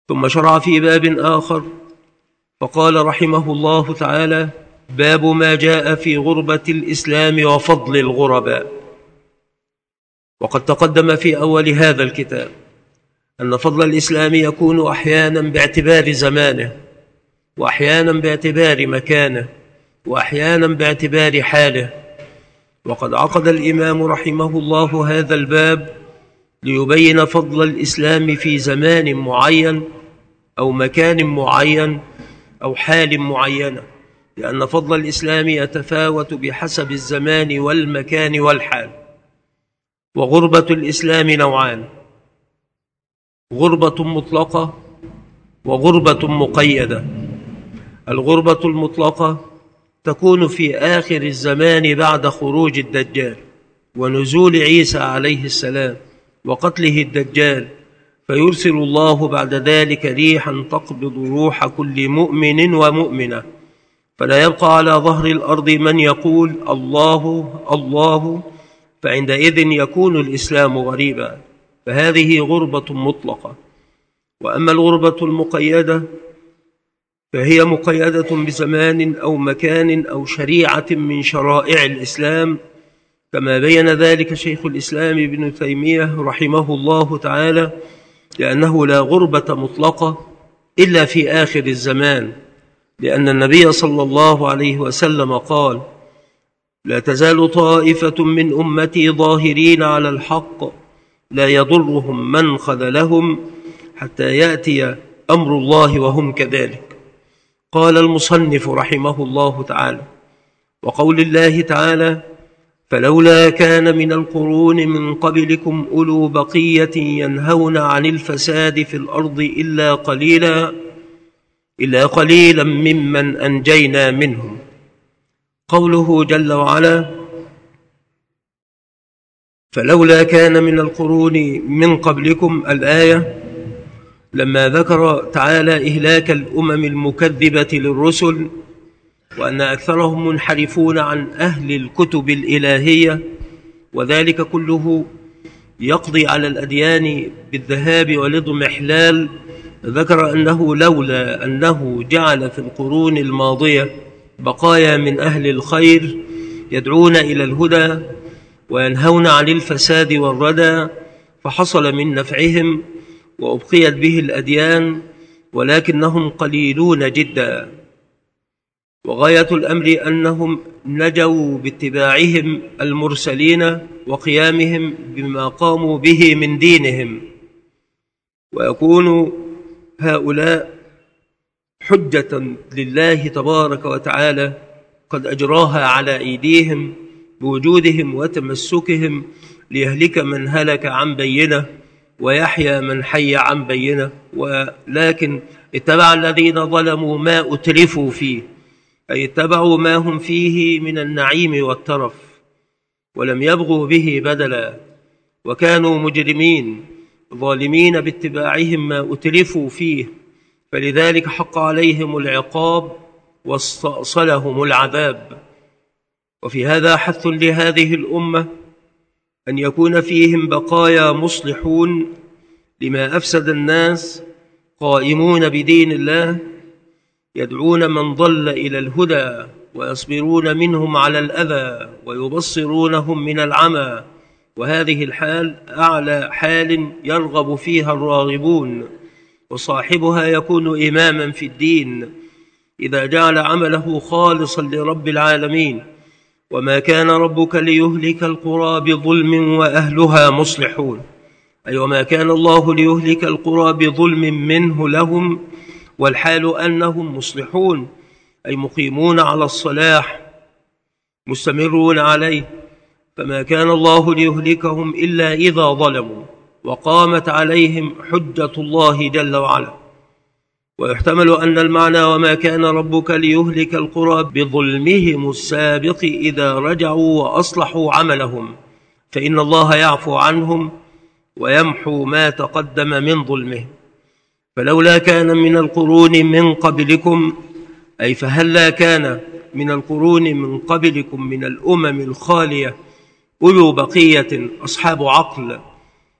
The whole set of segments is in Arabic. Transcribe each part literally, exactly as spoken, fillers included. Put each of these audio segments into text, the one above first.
ثم شرع في باب آخر فقال رحمه الله تعالى: باب ما جاء في غربة الإسلام وفضل الغرباء. وقد تقدم في أول هذا الكتاب أن فضل الإسلام يكون أحيانا باعتبار زمانه، وأحيانا باعتبار مكانه، وأحيانا باعتبار حاله. وقد عقد الإمام رحمه الله هذا الباب ليبين فضل الإسلام في زمان معين أو مكان معين أو حال معينة، لأن فضل الإسلام يتفاوت بحسب الزمان والمكان والحال. وغربة الإسلام نوعان: غربة مطلقة وغربة مقيدة. الغربة المطلقة تكون في آخر الزمان بعد خروج الدجال ونزول عيسى عليه السلام وقتله الدجال، فيرسل الله بعد ذلك ريحا تقبض روح كل مؤمن ومؤمنة، فلا يبقى على ظهر الأرض من يقول الله الله، فعندئذ يكون الإسلام غريبا، فهذه غربة مطلقة. وأما الغربة المقيدة فهي مقيدة بزمان أو مكان أو شريعة من شرائع الإسلام، كما بين ذلك شيخ الإسلام ابن تيمية رحمه الله تعالى، لأنه لا غربة مطلقة إلا في آخر الزمان، لأن النبي صلى الله عليه وسلم قال: لا تزال طائفة من أمتي ظاهرين على الحق لا يضرهم من خذلهم حتى يأتي أمر الله وهم كذلك. قال المصنف رحمه الله تعالى: وقول الله تعالى: فلولا كان من القرون من قبلكم أولو بقية ينهون عن الفساد في الأرض إلا قليلا إلا قليلا ممن أنجينا منهم. قوله جل وعلا: فلولا كان من القرون من قبلكم، الآية لما ذكر تعالى إهلاك الأمم المكذبة للرسل وأن أكثرهم منحرفون عن أهل الكتب الإلهية، وذلك كله يقضي على الأديان بالذهاب والاضمحلال، ذكر أنه لولا أنه جعل في القرون الماضية بقايا من أهل الخير يدعون إلى الهدى وينهون عن الفساد والردى، فحصل من نفعهم وأبقيت به الأديان، ولكنهم قليلون جدا. وغاية الأمر أنهم نجوا باتباعهم المرسلين وقيامهم بما قاموا به من دينهم، ويكون هؤلاء حجة لله تبارك وتعالى قد أجراها على أيديهم بوجودهم وتمسكهم، ليهلك من هلك عن بينة ويحيى من حي عن بينة. ولكن اتبع الذين ظلموا ما أترفوا فيه، أي اتبعوا ما هم فيه من النعيم والترف، ولم يبغوا به بدلا، وكانوا مجرمين ظالمين باتباعهم ما أترفوا فيه، فلذلك حق عليهم العقاب واستأصلهم العذاب. وفي هذا حث لهذه الأمة أن يكون فيهم بقايا مصلحون لما أفسد الناس، قائمون بدين الله، يدعون من ضل إلى الهدى ويصبرون منهم على الأذى ويبصرونهم من العمى. وهذه الحال أعلى حال يرغب فيها الراغبون، وصاحبها يكون إماما في الدين إذا جعل عمله خالصا لرب العالمين. وما كان ربك ليهلك القرى بظلم وأهلها مصلحون، أي وما كان الله ليهلك القرى بظلم منه لهم، والحال أنهم مصلحون، أي مقيمون على الصلاح مستمرون عليه. فما كان الله ليهلكهم إلا إذا ظلموا وقامت عليهم حجة الله جل وعلا. ويحتمل أن المعنى وما كان ربك ليهلك القرى بظلمهم السابق إذا رجعوا وأصلحوا عملهم، فإن الله يعفو عنهم ويمحو ما تقدم من ظلمهم. فلولا كان من القرون من قبلكم، أي فهلا كان من القرون من قبلكم من الأمم الخالية أولو بقية أصحاب عقل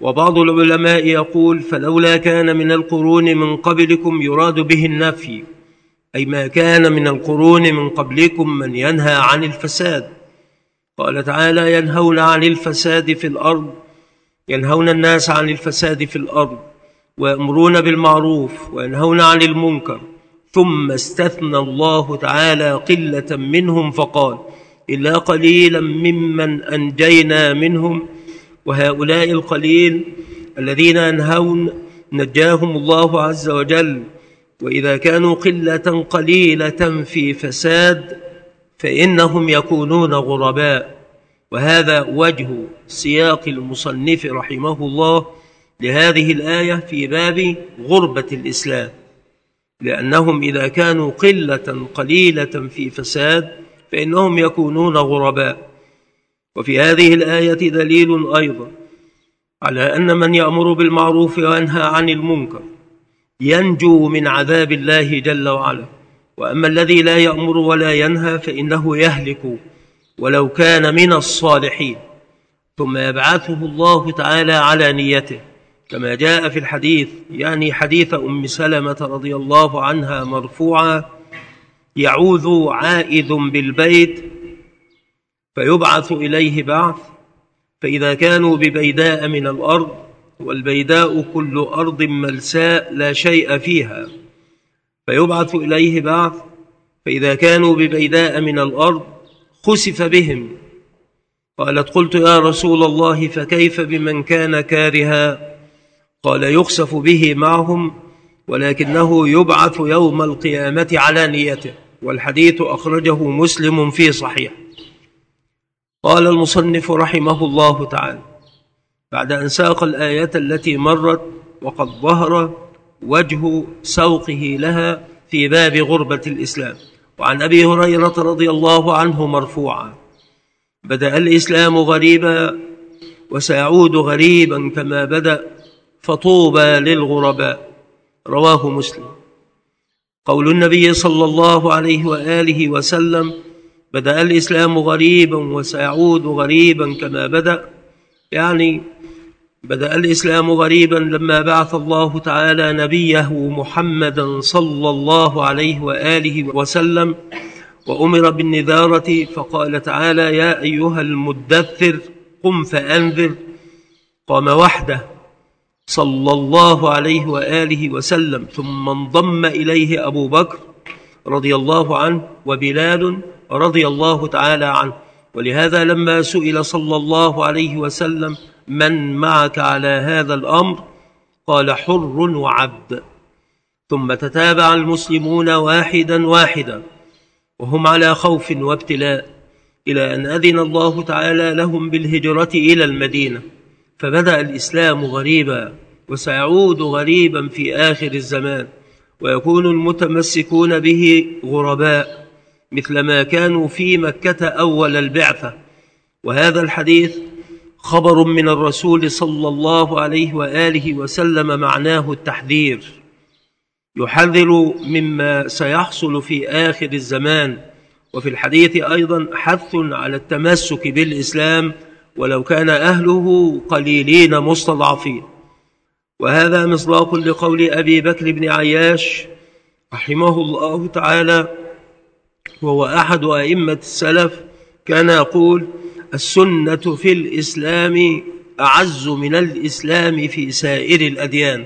وبعض العلماء يقول فلولا كان من القرون من قبلكم يراد به النفي، أي ما كان من القرون من قبلكم من ينهى عن الفساد. قال تعالى ينهون عن الفساد في الأرض، ينهون الناس عن الفساد في الأرض ويأمرون بالمعروف وينهون عن المنكر، ثم استثنى الله تعالى قلة منهم فقال إلا قليلا ممن أنجينا منهم، وهؤلاء القليل الذين ينهون نجاهم الله عز وجل. وإذا كانوا قلة قليلة في فساد فإنهم يكونون غرباء. وهذا وجه سياق المصنف رحمه الله لهذه الآية في باب غربة الإسلام، لأنهم إذا كانوا قلة قليلة في فساد فإنهم يكونون غرباء. وفي هذه الآية دليل أيضا على أن من يأمر بالمعروف وينهى عن المنكر ينجو من عذاب الله جل وعلا، وأما الذي لا يأمر ولا ينهى فإنه يهلك ولو كان من الصالحين، ثم يبعثه الله تعالى على نيته كما جاء في الحديث، يعني حديث أم سلمة رضي الله عنها مرفوعا: يعوذ عائذ بالبيت فيبعث إليه بعث، فإذا كانوا ببيداء من الأرض، والبيداء كل أرض ملساء لا شيء فيها، فيبعث إليه بعث، فإذا كانوا ببيداء من الأرض خسف بهم. قالت قلت يا رسول الله فكيف بمن كان كارها؟ قال يخسف به معهم ولكنه يبعث يوم القيامة على نيته. والحديث أخرجه مسلم في صحيح. قال المصنف رحمه الله تعالى بعد أن ساق الآية التي مرت وقد ظهر وجه سوقه لها في باب غربة الإسلام، وعن أبي هريرة رضي الله عنه مرفوعا: بدأ الإسلام غريبا وسيعود غريبا كما بدأ فطوبى للغرباء. رواه مسلم. قول النبي صلى الله عليه وآله وسلم بدأ الإسلام غريبا وسيعود غريبا كما بدأ، يعني بدأ الإسلام غريبا لما بعث الله تعالى نبيه محمدا صلى الله عليه وآله وسلم وأمر بالنذارة، فقال تعالى يا أيها المدثر قم فأنذر، قام وحده صلى الله عليه وآله وسلم، ثم انضم إليه أبو بكر رضي الله عنه وبلال رضي الله تعالى عنه. ولهذا لما سئل صلى الله عليه وسلم من معك على هذا الأمر قال حر وعبد. ثم تتابع المسلمون واحدا واحدا وهم على خوف وابتلاء إلى أن أذن الله تعالى لهم بالهجرة إلى المدينة، فبدأ الإسلام غريبا وسيعود غريبا في آخر الزمان، ويكون المتمسكون به غرباء مثل ما كانوا في مكة أول البعثة. وهذا الحديث خبر من الرسول صلى الله عليه وآله وسلم معناه التحذير، يحذر مما سيحصل في آخر الزمان. وفي الحديث أيضا حث على التمسك بالإسلام ولو كان أهله قليلين مستضعفين. وهذا مصداق لقول أبي بكر بن عياش رحمه الله تعالى، وهو أحد أئمة السلف، كان يقول السنة في الإسلام أعز من الإسلام في سائر الأديان.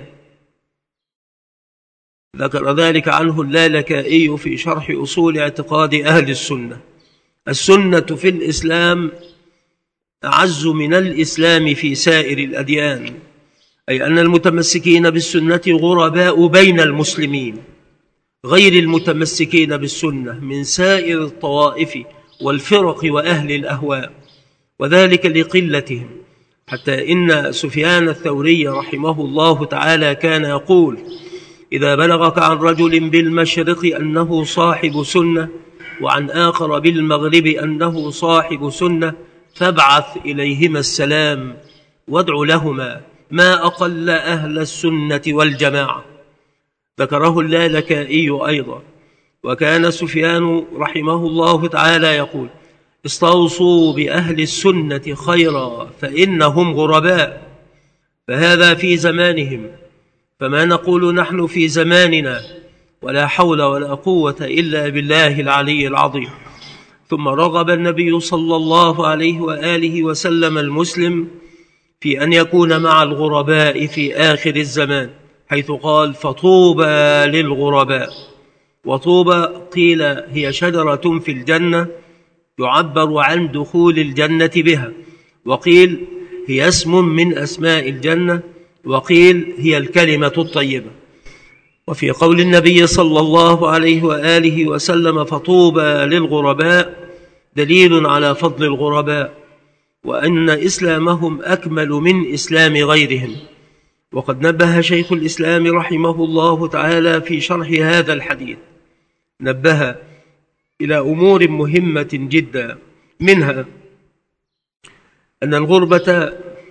ذكر ذلك عنه اللالكائي في شرح أصول اعتقاد أهل السنة. السنة في الإسلام أعز من الإسلام في سائر الأديان، أي أن المتمسكين بالسنة غرباء بين المسلمين غير المتمسكين بالسنة من سائر الطوائف والفرق وأهل الأهواء، وذلك لقلتهم. حتى إن سفيان الثوري رحمه الله تعالى كان يقول إذا بلغك عن رجل بالمشرق أنه صاحب سنة وعن آخر بالمغرب أنه صاحب سنة فابعث إليهما السلام وادع لهما ما أقل أهل السنة والجماعة. ذكره اللالكائي أيضا. وكان سفيان رحمه الله تعالى يقول استوصوا بأهل السنة خيرا فإنهم غرباء، فهذا في زمانهم، فما نقول نحن في زماننا، ولا حول ولا قوة إلا بالله العلي العظيم. ثم رغب النبي صلى الله عليه وآله وسلم المسلم في أن يكون مع الغرباء في آخر الزمان، حيث قال: فطوبى للغرباء. وطوبى قيل هي شجرة في الجنة يعبر عن دخول الجنة بها، وقيل هي اسم من أسماء الجنة، وقيل هي الكلمة الطيبة. وفي قول النبي صلى الله عليه وآله وسلم: فطوبى للغرباء، دليل على فضل الغرباء، وأن إسلامهم أكمل من إسلام غيرهم. وقد نبه شيخ الإسلام رحمه الله تعالى في شرح هذا الحديث، نبه إلى أمور مهمة جدا، منها أن الغربة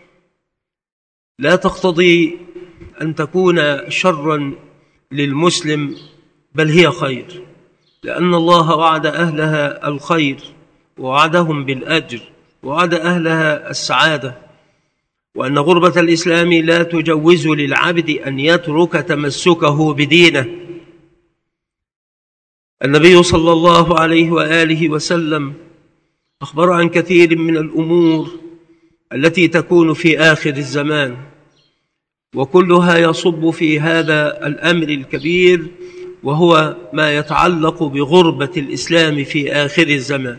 لا تقتضي أن تكون شرا للمسلم، بل هي خير، لأن الله وعد أهلها الخير، ووعدهم بالأجر، ووعد أهلها السعادة، وأن غربة الإسلام لا تجوز للعبد أن يترك تمسكه بدينه. النبي صلى الله عليه وآله وسلم أخبر عن كثير من الأمور التي تكون في آخر الزمان، وكلها يصب في هذا الأمر الكبير، وهو ما يتعلق بغربة الإسلام في آخر الزمان.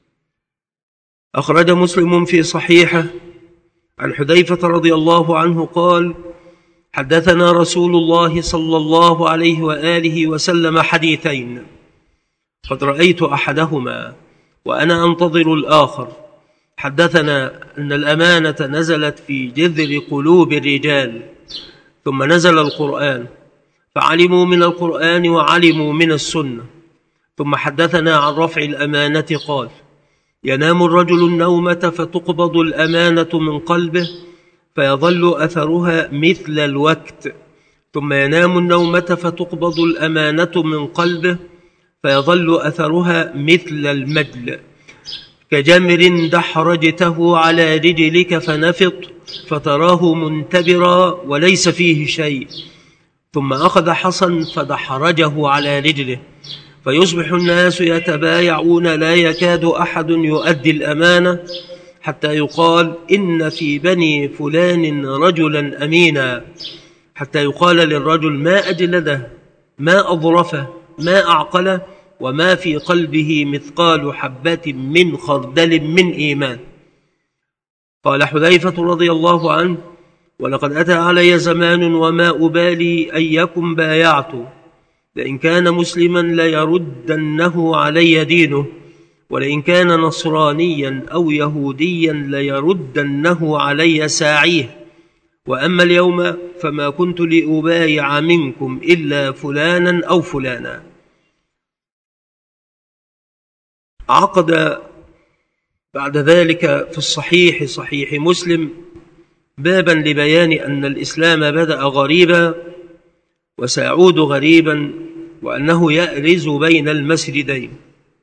أخرج مسلم في صحيحه عن حذيفة رضي الله عنه قال: حدثنا رسول الله صلى الله عليه وآله وسلم حديثين، قد رأيت أحدهما وأنا أنتظر الآخر. حدثنا أن الأمانة نزلت في جذر قلوب الرجال، ثم نزل القرآن فعلموا من القرآن وعلموا من السنة. ثم حدثنا عن رفع الأمانة قال: ينام الرجل النومة فتقبض الأمانة من قلبه فيظل أثرها مثل الوقت، ثم ينام النومة فتقبض الأمانة من قلبه فيظل أثرها مثل المجل، كجمر دحرجته على رجلك فنفط فتراه منتبرا وليس فيه شيء، ثم أخذ حصا فدحرجه على رجله، فيصبح الناس يتبايعون لا يكاد أحد يؤدي الأمانة، حتى يقال: إن في بني فلان رجلا أمينا، حتى يقال للرجل: ما أجلده، ما أظرفه، ما أعقله، وما في قلبه مثقال حبة من خردل من إيمان. قال حذيفة رضي الله عنه: ولقد أتى علي زمان وما أبالي أيكم بايعت، لئن كان مسلما ليردنه علي دينه، ولئن كان نصرانيا أو يهوديا ليردنه علي ساعيه، وأما اليوم فما كنت لأبايع منكم إلا فلانا أو فلانا. عقد بعد ذلك في الصحيح صحيح مسلم بابا لبيان أن الإسلام بدأ غريبا وسيعود غريبا، وأنه يأرز بين المسردين.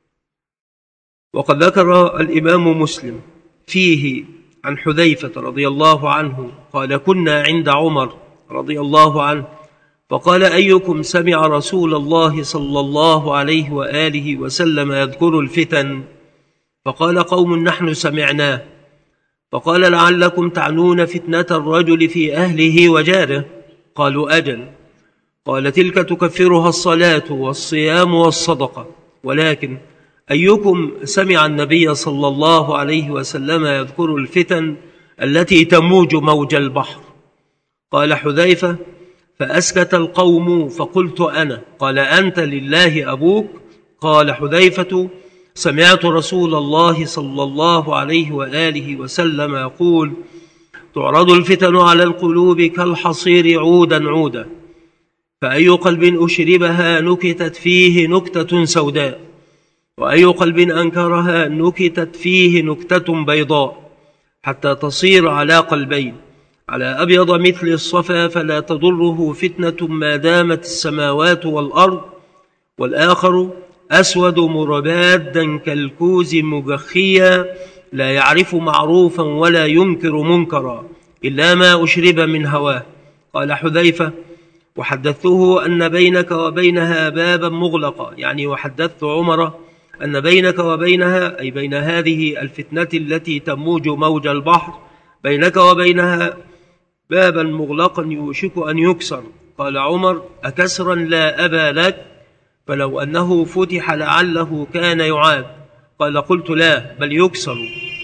وقد ذكر الإمام مسلم فيه عن حذيفة رضي الله عنه قال: كنا عند عمر رضي الله عنه فقال: أيكم سمع رسول الله صلى الله عليه وآله وسلم يذكر الفتن؟ فقال قوم: نحن سمعناه. فقال: لعلكم تعنون فتنة الرجل في أهله وجاره؟ قالوا: أجل. قال: تلك تكفرها الصلاة والصيام والصدقة، ولكن أيكم سمع النبي صلى الله عليه وسلم يذكر الفتن التي تموج موج البحر؟ قال حذيفة: فأسكت القوم فقلت أنا. قال: أنت لله أبوك؟ قال حذيفة: سمعت رسول الله صلى الله عليه وآله وسلم يقول: تعرض الفتن على القلوب كالحصير عودا عودا، فأي قلب أشربها نكتت فيه نكتة سوداء، وأي قلب أنكرها نكتت فيه نكتة بيضاء، حتى تصير على قلبين، على أبيض مثل الصفا فلا تضره فتنة ما دامت السماوات والأرض، والآخر أسود مربادا كالكوز مجخيا لا يعرف معروفا ولا ينكر منكرا، إلا ما أشرب من هواه. قال حذيفة: وحدثته أن بينك وبينها بابا مغلقا، يعني وحدثت عمر أن بينك وبينها، أي بين هذه الفتنة التي تموج موج البحر، بينك وبينها بابا مغلقا يوشك أن يكسر. قال عمر: أكسرا لا أبا لك، فلو أنه فتح لعله كان يعاد. قال: قلت: لا، بل يكسر.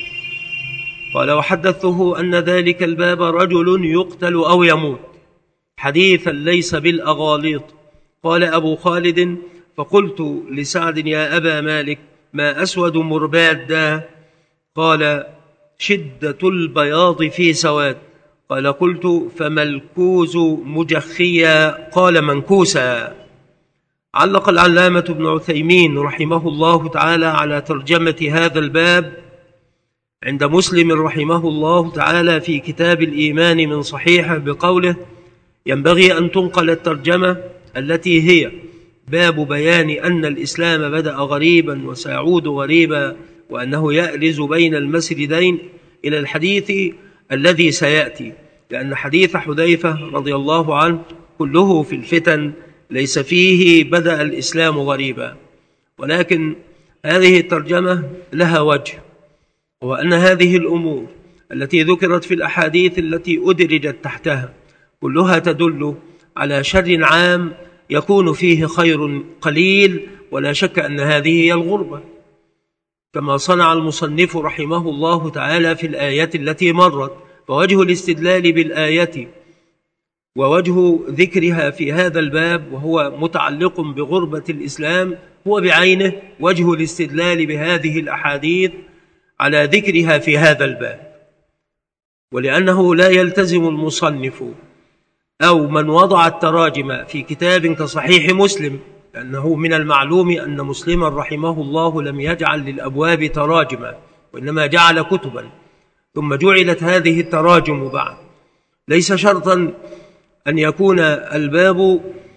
قال: وحدثته أن ذلك الباب رجل يقتل أو يموت، حديثا ليس بالأغاليط. قال أبو خالد: فقلت لسعد: يا أبا مالك، ما أسود مربادا؟ قال: شدة البياض في سواد. قال: قلت: فما الكوز مجخيا؟ قال: منكوسا. علق العلامة ابن عثيمين رحمه الله تعالى على ترجمة هذا الباب عند مسلم رحمه الله تعالى في كتاب الإيمان من صحيحه بقوله: ينبغي أن تنقل الترجمة التي هي باب بيان أن الإسلام بدأ غريبا وسيعود غريبا، وأنه يأرز بين المسردين، إلى الحديث الذي سيأتي، لأن حديث حذيفة رضي الله عنه كله في الفتن، ليس فيه بدأ الإسلام غريبا. ولكن هذه الترجمة لها وجه، وأن هذه الأمور التي ذكرت في الأحاديث التي أدرجت تحتها كلها تدل على شر عام يكون فيه خير قليل، ولا شك أن هذه هي الغربة، كما صنع المصنف رحمه الله تعالى في الآية التي مرت. فوجه الاستدلال بالآية ووجه ذكرها في هذا الباب، وهو متعلق بغربة الإسلام، هو بعينه وجه الاستدلال بهذه الأحاديث على ذكرها في هذا الباب. ولأنه لا يلتزم المصنف أو من وضع التراجم في كتاب كصحيح مسلم، لأنه من المعلوم أن مسلما رحمه الله لم يجعل للأبواب تراجما، وإنما جعل كتبا، ثم جعلت هذه التراجم بعد. ليس شرطا أن يكون الباب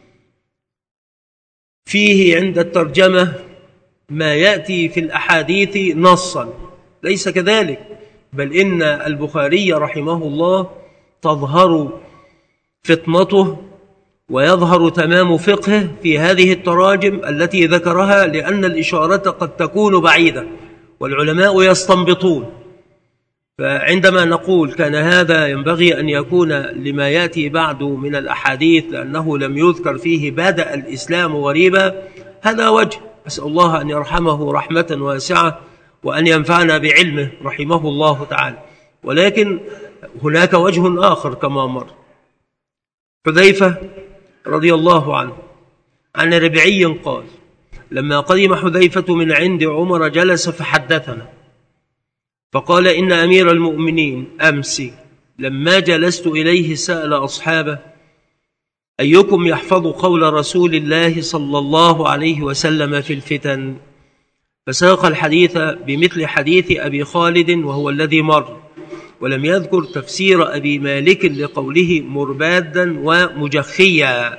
فيه عند الترجمة ما يأتي في الأحاديث نصا، ليس كذلك، بل إن البخاري رحمه الله تظهر فطنته ويظهر تمام فقهه في هذه التراجم التي ذكرها، لأن الإشارة قد تكون بعيدة والعلماء يستنبطون. فعندما نقول كان هذا ينبغي أن يكون لما يأتي بعد من الأحاديث لأنه لم يذكر فيه بدأ الإسلام غريبا، هذا وجه. أسأل الله أن يرحمه رحمة واسعة وأن ينفعنا بعلمه رحمه الله تعالى. ولكن هناك وجه آخر كما مر. حذيفة رضي الله عنه عن ربعي قال: لما قدم حذيفة من عند عمر جلس فحدثنا، فقال: إن أمير المؤمنين أمس لما جلست إليه سأل أصحابه: أيكم يحفظ قول رسول الله صلى الله عليه وسلم في الفتن؟ فساق الحديث بمثل حديث أبي خالد وهو الذي مر، ولم يذكر تفسير أبي مالك لقوله مربادا ومجخيا.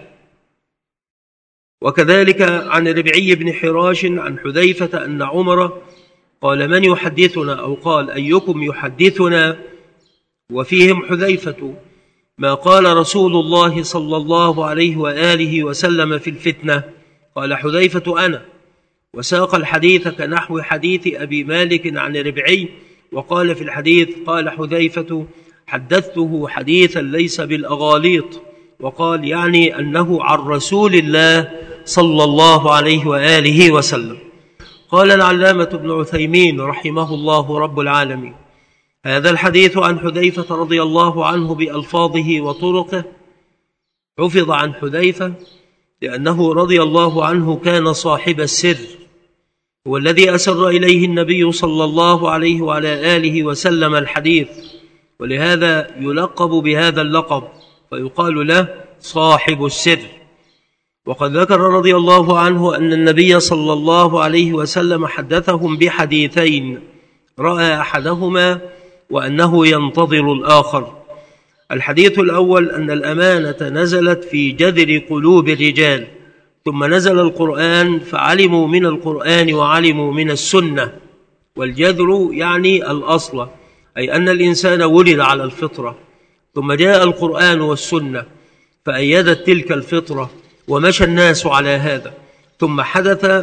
وكذلك عن ربعي بن حراش عن حذيفة أن عمر قال: من يحدثنا؟ أو قال: أيكم يحدثنا؟ وفيهم حذيفة: ما قال رسول الله صلى الله عليه وآله وسلم في الفتنة؟ قال حذيفة: أنا. وساق الحديث كنحو حديث أبي مالك عن ربعي، وقال في الحديث: قال حذيفة: حدثته حديثا ليس بالأغاليط. وقال يعني أنه عن رسول الله صلى الله عليه وآله وسلم. قال العلامة ابن عثيمين رحمه الله رب العالمين: هذا الحديث عن حذيفة رضي الله عنه بألفاظه وطرقه حفظ عن حذيفة لأنه رضي الله عنه كان صاحب السر، هو الذي أسر إليه النبي صلى الله عليه وعلى آله وسلم الحديث، ولهذا يلقب بهذا اللقب فيقال له صاحب السر. وقد ذكر رضي الله عنه أن النبي صلى الله عليه وسلم حدثهم بحديثين رأى أحدهما وأنه ينتظر الآخر. الحديث الأول أن الأمانة نزلت في جذر قلوب الرجال، ثم نزل القرآن فعلموا من القرآن وعلموا من السنة. والجذر يعني الأصل، أي أن الإنسان ولد على الفطرة، ثم جاء القرآن والسنة فأيدت تلك الفطرة ومشى الناس على هذا، ثم حدث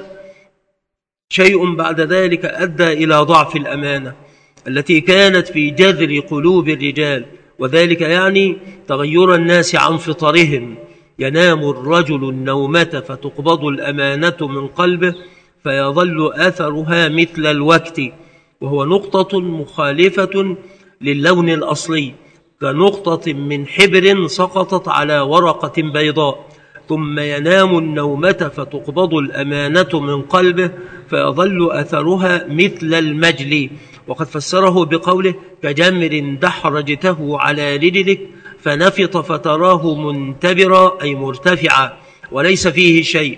شيء بعد ذلك أدى إلى ضعف الأمانة التي كانت في جذر قلوب الرجال، وذلك يعني تغير الناس عن فطرهم. ينام الرجل النومة فتقبض الأمانة من قلبه فيظل أثرها مثل الوقت، وهو نقطة مخالفة للون الأصلي كنقطة من حبر سقطت على ورقة بيضاء. ثم ينام النومة فتقبض الأمانة من قلبه فيظل أثرها مثل المجلي، وقد فسره بقوله كجمر دحرجته على رجلك فنفط فتراه منتبرا أي مرتفعا وليس فيه شيء.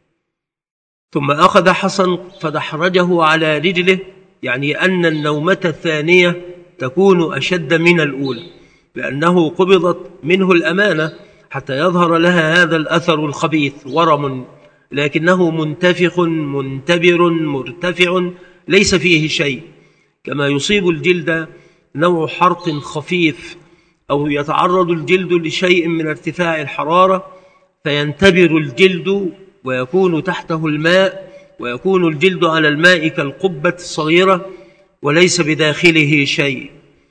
ثم أخذ حسن فدحرجه على رجله، يعني أن النومة الثانية تكون أشد من الأولى لأنه قبضت منه الأمانة حتى يظهر لها هذا الأثر الخبيث ورم، لكنه منتفخ منتبر مرتفع ليس فيه شيء. كما يصيب الجلد نوع حرق خفيف أو يتعرض الجلد لشيء من ارتفاع الحرارة فينتبر الجلد ويكون تحته الماء، ويكون الجلد على الماء كالقبة الصغيرة وليس بداخله شيء.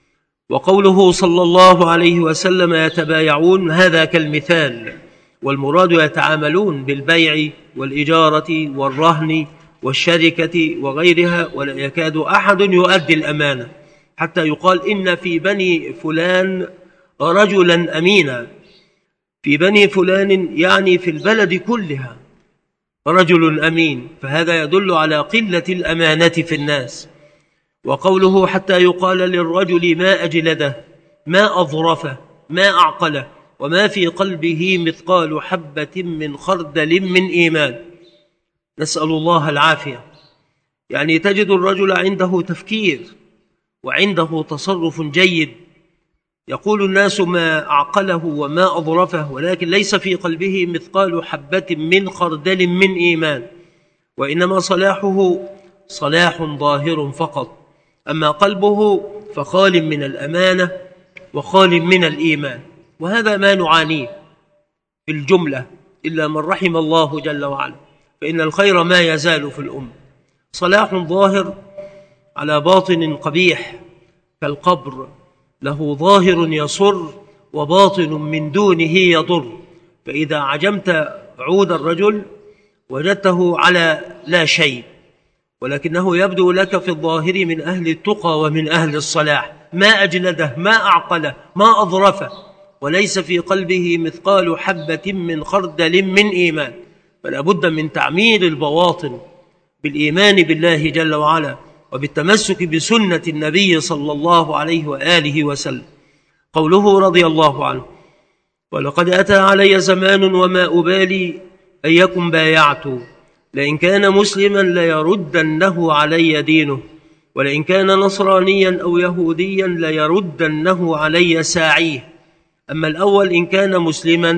وقوله صلى الله عليه وسلم يتبايعون هذا كالمثال، والمراد يتعاملون بالبيع والإجارة والرهن والشركة وغيرها، ولا يكاد أحد يؤدي الأمانة حتى يقال إن في بني فلان رجلا أمينا. في بني فلان يعني في البلد كلها رجل أمين، فهذا يدل على قلة الأمانة في الناس. وقوله حتى يقال للرجل ما أجلده ما أظرفه ما أعقله وما في قلبه مثقال حبة من خردل من إيمان، نسأل الله العافية. يعني تجد الرجل عنده تفكير وعنده تصرف جيد، يقول الناس ما أعقله وما أظرفه، ولكن ليس في قلبه مثقال حبة من خردل من إيمان، وإنما صلاحه صلاح ظاهر فقط، أما قلبه فخال من الأمانة وخال من الإيمان. وهذا ما نعانيه في الجملة إلا من رحم الله جل وعلا، فإن الخير ما يزال في الأمة. صلاح ظاهر على باطن قبيح كالقبر، له ظاهر يصر وباطن من دونه يضر. فإذا عجمت عود الرجل وجدته على لا شيء، ولكنه يبدو لك في الظاهر من أهل التقى ومن أهل الصلاح، ما أجلده ما أعقله ما أظرفه، وليس في قلبه مثقال حبة من خردل من إيمان. فلا بد من تعمير البواطن بالإيمان بالله جل وعلا وبالتمسك بسنة النبي صلى الله عليه وآله وسلم. قوله رضي الله عنه ولقد أتى علي زمان وما أبالي أن يكن بايعت، لئن كان مسلما ليردنه علي دينه، ولئن كان نصرانيا أو يهوديا ليردنه علي ساعيه. أما الأول إن كان مسلما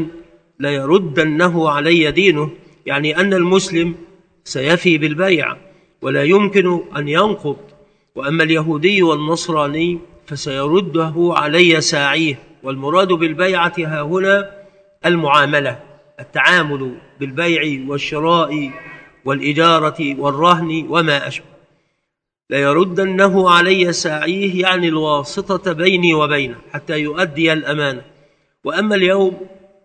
ليردنه علي دينه، يعني أن المسلم سيفي بالبيع ولا يمكن أن ينقض، وأما اليهودي والنصراني فسيرده علي ساعيه. والمراد بالبيعة ها هنا المعاملة، التعامل بالبيع والشراء والإجارة والرهن وما أشبه. ليردنه علي ساعيه يعني الواسطة بيني وبينه حتى يؤدي الأمانة. وأما اليوم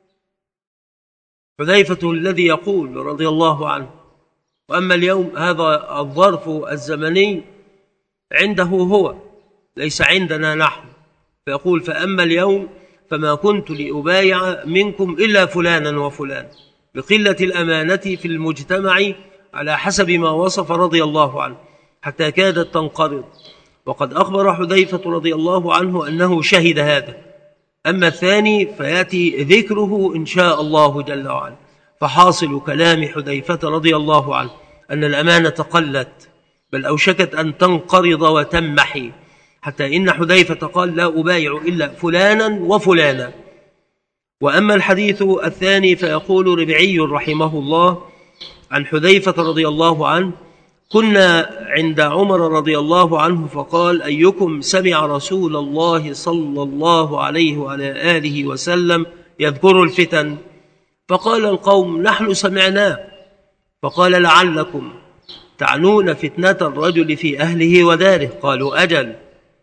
حذيفة الذي يقول رضي الله عنه، وأما اليوم هذا الظرف الزمني عنده هو ليس عندنا نحن، فيقول فأما اليوم فما كنت لأبايع منكم إلا فلانا وفلان، بقلة الأمانة في المجتمع على حسب ما وصف رضي الله عنه حتى كادت تنقرض. وقد أخبر حذيفة رضي الله عنه أنه شهد هذا. أما الثاني فيأتي ذكره إن شاء الله جل وعلا. فحاصل كلام حذيفة رضي الله عنه أن الأمانة قلت، بل أوشكت أن تنقرض وتمحي، حتى إن حذيفة قال لا أبايع إلا فلانا وفلانا. وأما الحديث الثاني فيقول ربعي رحمه الله عن حذيفة رضي الله عنه كنا عند عمر رضي الله عنه فقال: أيكم سمع رسول الله صلى الله عليه وعلى آله وسلم يذكر الفتن؟ فقال القوم: نحن سمعناه. فقال: لعلكم تعنون فتنة الرجل في أهله وداره. قالوا: أجل،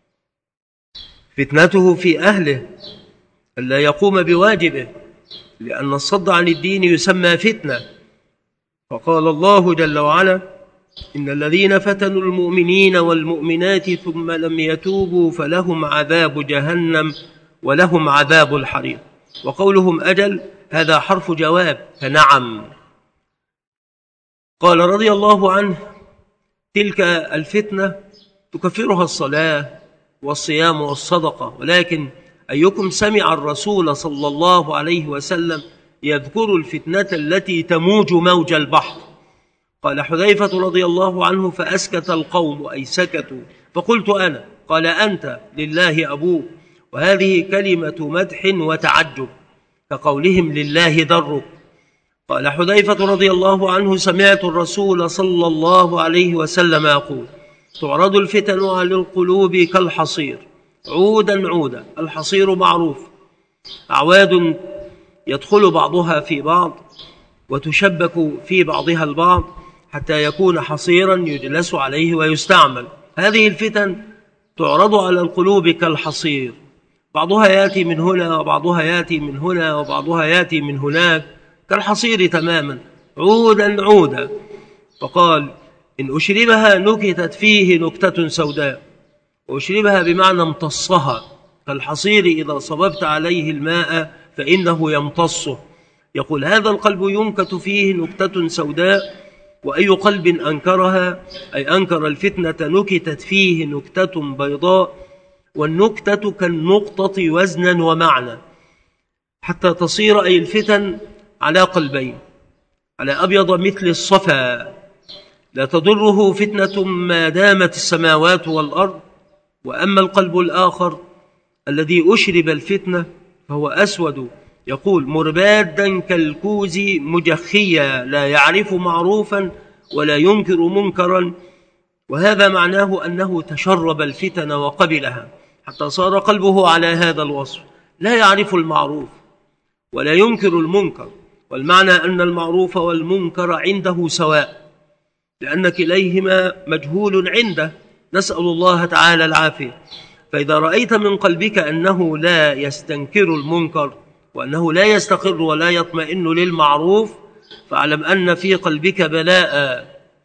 فتنته في أهله ألا يقوم بواجبه، لأن الصد عن الدين يسمى فتنة. فقال الله جل وعلا: إن الذين فتنوا المؤمنين والمؤمنات ثم لم يتوبوا فلهم عذاب جهنم ولهم عذاب الحريق. وقولهم أجل هذا حرف جواب، فنعم. قال رضي الله عنه: تلك الفتنة تكفرها الصلاة والصيام والصدقة، ولكن أيكم سمع الرسول صلى الله عليه وسلم يذكر الفتنة التي تموج موج البحر؟ قال حذيفة رضي الله عنه: فأسكت القوم، أي سكتوا. فقلت أنا. قال: أنت لله أبوك. وهذه كلمة مدح وتعجب، كقولهم لله درك. قال حذيفة رضي الله عنه: سمعت الرسول صلى الله عليه وسلم يقول: تعرض الفتن على القلوب كالحصير عودا عودا. الحصير معروف، أعواد يدخل بعضها في بعض وتشبك في بعضها البعض حتى يكون حصيرا يجلس عليه ويستعمل. هذه الفتن تعرض على القلوب كالحصير، بعضها يأتي من هنا وبعضها يأتي من هنا وبعضها يأتي من هناك، كالحصير تماما، عودا عودا. فقال: إن أشربها نكتت فيه نكتة سوداء. وأشربها بمعنى امتصها، كالحصير إذا صببت عليه الماء فإنه يمتصه. يقول: هذا القلب ينكت فيه نكتة سوداء، وأي قلب أنكرها أي أنكر الفتنة نكتت فيه نكتة بيضاء، والنكتة كالنقطة وزنا ومعنى، حتى تصير أي الفتن على قلبين: على أبيض مثل الصفا لا تضره فتنة ما دامت السماوات والأرض، وأما القلب الآخر الذي أشرب الفتنة فهو أسود، يقول: مربادا كالكوز مجخيا لا يعرف معروفا ولا ينكر منكرا. وهذا معناه أنه تشرب الفتن وقبلها حتى صار قلبه على هذا الوصف، لا يعرف المعروف ولا ينكر المنكر. والمعنى أن المعروف والمنكر عنده سواء، لأن كليهما مجهول عنده، نسأل الله تعالى العافية. فإذا رأيت من قلبك أنه لا يستنكر المنكر وأنه لا يستقر ولا يطمئن للمعروف، فاعلم أن في قلبك بلاء،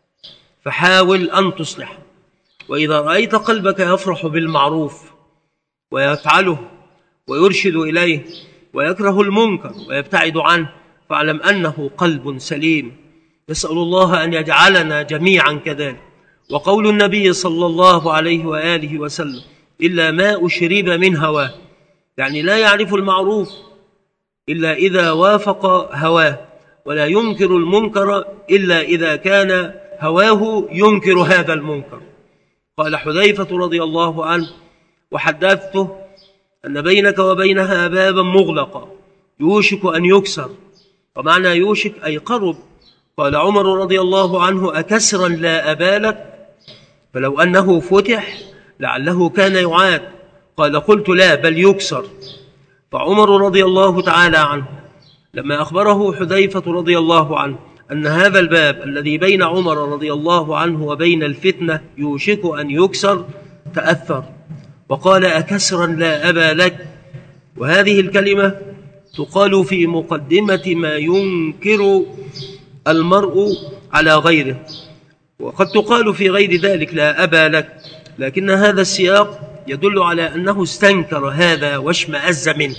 فحاول أن تصلح. وإذا رأيت قلبك يفرح بالمعروف ويفعله ويرشد إليه ويكره المنكر ويبتعد عنه، فاعلم أنه قلب سليم. نسأل الله أن يجعلنا جميعا كذلك. وقول النبي صلى الله عليه وآله وسلم: إلا ما أشرب من هواه، يعني لا يعرف المعروف إلا إذا وافق هواه، ولا ينكر المنكر إلا إذا كان هواه ينكر هذا المنكر. قال حذيفة رضي الله عنه: وحدثته أن بينك وبينها بابا مغلقا يوشك أن يكسر. ومعنى يوشك أي قرب. قال عمر رضي الله عنه: أكسرا لا أبالك؟ فلو أنه فتح لعله كان يعاد. قال: قلت لا، بل يكسر. فعمر رضي الله تعالى عنه لما أخبره حذيفة رضي الله عنه أن هذا الباب الذي بين عمر رضي الله عنه وبين الفتنة يوشك أن يكسر، تأثر وقال: أكسرا لا أبا لك. وهذه الكلمة تقال في مقدمة ما ينكر المرء على غيره، وقد تقال في غير ذلك لا أبا لك، لكن هذا السياق يدل على أنه استنكر هذا واشمأز منه.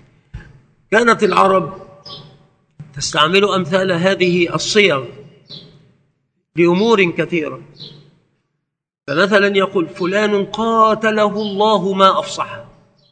كانت العرب تستعمل أمثال هذه الصيغ لأمور كثيرة، فمثلا يقول: فلان قاتله الله ما أفصح،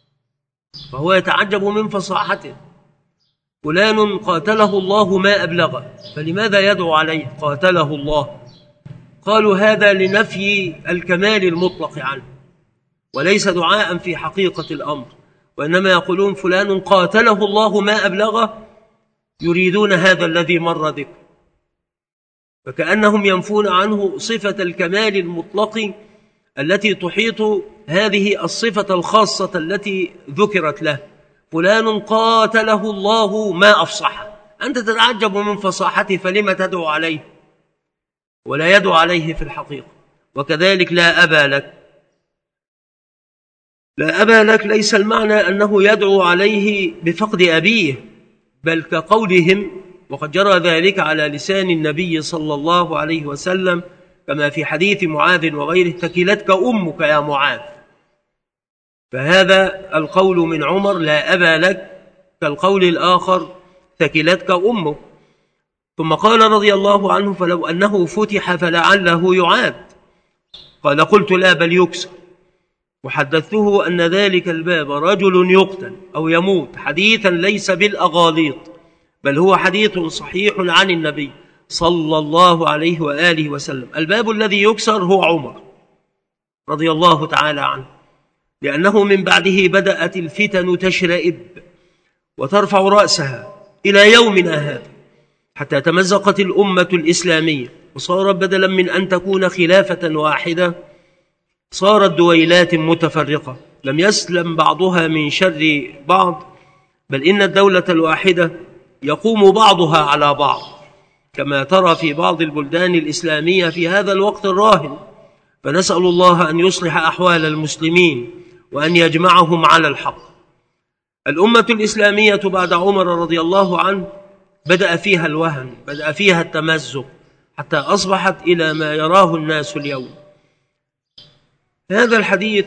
فهو يتعجب من فصاحته. فلان قاتله الله ما أبلغ، فلماذا يدعو عليه قاتله الله؟ قالوا: هذا لنفي الكمال المطلق عنه، وليس دعاء في حقيقة الأمر، وإنما يقولون فلان قاتله الله ما أبلغ، يريدون هذا الذي مر ذكر. فكأنهم ينفون عنه صفة الكمال المطلق التي تحيط هذه الصفة الخاصة التي ذكرت له. فلان قاتله الله ما أفصحه، أنت تتعجب من فصاحته فلما تدعو عليه ولا يدعو عليه في الحقيقة. وكذلك لا أبا لك، لا أبا لك ليس المعنى أنه يدعو عليه بفقد أبيه، بل كقولهم، وقد جرى ذلك على لسان النبي صلى الله عليه وسلم كما في حديث معاذ وغيره: ثكلتك أمك يا معاذ. فهذا القول من عمر لا أبا لك كالقول الآخر ثكلتك أمك. ثم قال رضي الله عنه: فلو أنه فتح فلعله يعاد. قال: قلت لا بل يكسر. وحدثته أن ذلك الباب رجل يقتل أو يموت حديثا ليس بالأغاليط، بل هو حديث صحيح عن النبي صلى الله عليه وآله وسلم. الباب الذي يكسر هو عمر رضي الله تعالى عنه، لأنه من بعده بدأت الفتن تشرئب وترفع رأسها إلى يومنا هذا، حتى تمزقت الأمة الإسلامية وصارت بدلا من أن تكون خلافة واحدة صارت دويلات متفرقة لم يسلم بعضها من شر بعض، بل إن الدولة الواحدة يقوم بعضها على بعض، كما ترى في بعض البلدان الإسلامية في هذا الوقت الراهن. فنسأل الله أن يصلح أحوال المسلمين وأن يجمعهم على الحق. الأمة الإسلامية بعد عمر رضي الله عنه بدأ فيها الوهن، بدأ فيها التمزق، حتى أصبحت إلى ما يراه الناس اليوم. هذا الحديث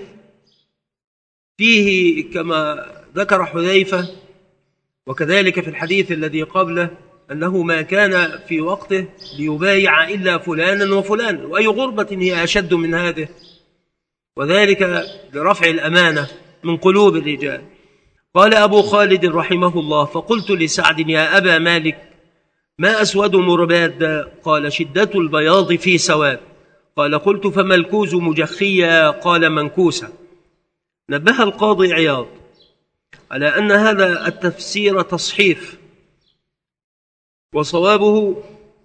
فيه كما ذكر حذيفة، وكذلك في الحديث الذي قبله، أنه ما كان في وقته ليبايع إلا فلانا وفلانا، وأي غربة هي أشد من هذه، وذلك لرفع الأمانة من قلوب الرجال. قال أبو خالد رحمه الله: فقلت لسعد: يا أبا مالك، ما أسود مرباد؟ قال: شدة البياض في سواد. قال: قلت: فما الكوز مجخيا؟ قال: منكوسا. نبه القاضي عياض على أن هذا التفسير تصحيف، وصوابه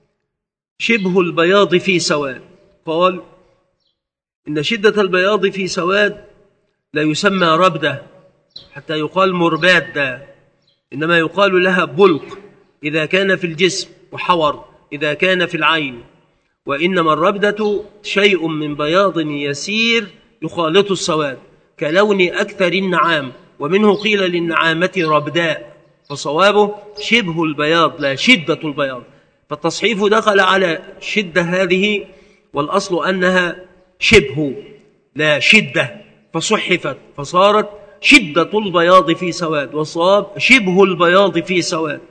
شبه البياض في سواد. قال: إن شدة البياض في سواد لا يسمى ربدة حتى يقال مربادة، إنما يقال لها بلق إذا كان في الجسم، وحور إذا كان في العين. وإنما الربدة شيء من بياض يسير يخالط السواد كلون أكثر النعام، ومنه قيل للنعامة ربداء، فصوابه شبه البياض لا شدة البياض. فالتصحيف دخل على شدة هذه، والأصل أنها شبه لا شدة، فصحفت فصارت شدة البياض في سواد، والصواب شبه البياض في سواد.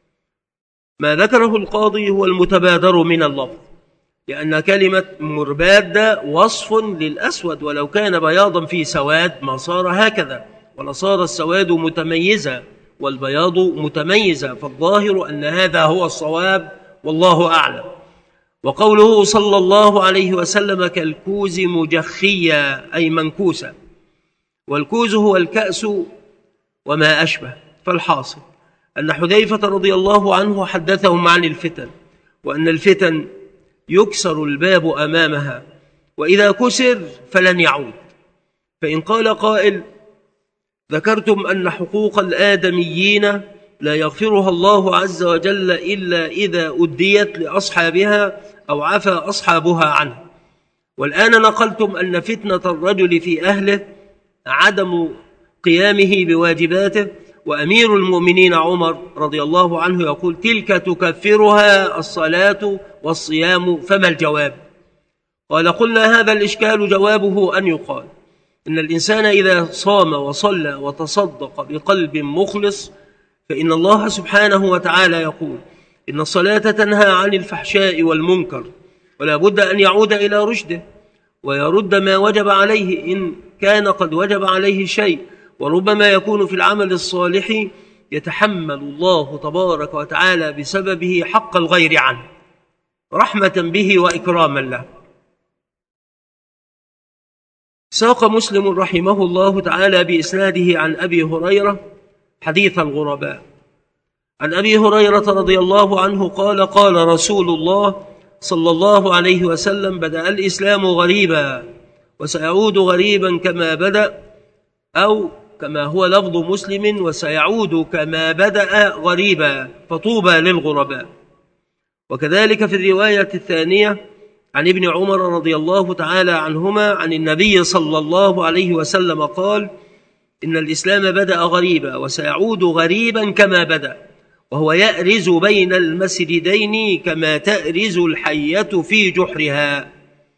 ما ذكره القاضي هو المتبادر من اللفظ، لأن كلمة مرباد وصف للأسود، ولو كان بياضا في سواد ما صار هكذا، ولصار السواد متميزا والبياض متميزا. فالظاهر أن هذا هو الصواب، والله أعلم. وقوله صلى الله عليه وسلم: كالكوز مجخيا، أي منكوسا. والكوز هو الكأس وما أشبه. فالحاصل أن حذيفة رضي الله عنه حدثهم عن الفتن، وأن الفتن يكسر الباب أمامها، وإذا كسر فلن يعود. فإن قال قائل: ذكرتم أن حقوق الآدميين لا يغفرها الله عز وجل إلا إذا أديت لأصحابها أو عفى أصحابها عنه، والآن نقلتم أن فتنة الرجل في أهله عدم قيامه بواجباته، وأمير المؤمنين عمر رضي الله عنه يقول: تلك تكفرها الصلاة والصيام، فما الجواب؟ قال: قلنا هذا الإشكال جوابه أن يقال إن الإنسان إذا صام وصلى وتصدق بقلب مخلص فإن الله سبحانه وتعالى يقول: إن الصلاة تنهى عن الفحشاء والمنكر، ولا بد أن يعود إلى رشده ويرد ما وجب عليه إن كان قد وجب عليه شيء. وربما يكون في العمل الصالح يتحمل الله تبارك وتعالى بسببه حق الغير عنه رحمة به وإكراما له. ساق مسلم رحمه الله تعالى بإسناده عن أبي هريرة حديث الغرباء. عن أبي هريرة رضي الله عنه قال: قال رسول الله صلى الله عليه وسلم: بدأ الإسلام غريبا وسيعود غريبا كما بدأ، أو كما هو لفظ مسلم: وسيعود كما بدأ غريبا فطوبى للغرباء. وكذلك في الرواية الثانية عن ابن عمر رضي الله تعالى عنهما عن النبي صلى الله عليه وسلم قال: إن الإسلام بدأ غريبا وسيعود غريبا كما بدأ، وهو يأرز بين المسجدين كما تأرز الحية في جحرها.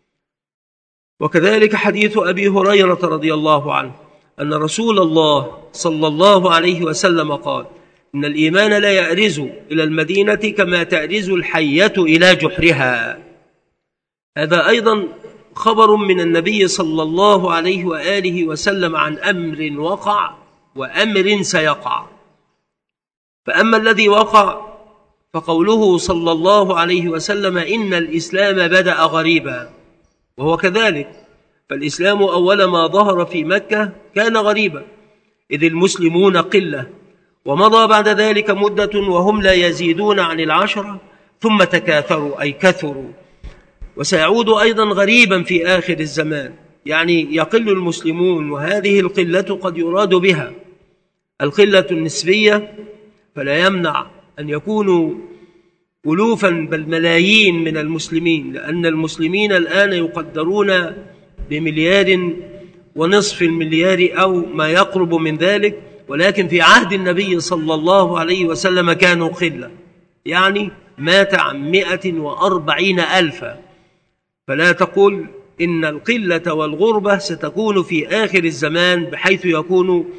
وكذلك حديث أبي هريرة رضي الله عنه أن رسول الله صلى الله عليه وسلم قال: إن الإيمان لا يأرز إلى المدينة كما تأرز الحية إلى جحرها. هذا أيضا خبر من النبي صلى الله عليه وآله وسلم عن أمر وقع وأمر سيقع. فأما الذي وقع فقوله صلى الله عليه وسلم: إن الإسلام بدأ غريبا، وهو كذلك، فالإسلام أول ما ظهر في مكة كان غريبا إذ المسلمون قلة، ومضى بعد ذلك مدة وهم لا يزيدون عن العشرة، ثم تكاثروا أي كثروا. وسيعود أيضا غريبا في آخر الزمان، يعني يقل المسلمون، وهذه القلة قد يراد بها القلة النسبية، فلا يمنع أن يكونوا ألوفا بل ملايين من المسلمين، لأن المسلمين الآن يقدرون بمليار ونصف المليار أو ما يقرب من ذلك، ولكن في عهد النبي صلى الله عليه وسلم كانوا قلة، يعني مات عن مئة وأربعين ألفا. فلا تقل إن القلة والغربة ستكون في آخر الزمان بحيث يكون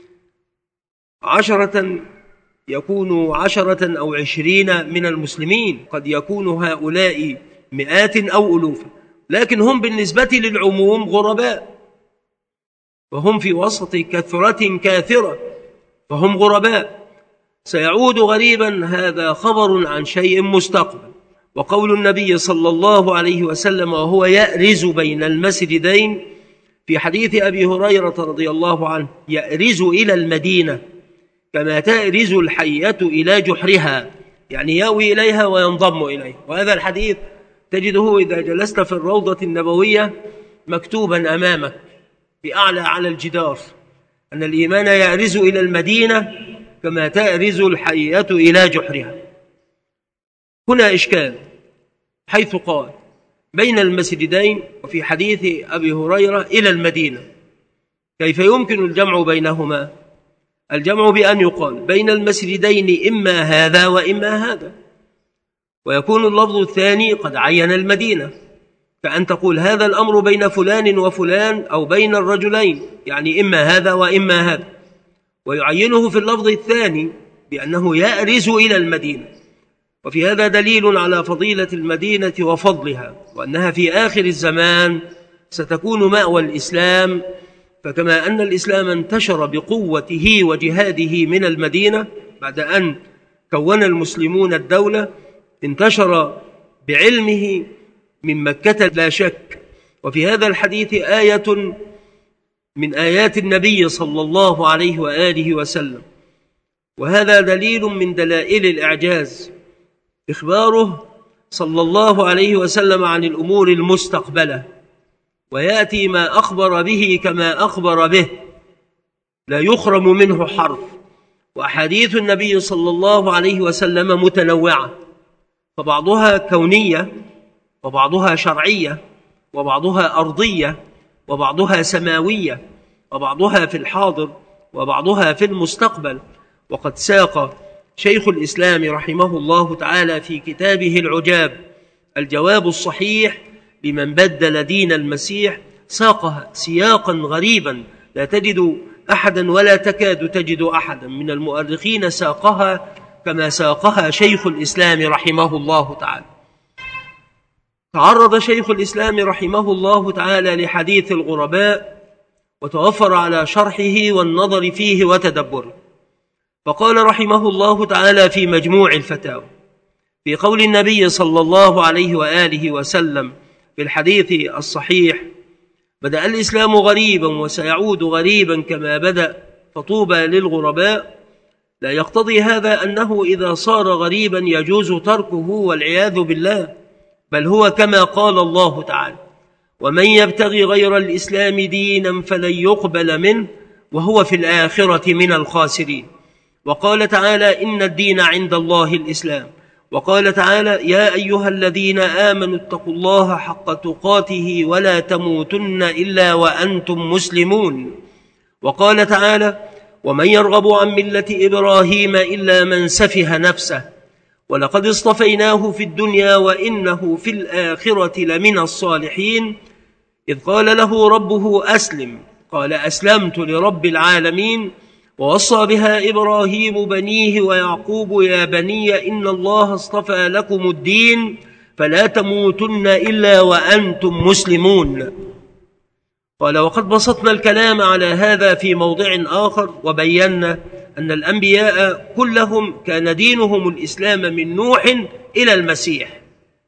عشرة يكون عشرة أو عشرين من المسلمين، قد يكون هؤلاء مئات أو ألوفا، لكن هم بالنسبة للعموم غرباء، وهم في وسط كثرة كاثرة فهم غرباء. سيعود غريبا هذا خبر عن شيء مستقبل. وقول النبي صلى الله عليه وسلم: وهو يأرز بين المسجدين، في حديث أبي هريرة رضي الله عنه: يأرز إلى المدينة كما تأرز الحية إلى جحرها، يعني يأوي إليها وينضم إليها. وهذا الحديث تجده إذا جلست في الروضة النبوية مكتوبا أمامك بأعلى على الجدار، أن الإيمان يأرز إلى المدينة كما تأرز الحية إلى جحرها. هنا إشكال، حيث قال بين المسجدين، وفي حديث أبي هريرة إلى المدينة، كيف يمكن الجمع بينهما؟ الجمع بأن يقال بين المسجدين إما هذا وإما هذا، ويكون اللفظ الثاني قد عين المدينة، كأن تقول هذا الأمر بين فلان وفلان أو بين الرجلين، يعني إما هذا وإما هذا، ويعينه في اللفظ الثاني بأنه يأرز إلى المدينة. وفي هذا دليل على فضيلة المدينة وفضلها، وأنها في آخر الزمان ستكون مأوى الإسلام. فكما أن الإسلام انتشر بقوته وجهاده من المدينة بعد أن كون المسلمون الدولة، انتشر بعلمه من مكة لا شك. وفي هذا الحديث آية من آيات النبي صلى الله عليه وآله وسلم، وهذا دليل من دلائل الإعجاز، إخباره صلى الله عليه وسلم عن الأمور المستقبلة، ويأتي ما أخبر به كما أخبر به، لا يخرم منه حرف. وأحاديث النبي صلى الله عليه وسلم متنوعة، فبعضها كونية وبعضها شرعية وبعضها أرضية وبعضها سماوية وبعضها في الحاضر وبعضها في المستقبل. وقد ساق شيخ الإسلام رحمه الله تعالى في كتابه العجاب الجواب الصحيح لمن بدل دين المسيح، ساقها سياقا غريبا لا تجد أحدا ولا تكاد تجد أحدا من المؤرخين ساقها كما ساقها شيخ الإسلام رحمه الله تعالى. تعرض شيخ الإسلام رحمه الله تعالى لحديث الغرباء، وتوفر على شرحه والنظر فيه وتدبره، فقال رحمه الله تعالى في مجموع الفتاوى في قول النبي صلى الله عليه وآله وسلم في الحديث الصحيح: بدأ الإسلام غريبا وسيعود غريبا كما بدأ فطوبى للغرباء، لا يقتضي هذا أنه إذا صار غريبا يجوز تركه والعياذ بالله، بل هو كما قال الله تعالى: ومن يبتغي غير الإسلام دينا فلن يقبل منه وهو في الآخرة من الخاسرين. وقال تعالى: إن الدين عند الله الإسلام. وقال تعالى: يا أيها الذين آمنوا اتقوا الله حق تقاته ولا تموتن إلا وأنتم مسلمون. وقال تعالى: ومن يرغب عن ملة إبراهيم إلا من سفه نفسه ولقد اصطفيناه في الدنيا وإنه في الآخرة لمن الصالحين. إذ قال له ربه أسلم قال أسلمت لرب العالمين. ووصى بها إبراهيم بنيه ويعقوب يا بني إن الله اصطفى لكم الدين فلا تموتن إلا وأنتم مسلمون. قال: وقد بسطنا الكلام على هذا في موضع آخر وبينا أن الأنبياء كلهم كان دينهم الإسلام من نوح إلى المسيح.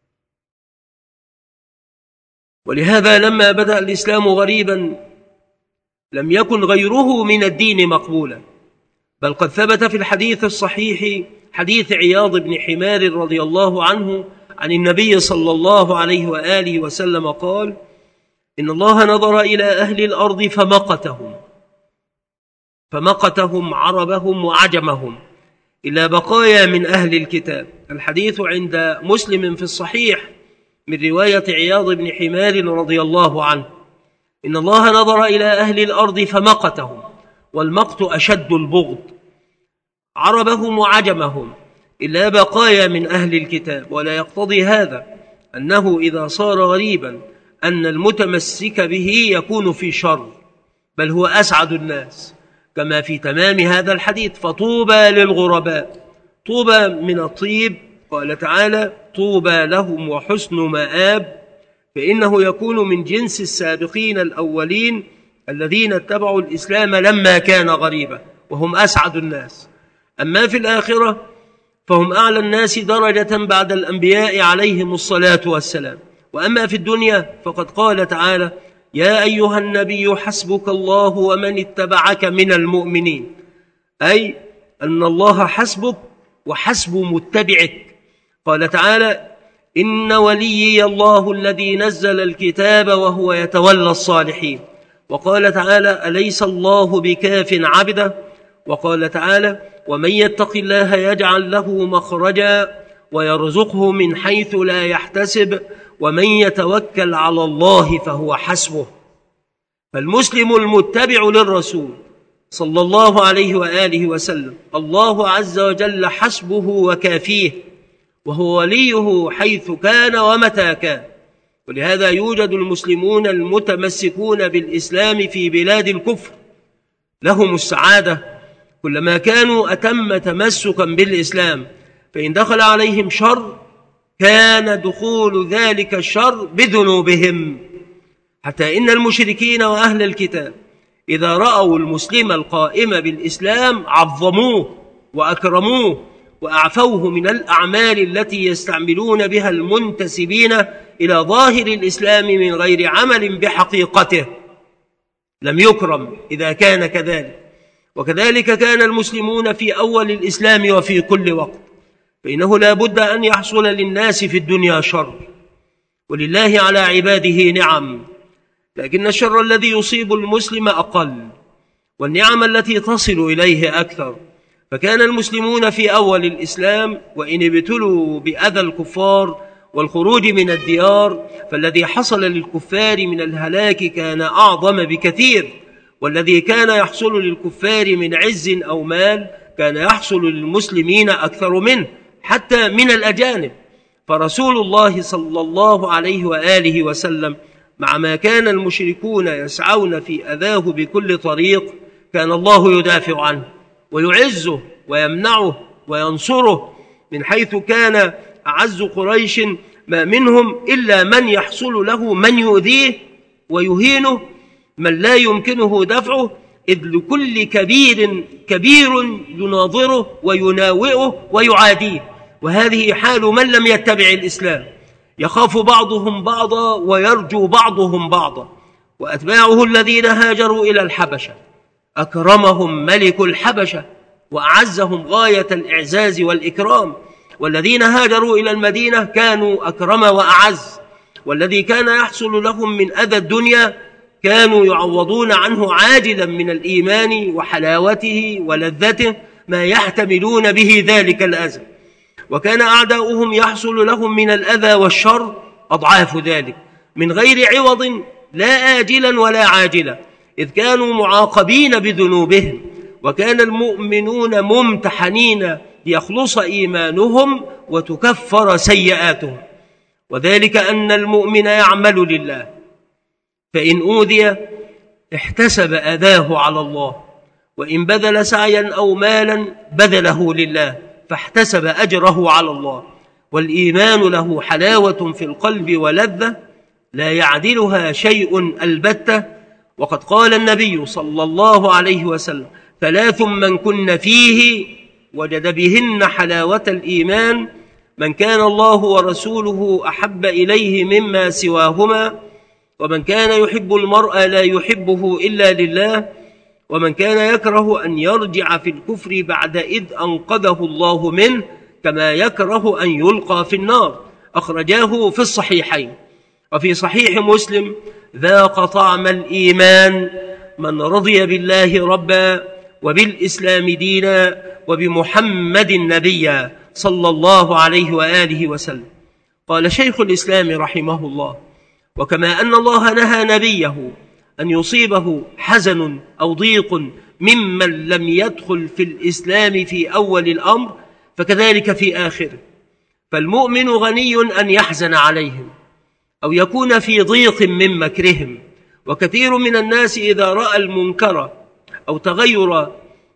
ولهذا لما بدأ الإسلام غريبا لم يكن غيره من الدين مقبولا، بل قد ثبت في الحديث الصحيح حديث عياض بن حمار رضي الله عنه عن النبي صلى الله عليه وآله وسلم قال: إن الله نظر إلى أهل الأرض فمقتهم فمقتهم عربهم وعجمهم إلا بقايا من أهل الكتاب. الحديث عند مسلم في الصحيح من رواية عياض بن حمار رضي الله عنه: إن الله نظر إلى أهل الأرض فمقتهم، والمقت أشد البغض، عربهم وعجمهم إلا بقايا من أهل الكتاب. ولا يقتضي هذا أنه إذا صار غريبا أن المتمسك به يكون في شر، بل هو أسعد الناس، كما في تمام هذا الحديث: فطوبى للغرباء. طوبى من الطيب، قال تعالى: طوبى لهم وحسن مآب، فإنه يكون من جنس السابقين الأولين الذين اتبعوا الإسلام لما كان غريبا، وهم أسعد الناس. أما في الآخرة فهم أعلى الناس درجة بعد الأنبياء عليهم الصلاة والسلام. وأما في الدنيا فقد قال تعالى: يا أيها النبي حسبك الله ومن اتبعك من المؤمنين، أي أن الله حسبك وحسب متبعك. قال تعالى: إن وليي الله الذي نزل الكتاب وهو يتولى الصالحين. وقال تعالى: أليس الله بكاف عبده. وقال تعالى: ومن يتق الله يجعل له مخرجا ويرزقه من حيث لا يحتسب ومن يتوكل على الله فهو حسبه. فالمسلم المتبع للرسول صلى الله عليه وآله وسلم الله عز وجل حسبه وكافيه، وهو وليه حيث كان ومتى كان. ولهذا يوجد المسلمون المتمسكون بالإسلام في بلاد الكفر لهم السعادة كلما كانوا أتم تمسكا بالإسلام، فإن دخل عليهم شر كان دخول ذلك الشر بذنوبهم، حتى إن المشركين وأهل الكتاب إذا رأوا المسلم القائم بالإسلام عظموه وأكرموه وأعفوه من الأعمال التي يستعملون بها المنتسبين إلى ظاهر الإسلام من غير عمل بحقيقته، لم يكرم إذا كان كذلك. وكذلك كان المسلمون في أول الإسلام وفي كل وقت، فإنه لا بد أن يحصل للناس في الدنيا شر، ولله على عباده نعم، لكن الشر الذي يصيب المسلم أقل والنعم التي تصل إليه أكثر. فكان المسلمون في أول الإسلام وإن ابتلوا بأذى الكفار والخروج من الديار، فالذي حصل للكفار من الهلاك كان أعظم بكثير، والذي كان يحصل للكفار من عز أو مال كان يحصل للمسلمين أكثر منه، حتى من الأجانب. فرسول الله صلى الله عليه وآله وسلم مع ما كان المشركون يسعون في أذاه بكل طريق كان الله يدافع عنه ويعزه ويمنعه وينصره، من حيث كان أعز قريش ما منهم إلا من يحصل له من يؤذيه ويهينه، من لا يمكنه دفعه، إذ لكل كبير كبير يناظره ويناوئه ويعاديه. وهذه حال من لم يتبع الإسلام، يخاف بعضهم بعضا ويرجو بعضهم بعضا. وأتباعه الذين هاجروا إلى الحبشة أكرمهم ملك الحبشة وأعزهم غاية الإعزاز والإكرام، والذين هاجروا إلى المدينة كانوا أكرم وأعز، والذي كان يحصل لهم من أذى الدنيا كانوا يعوضون عنه عاجلا من الإيمان وحلاوته ولذته ما يحتملون به ذلك الأذى. وكان أعداؤهم يحصل لهم من الأذى والشر أضعاف ذلك من غير عوض لا آجلا ولا عاجلا، إذ كانوا معاقبين بذنوبهم، وكان المؤمنون ممتحنين ليخلص إيمانهم وتكفر سيئاتهم. وذلك أن المؤمن يعمل لله، فإن أوذي احتسب أذاه على الله، وإن بذل سعيا أو مالا بذله لله فاحتسب أجره على الله. والإيمان له حلاوة في القلب ولذة لا يعدلها شيء البتة. وقد قال النبي صلى الله عليه وسلم: ثلاث من كن فيه وجد بهن حلاوة الإيمان: من كان الله ورسوله أحب إليه مما سواهما، ومن كان يحب المرء لا يحبه إلا لله، ومن كان يكره أن يرجع في الكفر بعد إذ أنقذه الله منه، كما يكره أن يلقى في النار. أخرجاه في الصحيحين. وفي صحيح مسلم: ذاق طعم الإيمان من رضي بالله ربا وبالإسلام دينا وبمحمد نبيا صلى الله عليه وآله وسلم. قال شيخ الإسلام رحمه الله: وكما أن الله نهى نبيه أن يصيبه حزن أو ضيق ممن لم يدخل في الإسلام في أول الأمر، فكذلك في آخره. فالمؤمن غني أن يحزن عليهم أو يكون في ضيق من مكرهم. وكثير من الناس إذا رأى المنكر أو تغير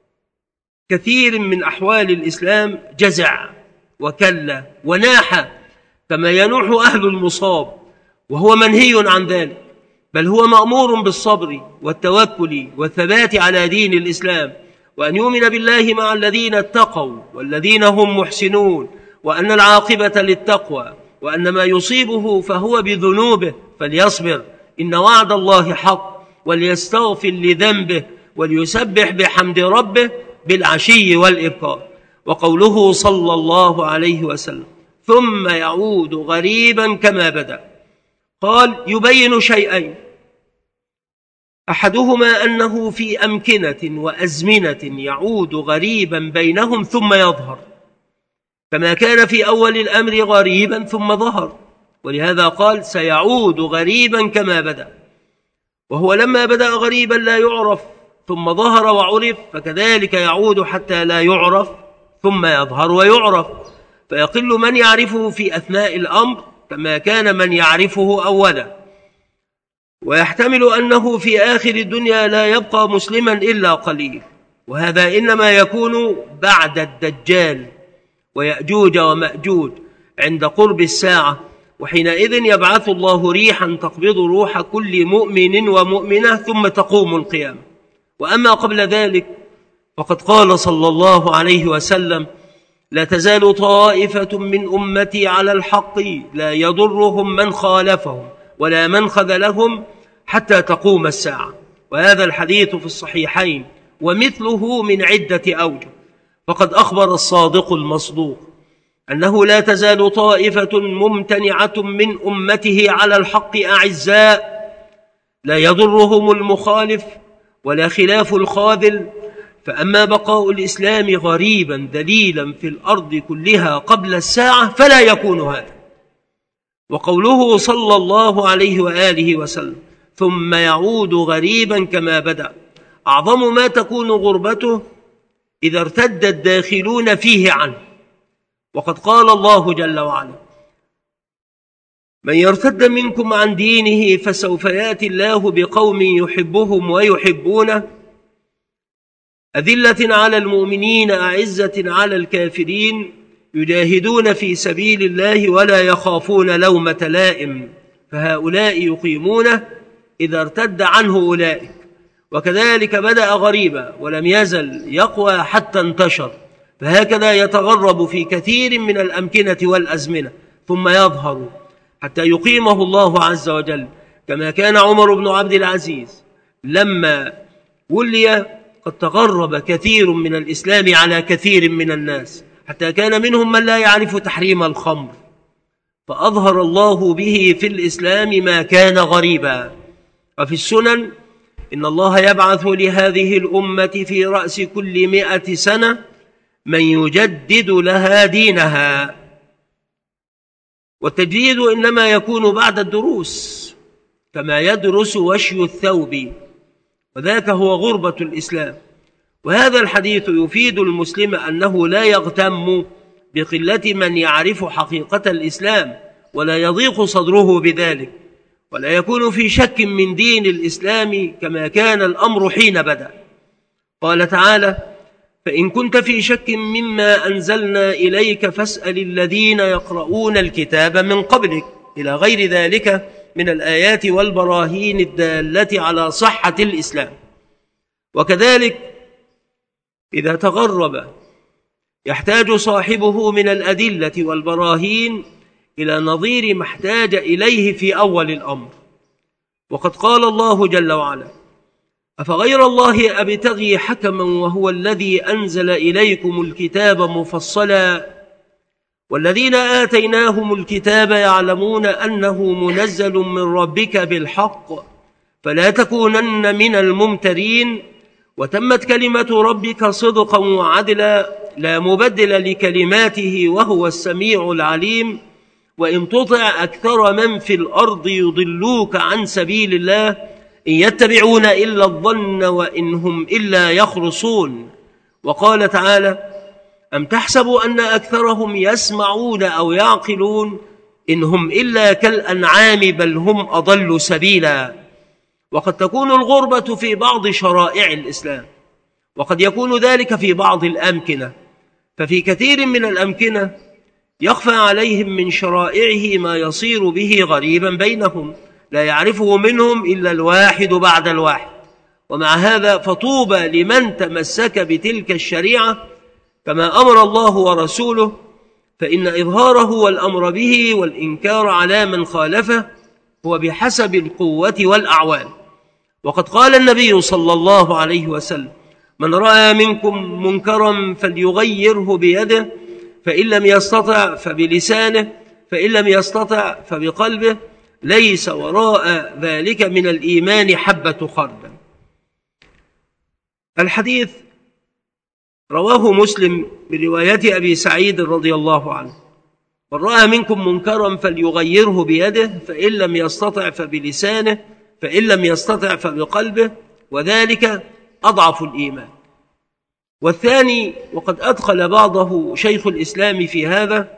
كثير من أحوال الإسلام جزع وكل وناح، كما ينوح أهل المصاب، وهو منهي عن ذلك، بل هو مأمور بالصبر والتوكل والثبات على دين الإسلام، وأن يؤمن بالله مع الذين اتقوا والذين هم محسنون، وأن العاقبة للتقوى، وأن ما يصيبه فهو بذنوبه فليصبر، إن وعد الله حق، وليستغفر لذنبه وليسبح بحمد ربه بالعشي والإبكار. وقوله صلى الله عليه وسلم: ثم يعود غريبا كما بدأ، قال يبين شيئين: أحدهما أنه في أمكنة وأزمنة يعود غريبا بينهم ثم يظهر، كما كان في أول الأمر غريبا ثم ظهر، ولهذا قال سيعود غريبا كما بدأ. وهو لما بدأ غريبا لا يعرف ثم ظهر وعرف، فكذلك يعود حتى لا يعرف ثم يظهر ويعرف، فيقل من يعرفه في أثناء الأمر كما كان من يعرفه أولا. ويحتمل أنه في آخر الدنيا لا يبقى مسلما إلا قليل، وهذا إنما يكون بعد الدجال ويأجوج ومأجوج عند قرب الساعة، وحينئذ يبعث الله ريحا تقبض روح كل مؤمن ومؤمنة ثم تقوم القيامة. وأما قبل ذلك فقد قال صلى الله عليه وسلم: لا تزال طائفة من أمتي على الحق لا يضرهم من خالفهم ولا من خذلهم حتى تقوم الساعة. وهذا الحديث في الصحيحين ومثله من عدة أوجه. فقد أخبر الصادق المصدوق أنه لا تزال طائفة ممتنعة من أمته على الحق أعزاء لا يضرهم المخالف ولا خلاف الخاذل. فأما بقاء الإسلام غريبا دليلا في الأرض كلها قبل الساعة فلا يكون هذا. وقوله صلى الله عليه وآله وسلم: ثم يعود غريبا كما بدأ، أعظم ما تكون غربته إذا ارتد الداخلون فيه عنه. وقد قال الله جل وعلا: من يرتد منكم عن دينه فسوف يأتي الله بقوم يحبهم ويحبونه أذلة على المؤمنين أعزة على الكافرين يجاهدون في سبيل الله ولا يخافون لومة لائم، فهؤلاء يقيمونه إذا ارتد عنه أولئك. وكذلك بدأ غريبا ولم يزل يقوى حتى انتشر، فهكذا يتغرب في كثير من الأمكنة والأزمنة ثم يظهر حتى يقيمه الله عز وجل، كما كان عمر بن عبد العزيز لما ولي قد تغرب كثير من الإسلام على كثير من الناس حتى كان منهم من لا يعرف تحريم الخمر، فأظهر الله به في الإسلام ما كان غريبا. وفي السنن إن الله يبعث لهذه الأمة في رأس كل مئة سنة من يجدد لها دينها، والتجديد إنما يكون بعد الدروس كما يدرس وشي الثوب، وذاك هو غربة الإسلام. وهذا الحديث يفيد المسلم أنه لا يغتم بقلة من يعرف حقيقة الإسلام ولا يضيق صدره بذلك، ولا يكون في شك من دين الإسلام كما كان الأمر حين بدأ. قال تعالى: فإن كنت في شك مما أنزلنا إليك فاسأل الذين يقرؤون الكتاب من قبلك، إلى غير ذلك من الآيات والبراهين الدالة على صحة الإسلام. وكذلك إذا تغرب يحتاج صاحبه من الأدلة والبراهين إلى نظير ما احتاج إليه في أول الأمر. وقد قال الله جل وعلا: أفغير الله أبتغي حكما وهو الذي أنزل إليكم الكتاب مفصلا والذين آتيناهم الكتاب يعلمون أنه منزل من ربك بالحق فلا تكونن من الممترين وتمت كلمة ربك صدقا وعدلا لا مبدل لكلماته وهو السميع العليم وإن تطع أكثر من في الأرض يضلوك عن سبيل الله إن يتبعون إلا الظن وإن هم إلا يخرصون. وقال تعالى: أم تحسبوا أن أكثرهم يسمعون أو يعقلون إن هم إلا كالأنعام بل هم أضل سبيلا. وقد تكون الغربة في بعض شرائع الإسلام، وقد يكون ذلك في بعض الأمكنة، ففي كثير من الأمكنة يخفى عليهم من شرائعه ما يصير به غريبا بينهم لا يعرفه منهم إلا الواحد بعد الواحد. ومع هذا فطوبى لمن تمسك بتلك الشريعة كما أمر الله ورسوله، فإن إظهاره والأمر به والإنكار على من خالفه هو بحسب القوة والأعوان. وقد قال النبي صلى الله عليه وسلم: من رأى منكم منكرا فليغيره بيده فإن لم يستطع فبلسانه فإن لم يستطع فبقلبه ليس وراء ذلك من الإيمان حبة خردل. الحديث رواه مسلم برواية أبي سعيد رضي الله عنه: من رأى منكم منكرا فليغيره بيده فإن لم يستطع فبلسانه فإن لم يستطع فبقلبه وذلك أضعف الإيمان. والثاني وقد أدخل بعضه شيخ الإسلام في هذا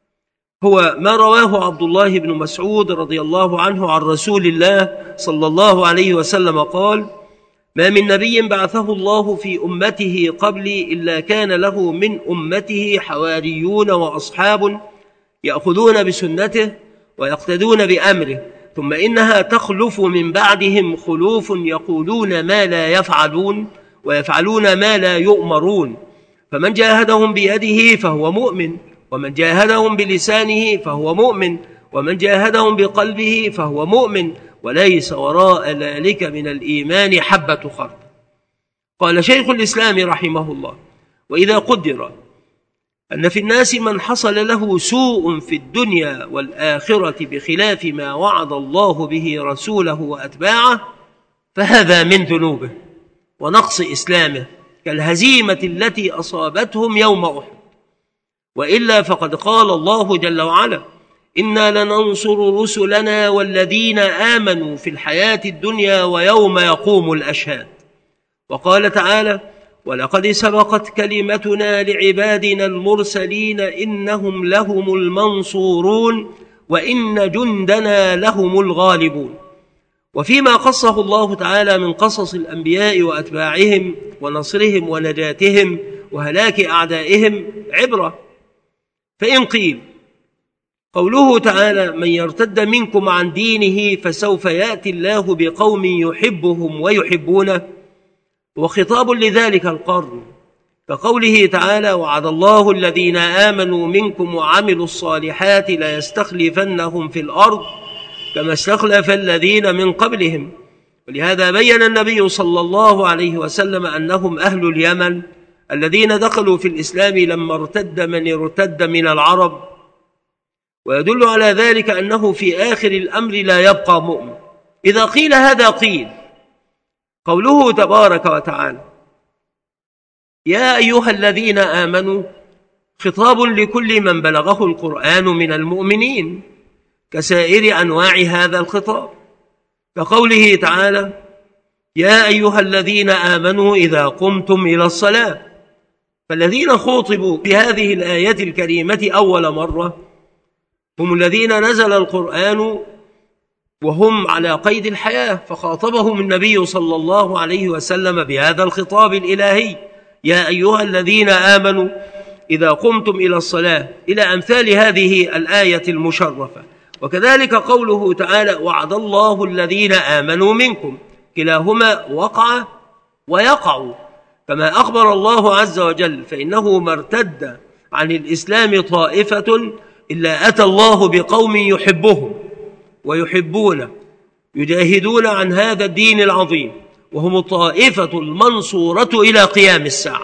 هو ما رواه عبد الله بن مسعود رضي الله عنه عن رسول الله صلى الله عليه وسلم قال: ما من نبي بعثه الله في أمته قبلي إلا كان له من أمته حواريون وأصحاب يأخذون بسنته ويقتدون بأمره ثم إنها تخلف من بعدهم خلوف يقولون ما لا يفعلون ويفعلون ما لا يؤمرون فمن جاهدهم بيده فهو مؤمن ومن جاهدهم بلسانه فهو مؤمن ومن جاهدهم بقلبه فهو مؤمن وليس وراء ذلك من الإيمان حبة خردل. قال شيخ الإسلام رحمه الله: وإذا قدر أن في الناس من حصل له سوء في الدنيا والآخرة بخلاف ما وعد الله به رسوله وأتباعه فهذا من ذنوبه ونقص إسلامه كالهزيمة التي أصابتهم يوم أحد. وإلا فقد قال الله جل وعلا: إنا لننصر رسلنا والذين آمنوا في الحياة الدنيا ويوم يقوم الأشهاد. وقال تعالى: ولقد سبقت كلمتنا لعبادنا المرسلين إنهم لهم المنصورون وإن جندنا لهم الغالبون. وفيما قصه الله تعالى من قصص الأنبياء وأتباعهم ونصرهم ونجاتهم وهلاك أعدائهم عبرة. فإن قيل قوله تعالى: من يرتد منكم عن دينه فسوف يأتي الله بقوم يحبهم ويحبونه، وخطاب لذلك القرن كقوله تعالى: وعد الله الذين آمنوا منكم وعملوا الصالحات ليستخلفنهم في الأرض كما استخلف الذين من قبلهم. ولهذا بين النبي صلى الله عليه وسلم أنهم أهل اليمن الذين دخلوا في الإسلام لما ارتد من ارتد من العرب، ويدل على ذلك أنه في آخر الأمر لا يبقى مؤمن. إذا قيل هذا قيل قوله تبارك وتعالى يا أيها الذين آمنوا خطاب لكل من بلغه القرآن من المؤمنين كسائر أنواع هذا الخطاب، كقوله تعالى يا أيها الذين آمنوا إذا قمتم إلى الصلاة. فالذين خوطبوا بهذه الآية الكريمة أول مرة هم الذين نزل القرآن وهم على قيد الحياة، فخاطبهم النبي صلى الله عليه وسلم بهذا الخطاب الإلهي يا أيها الذين آمنوا إذا قمتم إلى الصلاة، إلى أمثال هذه الآية المشرفة. وكذلك قوله تعالى وعد الله الذين آمنوا منكم، كلاهما وقع ويقع، كما أخبر الله عز وجل فإنه ما ارتد عن الإسلام طائفة إلا أتى الله بقوم يحبهم ويحبونه يجاهدون عن هذا الدين العظيم، وهم الطائفة المنصورة إلى قيام الساعة.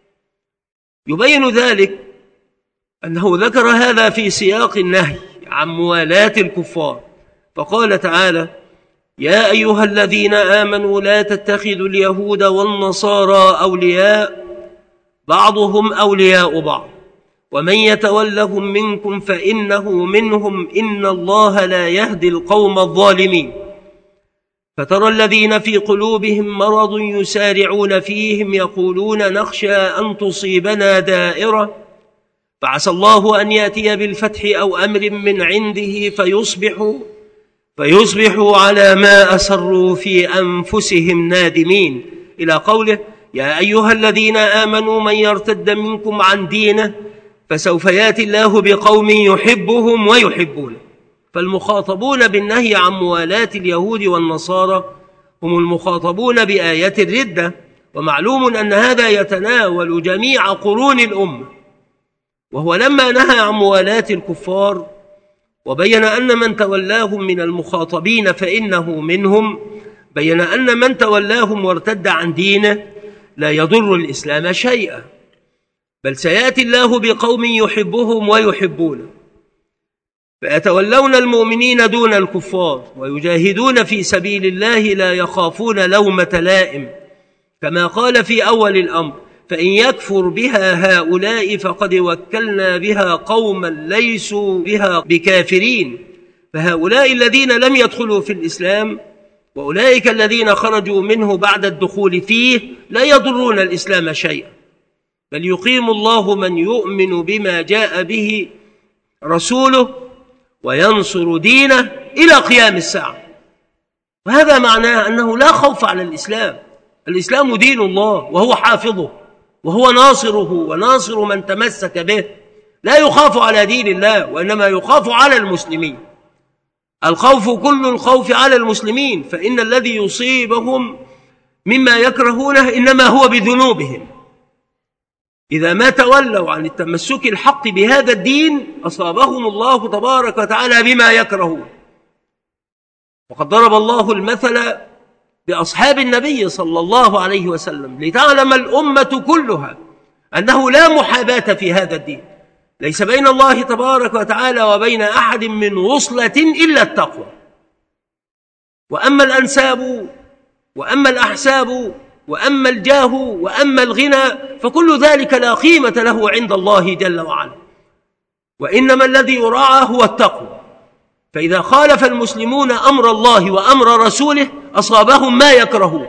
يبين ذلك أنه ذكر هذا في سياق النهي عن موالاة الكفار، فقال تعالى يا أيها الذين آمنوا لا تتخذوا اليهود والنصارى أولياء بعضهم أولياء بعض ومن يتولهم منكم فإنه منهم إن الله لا يهدي القوم الظالمين. فترى الذين في قلوبهم مرض يسارعون فيهم يقولون نخشى أن تصيبنا دائرة فعسى الله أن يأتي بالفتح أو أمر من عنده فيصبحوا فيصبحوا على ما أسروا في أنفسهم نادمين، إلى قوله يا أيها الذين آمنوا من يرتد منكم عن دينه فسوف يأتي الله بقوم يحبهم ويحبونه. فالمخاطبون بالنهي عن موالاة اليهود والنصارى هم المخاطبون بآية الردة، ومعلوم أن هذا يتناول جميع قرون الأمة. وهو لما نهى عن موالاة الكفار وبين أن من تولاهم من المخاطبين فإنه منهم، بين أن من تولاهم وارتد عن دينه لا يضر الإسلام شيئا، بل سيأتي الله بقوم يحبهم ويحبونه، فيتولون المؤمنين دون الكفار ويجاهدون في سبيل الله لا يخافون لومة لائم، كما قال في أول الأمر فإن يكفر بها هؤلاء فقد وكلنا بها قوما ليسوا بها بكافرين. فهؤلاء الذين لم يدخلوا في الإسلام وأولئك الذين خرجوا منه بعد الدخول فيه لا يضرون الإسلام شيئا، بل يقيم الله من يؤمن بما جاء به رسوله وينصر دينه إلى قيام الساعة. وهذا معناه أنه لا خوف على الإسلام. الإسلام دين الله وهو حافظه وهو ناصره وناصر من تمسك به، لا يخاف على دين الله وإنما يخاف على المسلمين. الخوف كل الخوف على المسلمين، فإن الذي يصيبهم مما يكرهونه إنما هو بذنوبهم. إذا ما تولوا عن التمسك الحق بهذا الدين أصابهم الله تبارك وتعالى بما يكرهون. وقد ضرب الله المثل بأصحاب النبي صلى الله عليه وسلم لتعلم الأمة كلها أنه لا محاباة في هذا الدين، ليس بين الله تبارك وتعالى وبين أحد من وصلة إلا التقوى. وأما الأنساب وأما الأحساب وأما الجاه وأما الغنى فكل ذلك لا قيمة له عند الله جل وعلا، وإنما الذي يراعى هو التقوى. فإذا خالف المسلمون أمر الله وأمر رسوله أصابهم ما يكرهون،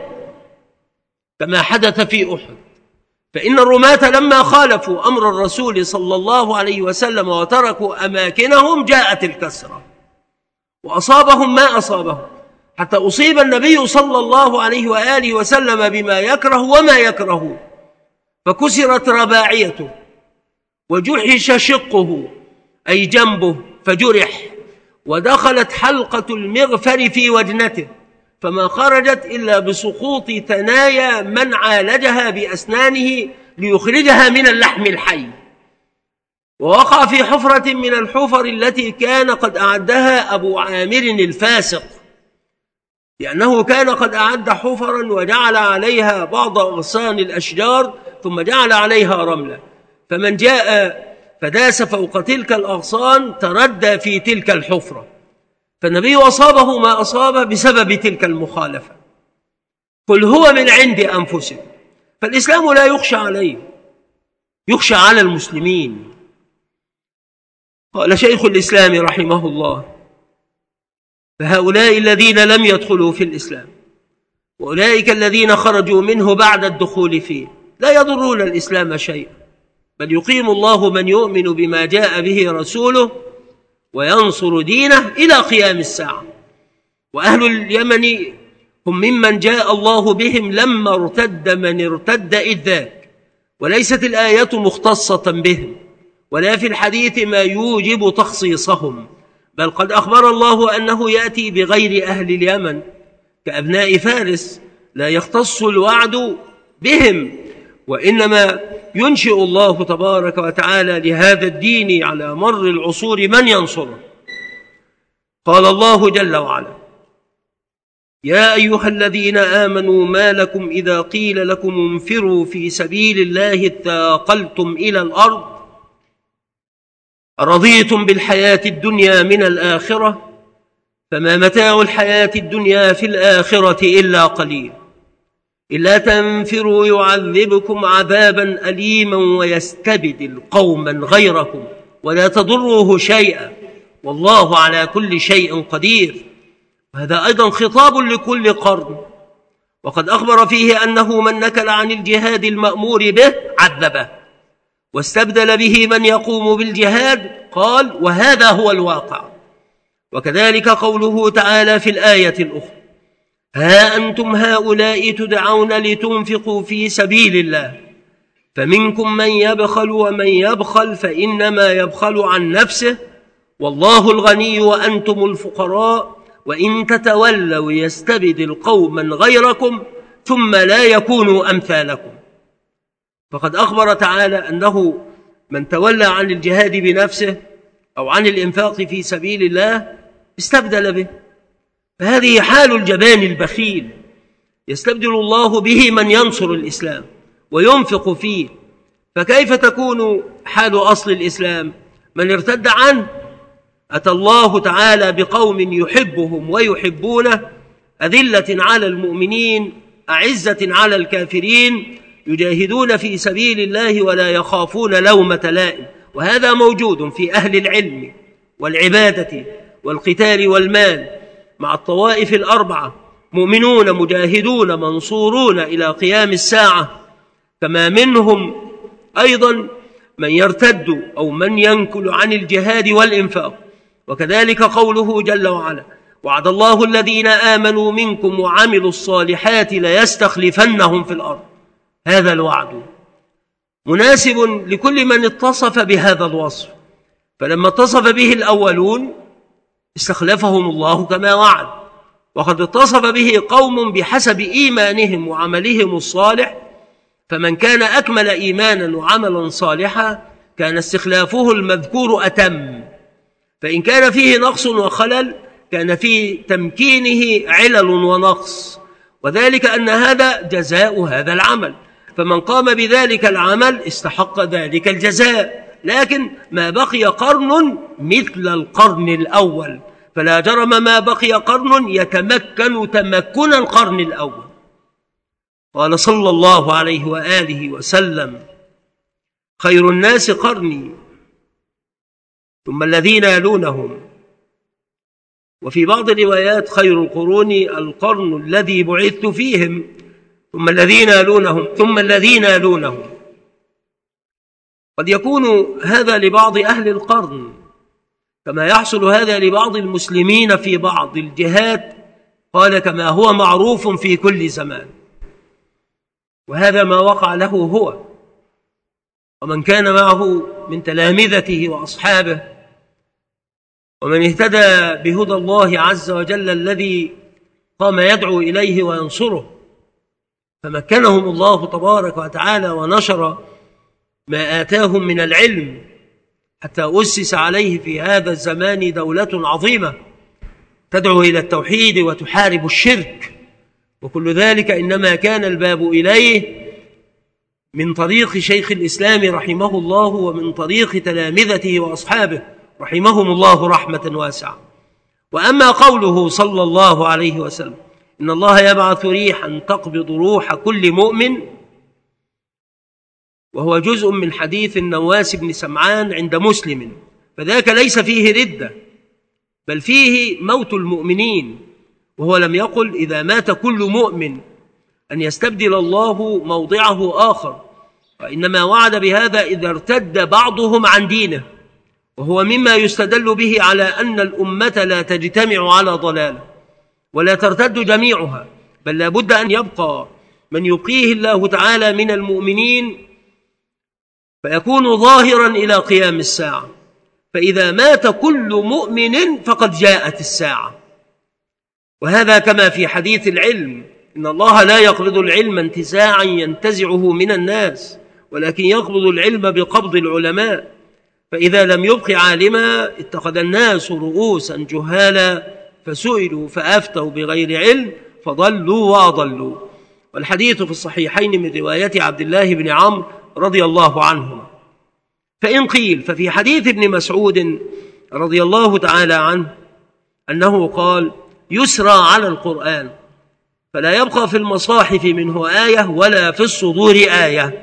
كما حدث في أحد. فإن الرماة لما خالفوا أمر الرسول صلى الله عليه وسلم وتركوا أماكنهم جاءت الكسرة وأصابهم ما أصابهم، حتى أصيب النبي صلى الله عليه وآله وسلم بما يكره وما يكره، فكسرت رباعيته وجحش شقه أي جنبه فجرح، ودخلت حلقة المغفر في وجنته فما خرجت إلا بسقوط ثنايا من عالجها بأسنانه ليخرجها من اللحم الحي. ووقع في حفرة من الحفر التي كان قد أعدها أبو عامر الفاسق، لأنه كان قد أعد حفرا وجعل عليها بعض أغصان الأشجار ثم جعل عليها رملا، فمن جاء فداس فوق تلك الأغصان تردى في تلك الحفرة، فالنبي أصابه ما أصاب بسبب تلك المخالفة. قل هو من عند أنفسهم. فالإسلام لا يخشى عليه، يخشى على المسلمين. قال شيخ الإسلام رحمه الله: فهؤلاء الذين لم يدخلوا في الإسلام وأولئك الذين خرجوا منه بعد الدخول فيه لا يضرون الإسلام شيئا، بل يقيم الله من يؤمن بما جاء به رسوله وينصر دينه إلى قيام الساعة. وأهل اليمن هم ممن جاء الله بهم لما ارتد من ارتد إذ ذاك، وليست الآية مختصة بهم ولا في الحديث ما يوجب تخصيصهم، بل قد أخبر الله أنه يأتي بغير أهل اليمن كأبناء فارس، لا يختص الوعد بهم، وإنما ينشئ الله تبارك وتعالى لهذا الدين على مر العصور من ينصره. قال الله جل وعلا: يا أيها الذين آمنوا ما لكم إذا قيل لكم انفروا في سبيل الله اثاقلتم إلى الأرض أرضيتم بالحياة الدنيا من الآخرة فما متاع الحياة الدنيا في الآخرة إلا قليل إلا تنفروا يعذبكم عذابا أليما ويستبدل قوما غيركم ولا تضروه شيئا والله على كل شيء قدير. هذا أيضا خطاب لكل قرن، وقد أخبر فيه أنه من نكل عن الجهاد المأمور به عذبه واستبدل به من يقوم بالجهاد، قال: وهذا هو الواقع. وكذلك قوله تعالى في الآية الأخرى: ها أنتم هؤلاء تدعون لتنفقوا في سبيل الله فمنكم من يبخل ومن يبخل فإنما يبخل عن نفسه والله الغني وأنتم الفقراء وإن تتولوا يستبدل قوما غيركم ثم لا يكونوا أمثالكم. فقد أخبر تعالى أنه من تولى عن الجهاد بنفسه أو عن الإنفاق في سبيل الله استبدل به، فهذه حال الجبان البخيل، يستبدل الله به من ينصر الإسلام وينفق فيه. فكيف تكون حال أصل الإسلام؟ من ارتد عنه أتى الله تعالى بقوم يحبهم ويحبونه أذلة على المؤمنين أعزة على الكافرين يجاهدون في سبيل الله ولا يخافون لومة لائم. وهذا موجود في أهل العلم والعبادة والقتال والمال مع الطوائف الأربعة، مؤمنون مجاهدون منصورون إلى قيام الساعة، كما منهم أيضا من يرتد أو من ينكل عن الجهاد والإنفاق. وكذلك قوله جل وعلا: وعد الله الذين آمنوا منكم وعملوا الصالحات ليستخلفنهم في الأرض. هذا الوعد مناسب لكل من اتصف بهذا الوصف، فلما اتصف به الأولون استخلفهم الله كما وعد، وقد اتصف به قوم بحسب إيمانهم وعملهم الصالح، فمن كان أكمل إيمانا وعملا صالحا كان استخلافه المذكور أتم، فإن كان فيه نقص وخلل كان في تمكينه علل ونقص، وذلك أن هذا جزاء هذا العمل، فمن قام بذلك العمل استحق ذلك الجزاء. لكن ما بقي قرن مثل القرن الأول، فلا جرم ما بقي قرن يتمكن تمكن القرن الأول. قال صلى الله عليه وآله وسلم: خير الناس قرني ثم الذين يلونهم، وفي بعض الروايات خير القرون القرن الذي بعثت فيهم ثم الذين يلونهم ثم الذين يلونهم. قد يكون هذا لبعض أهل القرن كما يحصل هذا لبعض المسلمين في بعض الجهات، قال كما هو معروف في كل زمان، وهذا ما وقع له هو ومن كان معه من تلامذته وأصحابه ومن اهتدى بهدى الله عز وجل الذي قام يدعو إليه وينصره، فمكنهم الله تبارك وتعالى ونشر ما آتاهم من العلم حتى أسس عليه في هذا الزمان دولة عظيمة تدعو إلى التوحيد وتحارب الشرك، وكل ذلك إنما كان الباب إليه من طريق شيخ الإسلام رحمه الله ومن طريق تلامذته وأصحابه رحمهم الله رحمة واسعة. وأما قوله صلى الله عليه وسلم إن الله يبعث ريحا تقبض روح كل مؤمن، وهو جزء من حديث النواس بن سمعان عند مسلم، فذاك ليس فيه ردة بل فيه موت المؤمنين، وهو لم يقل إذا مات كل مؤمن أن يستبدل الله موضعه آخر، وإنما وعد بهذا إذا ارتد بعضهم عن دينه، وهو مما يستدل به على أن الأمة لا تجتمع على ضلالة ولا ترتد جميعها، بل لا بد أن يبقى من يبقيه الله تعالى من المؤمنين فيكون ظاهرا إلى قيام الساعة. فإذا مات كل مؤمن فقد جاءت الساعة. وهذا كما في حديث العلم إن الله لا يقبض العلم انتزاعا ينتزعه من الناس، ولكن يقبض العلم بقبض العلماء، فإذا لم يبق عالما اتخذ الناس رؤوسا جهالا فسئلوا فأفتوا بغير علم فضلوا وأضلوا. والحديث في الصحيحين من رواية عبد الله بن عمرو رضي الله عنهما. فإن قيل ففي حديث ابن مسعود رضي الله تعالى عنه أنه قال يسرى على القرآن فلا يبقى في المصاحف منه آية ولا في الصدور آية.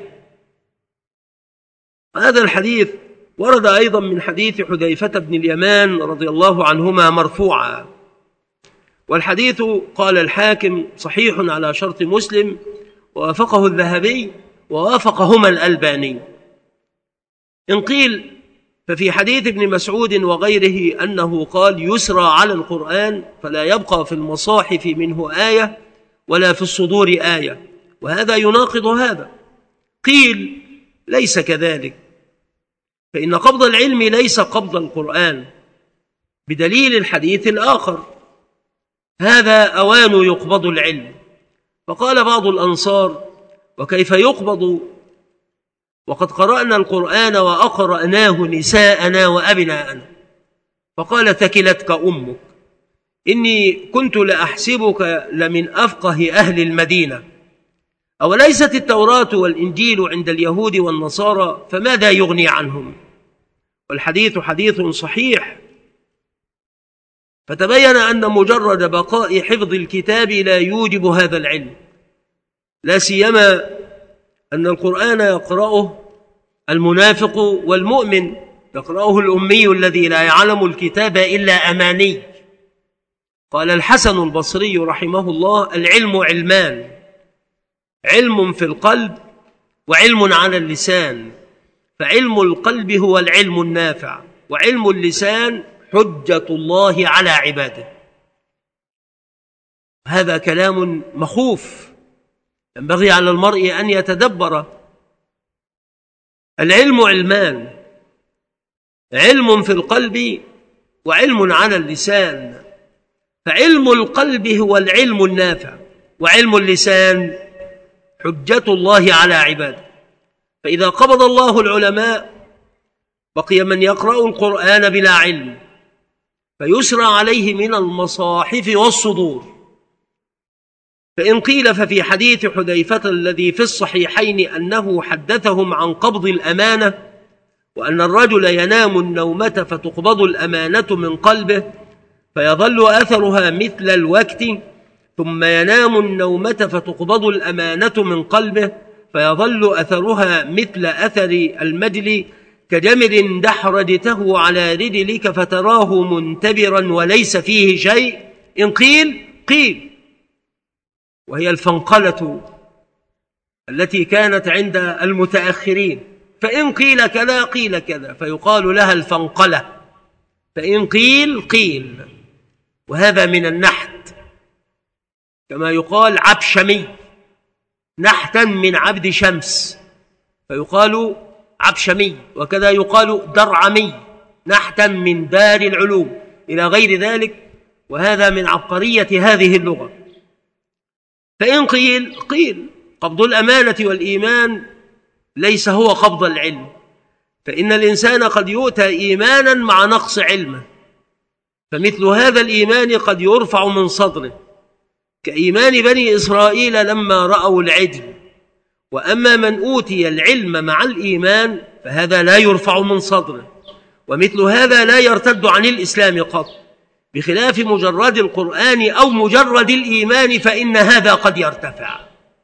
هذا الحديث ورد أيضا من حديث حذيفة بن اليمان رضي الله عنهما مرفوعا، والحديث قال الحاكم صحيح على شرط مسلم، ووافقه الذهبي ووافقهما الألباني. إن قيل ففي حديث ابن مسعود وغيره أنه قال يسرى على القرآن فلا يبقى في المصاحف منه آية ولا في الصدور آية، وهذا يناقض هذا. قيل ليس كذلك، فإن قبض العلم ليس قبض القرآن، بدليل الحديث الآخر هذا أوان يقبض العلم. فقال بعض الأنصار وكيف يقبض وقد قرأنا القرآن وأقرأناه نساءنا وأبناءنا؟ فقال ثكلتك أمك، إني كنت لأحسبك لمن أفقه أهل المدينة. أوليست التوراة والإنجيل عند اليهود والنصارى فماذا يغني عنهم؟ والحديث حديث صحيح. فتبين أن مجرد بقاء حفظ الكتاب لا يوجب هذا العلم، لا سيما أن القرآن يقرأه المنافق والمؤمن، يقرأه الأمي الذي لا يعلم الكتاب إلا أماني. قال الحسن البصري رحمه الله العلم علمان، علم في القلب وعلم على اللسان، فعلم القلب هو العلم النافع، وعلم اللسان حجة الله على عباده. هذا كلام مخوف ينبغي على المرء أن يتدبر. العلم علمان، علم في القلب وعلم على اللسان، فعلم القلب هو العلم النافع، وعلم اللسان حجة الله على عباده. فإذا قبض الله العلماء بقي من يقرأ القرآن بلا علم، فيسرى عليه من المصاحف والصدور. فإن قيل ففي حديث حذيفة الذي في الصحيحين أنه حدثهم عن قبض الأمانة، وأن الرجل ينام النومة فتقبض الأمانة من قلبه فيظل أثرها مثل الوقت، ثم ينام النومة فتقبض الأمانة من قلبه فيظل أثرها مثل أثر المجل، كجمر دحرجته على رجلك فتراه منتبرا وليس فيه شيء. إن قيل قيل، وهي الفنقلة التي كانت عند المتأخرين، فإن قيل كذا قيل كذا فيقال لها الفنقلة، فإن قيل قيل. وهذا من النحت، كما يقال عبشمي، نحتا من عبد شمس فيقال عبشمي، وكذا يقال درعمي نحتا من دار العلوم إلى غير ذلك، وهذا من عبقرية هذه اللغة. فإن قيل قيل قبض الأمانة والإيمان ليس هو قبض العلم، فإن الإنسان قد يؤتى إيمانا مع نقص علمه، فمثل هذا الإيمان قد يرفع من صدره، كإيمان بني إسرائيل لما رأوا العجل، وأما من أوتي العلم مع الإيمان فهذا لا يرفع من صدره، ومثل هذا لا يرتد عن الإسلام قط، بخلاف مجرد القرآن أو مجرد الإيمان فإن هذا قد يرتفع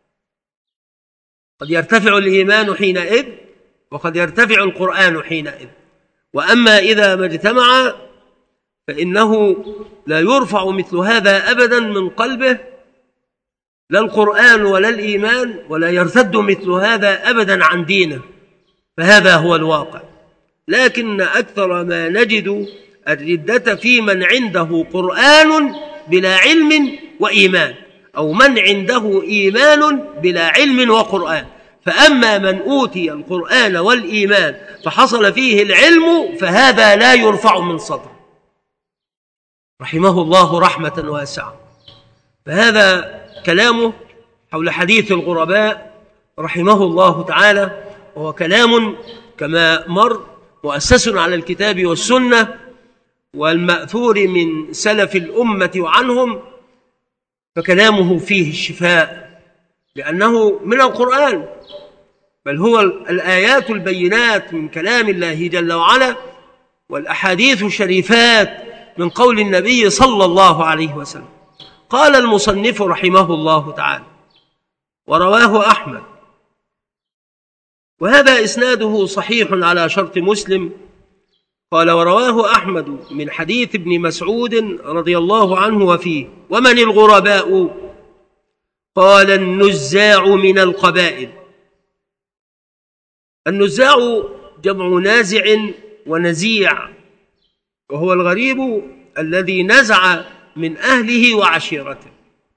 قد يرتفع الإيمان حينئذ، وقد يرتفع القرآن حينئذ. وأما إذا ما اجتمع فإنه لا يرفع مثل هذا أبدا من قلبه، لا القرآن ولا الإيمان، ولا يرتد مثل هذا أبدا عن دينه، فهذا هو الواقع. لكن أكثر ما نجد الردة في من عنده قرآن بلا علم وإيمان، أو من عنده إيمان بلا علم وقرآن. فأما من أوتي القرآن والإيمان فحصل فيه العلم فهذا لا يرفع من صدره، رحمه الله رحمة واسعة. فهذا كلامه حول حديث الغرباء رحمه الله تعالى، وهو كلام كما مر مؤسس على الكتاب والسنة والمأثور من سلف الأمة وعنهم، فكلامه فيه الشفاء، لأنه من القرآن، بل هو الآيات البينات من كلام الله جل وعلا، والأحاديث الشريفات من قول النبي صلى الله عليه وسلم. قال المصنف رحمه الله تعالى: ورواه أحمد، وهذا إسناده صحيح على شرط مسلم. قال: ورواه أحمد من حديث ابن مسعود رضي الله عنه وفيه: ومن الغرباء؟ قال: النزاع من القبائل. النزاع جمع نازع ونزيع، وهو الغريب الذي نزع من أهله وعشيرته.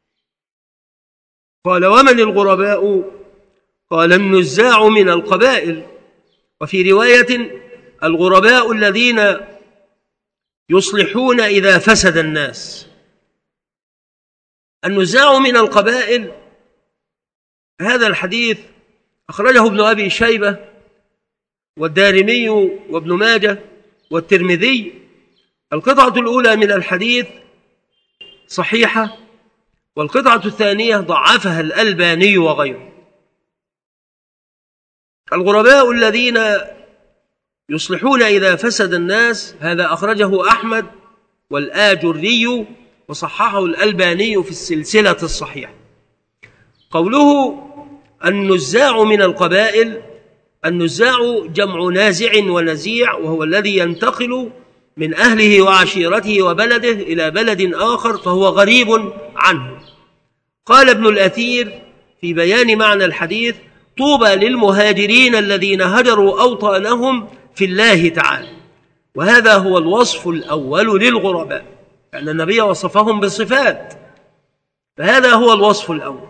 قال: ومن الغرباء؟ قال: النزاع من القبائل. وفي رواية: الغرباء الذين يصلحون إذا فسد الناس. النزاع من القبائل، هذا الحديث أخرجه ابن أبي شيبة والدارمي وابن ماجه والترمذي. القطعة الأولى من الحديث صحيحة، والقطعة الثانية ضعفها الألباني وغيره. الغرباء الذين يصلحون إذا فسد الناس، هذا أخرجه أحمد والآجري وصححه الألباني في السلسلة الصحيحة. قوله النزاع من القبائل، النزاع جمع نازع ونزيع، وهو الذي ينتقل من أهله وعشيرته وبلده إلى بلد آخر فهو غريب عنه. قال ابن الأثير في بيان معنى الحديث: طوبى للمهاجرين الذين هجروا أوطانهم في الله تعالى. وهذا هو الوصف الأول للغرباء، لأن النبي وصفهم بصفات، فهذا هو الوصف الأول.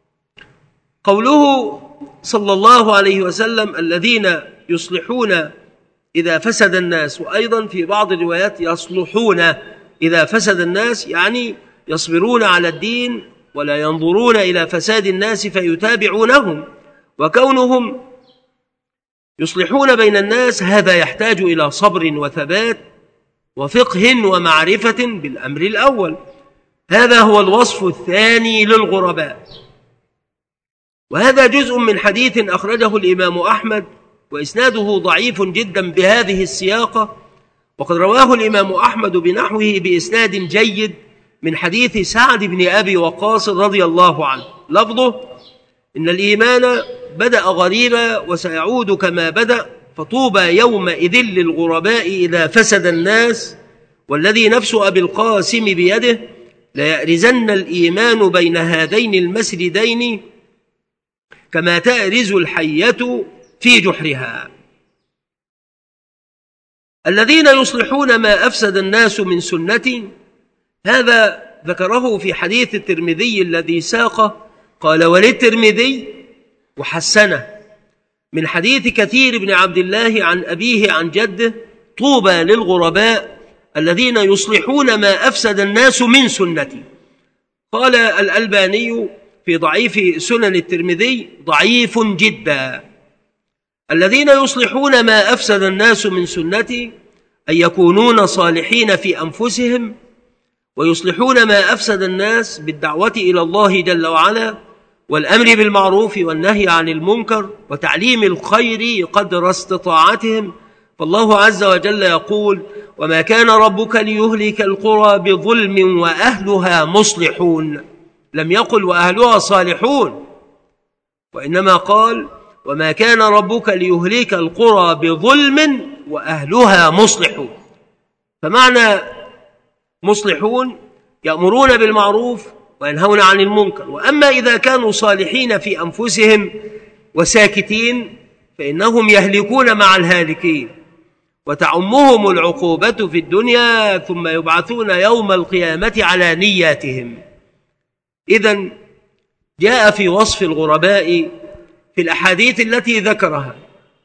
قوله صلى الله عليه وسلم: الذين يصلحون إذا فسد الناس، وأيضا في بعض الروايات يصلحون إذا فسد الناس، يعني يصبرون على الدين ولا ينظرون إلى فساد الناس فيتابعونهم. وكونهم يصلحون بين الناس هذا يحتاج إلى صبر وثبات وفقه ومعرفة بالأمر الأول. هذا هو الوصف الثاني للغرباء. وهذا جزء من حديث أخرجه الإمام أحمد، وإسناده ضعيف جدا بهذه السياقة، وقد رواه الإمام أحمد بنحوه بإسناد جيد من حديث سعد بن أبي وقاص رضي الله عنه، لفظه: إن الإيمان بدأ غريبا وسيعود كما بدأ، فطوبى يومئذ للغرباء إذا فسد الناس، والذي نفس أبي القاسم بيده ليأرزن الإيمان بين هذين المسردين كما تأرز الحية في جحرها. الذين يصلحون ما أفسد الناس من سنتي، هذا ذكره في حديث الترمذي الذي ساقه. قال: وللترمذي وحسنه من حديث كثير بن عبد الله عن أبيه عن جده: طوبى للغرباء الذين يصلحون ما أفسد الناس من سنتي. قال الألباني في ضعيف سنن الترمذي: ضعيف جدا. الذين يصلحون ما أفسد الناس من سنتي أن يكونون صالحين في أنفسهم، ويصلحون ما أفسد الناس بالدعوة إلى الله جل وعلا، والأمر بالمعروف والنهي عن المنكر وتعليم الخير قدر استطاعتهم. فالله عز وجل يقول: وما كان ربك ليهلك القرى بظلم وأهلها مصلحون. لم يقل وأهلها صالحون، وإنما قال: وما كان ربك ليهلك القرى بظلم وأهلها مصلحون. فمعنى مصلحون يأمرون بالمعروف وينهون عن المنكر. وأما إذا كانوا صالحين في أنفسهم وساكتين فإنهم يهلكون مع الهالكين، وتعمهم العقوبة في الدنيا ثم يبعثون يوم القيامة على نياتهم. إذن جاء في وصف الغرباء في الأحاديث التي ذكرها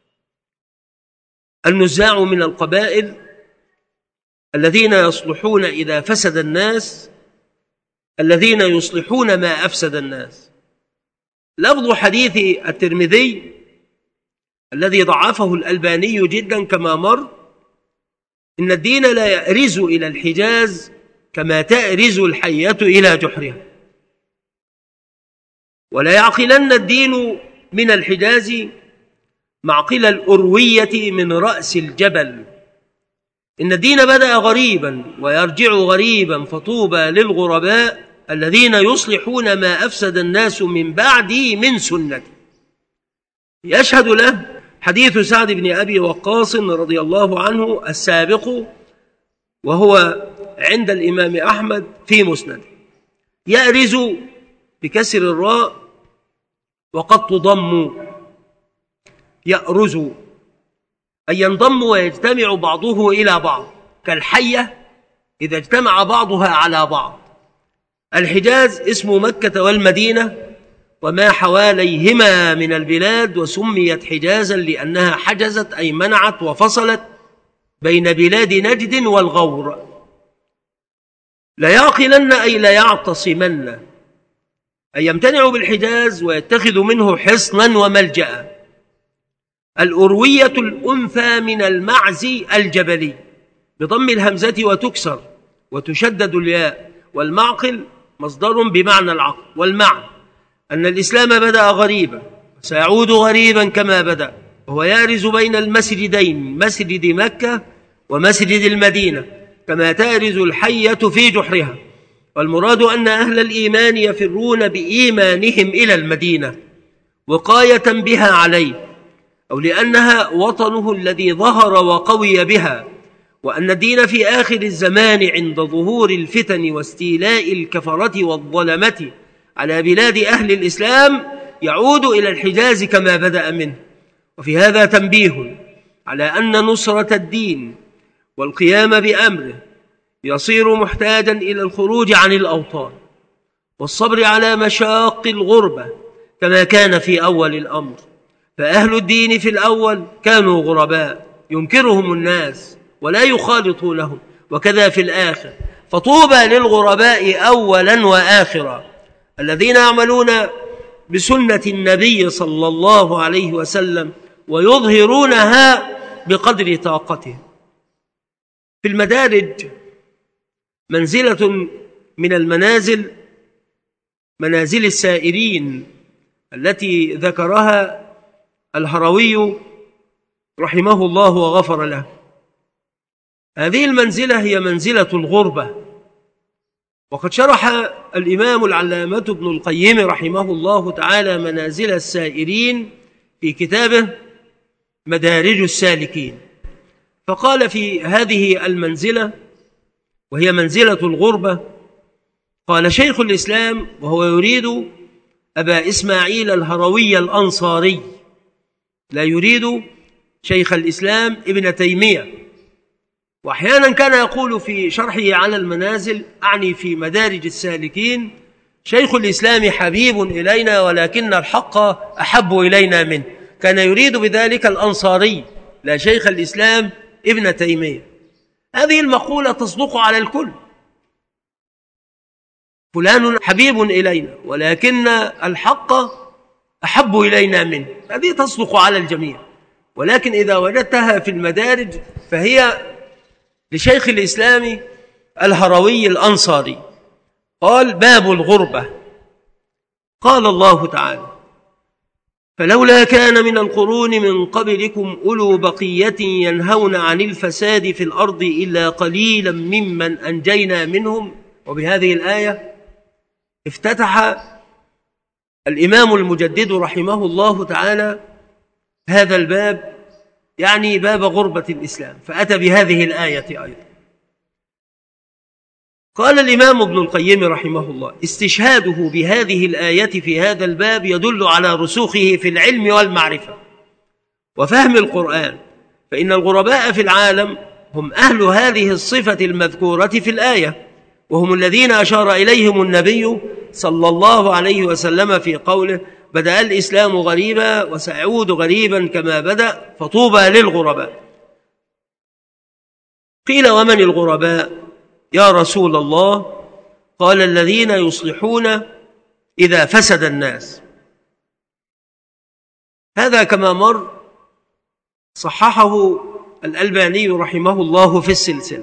النزاع من القبائل الذين يصلحون إذا فسد الناس، الذين يصلحون ما أفسد الناس. لفظ حديث الترمذي الذي ضعفه الألباني جدا كما مر: إن الدين لا يأرز إلى الحجاز كما تأرز الحية إلى جحرها، ولا يعقلن الدين من الحجاز معقل الأروية من رأس الجبل. إن الدين بدأ غريبا ويرجع غريبا، فطوبى للغرباء الذين يصلحون ما أفسد الناس من بعدي من سنتي. يشهد له حديث سعد بن أبي وقاص رضي الله عنه السابق، وهو عند الإمام أحمد في مسند. يأرز بكسر الراء وقد تضم، يأرز أي ينضم ويجتمع بعضه إلى بعض كالحية إذا اجتمع بعضها على بعض. الحجاز اسم مكة والمدينة وما حواليهما من البلاد، وسميت حجازا لأنها حجزت أي منعت وفصلت بين بلاد نجد والغور. لا يعقلن أي لا يعتصمن، أي يمتنع بالحجاز ويتخذ منه حصنا وملجأ. الأروية الأنثى من المعز الجبلي بضم الهمزة وتكسر وتشدد الياء، والمعقل مصدر بمعنى العقل. والمعنى أن الإسلام بدأ غريبا سيعود غريبا كما بدأ، وهو يارز بين المسجدين، مسجد مكة ومسجد المدينة، كما تارز الحية في جحرها. والمراد أن أهل الإيمان يفرون بإيمانهم إلى المدينة وقاية بها عليه، أو لأنها وطنه الذي ظهر وقوي بها، وأن الدين في آخر الزمان عند ظهور الفتن واستيلاء الكفرة والظلمة على بلاد أهل الإسلام يعود إلى الحجاز كما بدأ منه. وفي هذا تنبيه على أن نصرة الدين والقيام بأمره يصير محتاجا إلى الخروج عن الأوطان والصبر على مشاق الغربة كما كان في أول الأمر. فأهل الدين في الأول كانوا غرباء ينكرهم الناس ولا يخالطونهم، وكذا في الآخر. فطوبى للغرباء أولا وآخرا الذين يعملون بسنة النبي صلى الله عليه وسلم ويظهرونها بقدر طاقته. في المدارج منزلة من المنازل منازل السائرين التي ذكرها الهروي رحمه الله وغفر له. هذه المنزلة هي منزلة الغربة، وقد شرح الإمام العلامة ابن القيم رحمه الله تعالى منازل السائرين في كتابه مدارج السالكين، فقال في هذه المنزلة وهي منزلة الغربة، قال شيخ الإسلام وهو يريد أبا إسماعيل الهروي الأنصاري، لا يريد شيخ الإسلام ابن تيمية. وأحيانا كان يقول في شرحه على المنازل، أعني في مدارج السالكين، شيخ الإسلام حبيب إلينا ولكن الحق أحب إلينا منه. كان يريد بذلك الأنصاري لا شيخ الإسلام ابن تيمية. هذه المقولة تصدق على الكل، فلان حبيب إلينا ولكن الحق أحب إلينا منه، هذه تصدق على الجميع. ولكن إذا وجدتها في المدارج فهي لشيخ الإسلام الهروي الأنصاري. قال باب الغربة، قال الله تعالى: فلولا كان من القرون من قبلكم أولو بقية ينهون عن الفساد في الأرض إلا قليلا ممن أنجينا منهم. وبهذه الآية افتتح الإمام المجدد رحمه الله تعالى هذا الباب، يعني باب غربة الإسلام، فأتى بهذه الآية أيضا. قال الإمام ابن القيم رحمه الله: استشهاده بهذه الآية في هذا الباب يدل على رسوخه في العلم والمعرفة وفهم القرآن، فإن الغرباء في العالم هم أهل هذه الصفة المذكورة في الآية، وهم الذين أشار إليهم النبي صلى الله عليه وسلم في قوله: بدأ الإسلام غريبا وسيعود غريبا كما بدأ فطوبى للغرباء. قيل: ومن الغرباء يا رسول الله؟ قال: الذين يصلحون إذا فسد الناس. هذا كما مر صححه الألباني رحمه الله في السلسلة.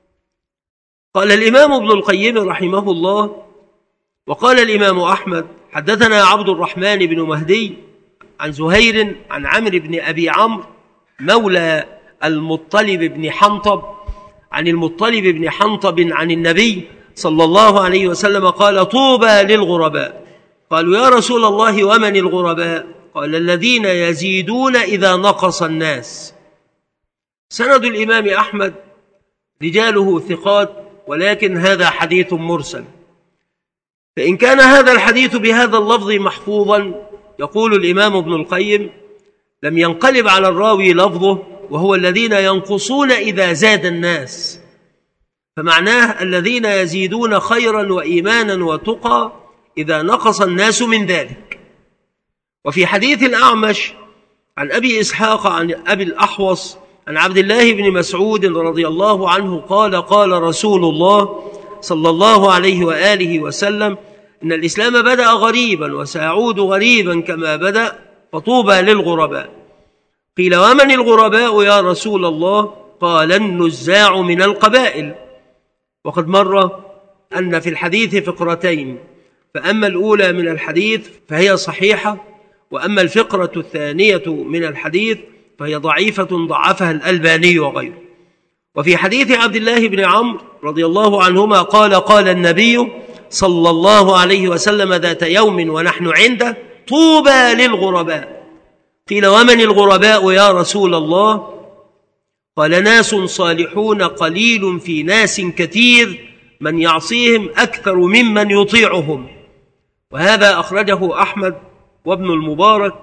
قال الإمام ابن القيم رحمه الله: وقال الإمام أحمد حدثنا عبد الرحمن بن مهدي عن زهير عن عمرو بن أبي عمرو مولى المطلب بن حنطب عن المطلب بن حنطب عن النبي صلى الله عليه وسلم قال: طوبى للغرباء. قالوا: يا رسول الله ومن الغرباء؟ قال: الذين يزيدون إذا نقص الناس. سند الإمام أحمد رجاله ثقات، ولكن هذا حديث مرسل، فإن كان هذا الحديث بهذا اللفظ محفوظا، يقول الإمام ابن القيم: لم ينقلب على الراوي لفظه، وهو الذين ينقصون إذا زاد الناس، فمعناه الذين يزيدون خيرا وإيمانا وتقى إذا نقص الناس من ذلك. وفي حديث الأعمش عن أبي إسحاق عن أبي الأحوص عن عبد الله بن مسعود رضي الله عنه قال: قال رسول الله صلى الله عليه وآله وسلم: إن الإسلام بدأ غريبا وسيعود غريبا كما بدأ فطوبى للغرباء. قيل: ومن الغرباء يا رسول الله؟ قال: النزاع من القبائل. وقد مر أن في الحديث فقرتين، فأما الأولى من الحديث فهي صحيحة، وأما الفقرة الثانية من الحديث فهي ضعيفة ضعفها الألباني وغيره. وفي حديث عبد الله بن عمرو رضي الله عنهما قال: قال النبي صلى الله عليه وسلم ذات يوم ونحن عنده: طوبى للغرباء. قيل: ومن الغرباء يا رسول الله؟ قال: ناس صالحون قليل في ناس كثير من يعصيهم أكثر ممن يطيعهم. وهذا أخرجه أحمد وابن المبارك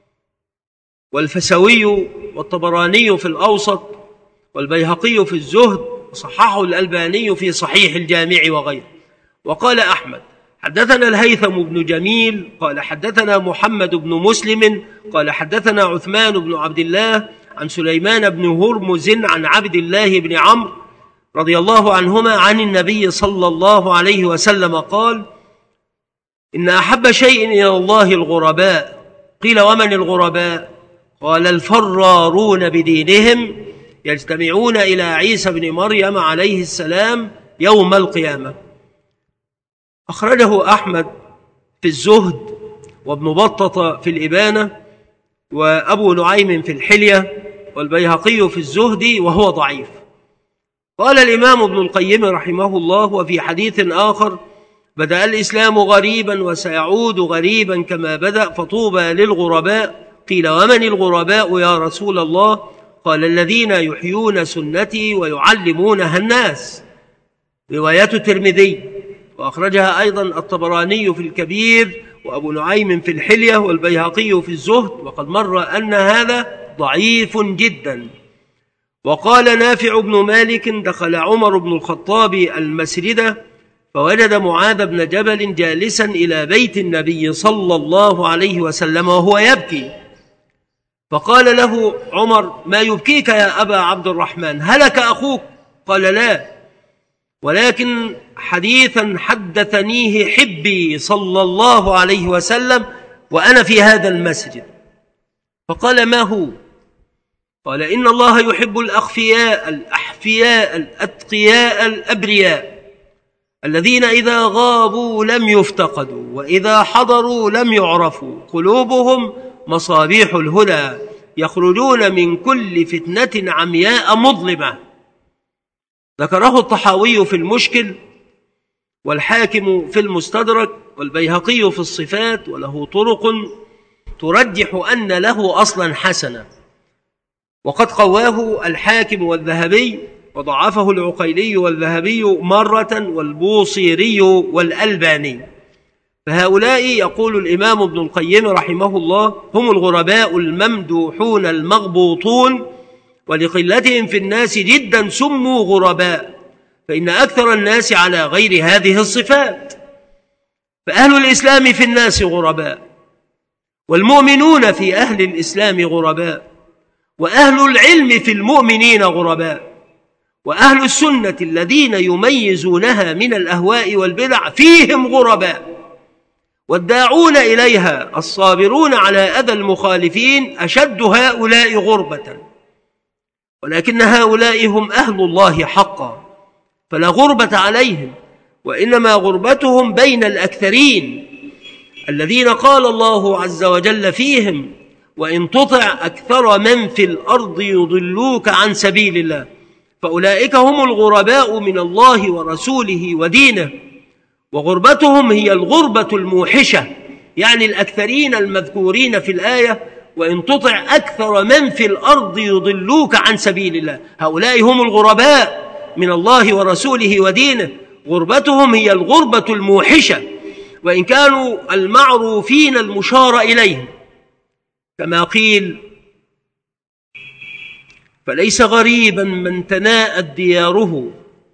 والفسوي والطبراني في الأوسط والبيهقي في الزهد، وصححه الألباني في صحيح الجامع وغيره. وقال أحمد: حدثنا الهيثم بن جميل قال حدثنا محمد بن مسلم قال حدثنا عثمان بن عبد الله عن سليمان بن هرمز عن عبد الله بن عمرو رضي الله عنهما عن النبي صلى الله عليه وسلم قال: إن أحب شيء إلى الله الغرباء. قيل: ومن الغرباء؟ قال: الفرارون بدينهم يجتمعون إلى عيسى بن مريم عليه السلام يوم القيامة. أخرجه أحمد في الزهد، وابن بطة في الإبانة، وأبو نعيم في الحلية، والبيهقي في الزهد، وهو ضعيف. قال الإمام ابن القيم رحمه الله: وفي حديث آخر: بدأ الإسلام غريبا وسيعود غريبا كما بدأ فطوبى للغرباء. قيل: ومن الغرباء يا رسول الله؟ قال: الذين يحيون سنتي ويعلمونها الناس. رواية الترمذي، وأخرجها أيضا الطبراني في الكبير، وأبو نعيم في الحلية، والبيهقي في الزهد، وقد مر أن هذا ضعيف جدا. وقال نافع بن مالك: دخل عمر بن الخطاب المسردة فوجد معاذ بن جبل جالسا إلى بيت النبي صلى الله عليه وسلم وهو يبكي، فقال له عمر: ما يبكيك يا أبا عبد الرحمن؟ هلك أخوك؟ قال: لا، ولكن حديثا حدثنيه حبي صلى الله عليه وسلم وأنا في هذا المسجد. فقال: ما هو؟ قال: إن الله يحب الأخفياء الأحفياء الأتقياء الأبرياء، الذين إذا غابوا لم يفتقدوا وإذا حضروا لم يعرفوا قلوبهم مصابيح الهدى يخرجون من كل فتنة عمياء مظلمة. ذكره الطحاوي في المشكل والحاكم في المستدرك والبيهقي في الصفات، وله طرق ترجح أن له أصلا حسنا، وقد قواه الحاكم والذهبي، وضعفه العقيلي والذهبي مرة والبوصيري والألباني. فهؤلاء يقول الإمام ابن القيم رحمه الله هم الغرباء الممدوحون المغبوطون، ولقلتهم في الناس جدا سموا غرباء، فإن أكثر الناس على غير هذه الصفات. فأهل الإسلام في الناس غرباء، والمؤمنون في أهل الإسلام غرباء، وأهل العلم في المؤمنين غرباء، وأهل السنة الذين يميزونها من الأهواء والبدع فيهم غرباء، والداعون إليها الصابرون على أذى المخالفين أشد هؤلاء غربة، ولكن هؤلاء هم أهل الله حقا، فلا غربة عليهم، وإنما غربتهم بين الأكثرين الذين قال الله عز وجل فيهم: وإن تطع أكثر من في الأرض يضلوك عن سبيل الله، فأولئك هم الغرباء من الله ورسوله ودينه. وغربتهم هي الغربة الموحشة، يعني الأكثرين المذكورين في الآية: وإن تطع أكثر من في الأرض يضلوك عن سبيل الله، هؤلاء هم الغرباء من الله ورسوله ودينه. غربتهم هي الغربة الموحشة، وإن كانوا المعروفين المشار إليهم، كما قيل: فليس غريبا من تناءت دياره،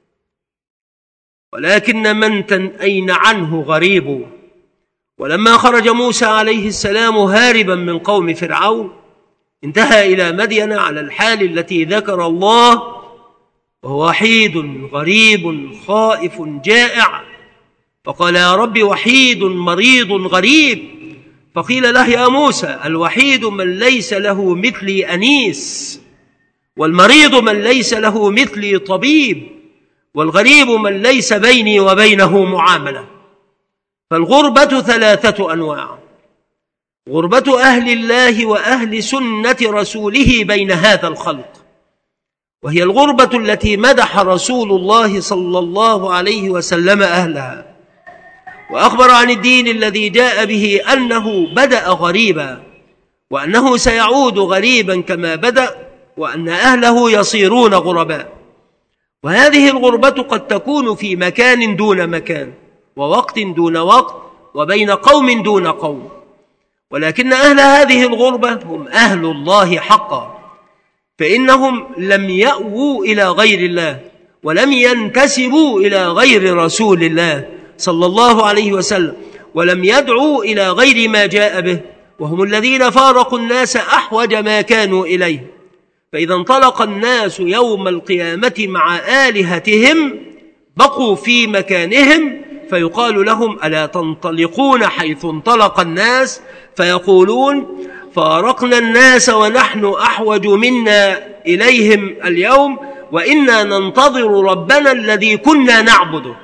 ولكن من تنأين عنه غريب. ولما خرج موسى عليه السلام هاربا من قوم فرعون انتهى إلى مدين على الحال التي ذكر الله، وهو وحيد غريب خائف جائع، فقال: يا رب وحيد مريض غريب. فقيل له: يا موسى الوحيد من ليس له مثلي أنيس، والمريض من ليس له مثلي طبيب، والغريب من ليس بيني وبينه معاملة. فالغربة ثلاثة أنواع: غربة أهل الله وأهل سنة رسوله بين هذا الخلق، وهي الغربة التي مدح رسول الله صلى الله عليه وسلم أهلها، وأخبر عن الدين الذي جاء به أنه بدأ غريبا، وأنه سيعود غريبا كما بدأ، وأن أهله يصيرون غرباء. وهذه الغربة قد تكون في مكان دون مكان، ووقت دون وقت، وبين قوم دون قوم، ولكن أهل هذه الغربة هم أهل الله حقا، فإنهم لم يأووا إلى غير الله، ولم ينتسبوا إلى غير رسول الله صلى الله عليه وسلم، ولم يدعوا إلى غير ما جاء به، وهم الذين فارقوا الناس أحوج ما كانوا إليه. فإذا انطلق الناس يوم القيامة مع آلهتهم بقوا في مكانهم، فيقال لهم: ألا تنطلقون حيث انطلق الناس؟ فيقولون: فارقنا الناس ونحن أحوج منا إليهم اليوم، وإنا ننتظر ربنا الذي كنا نعبده.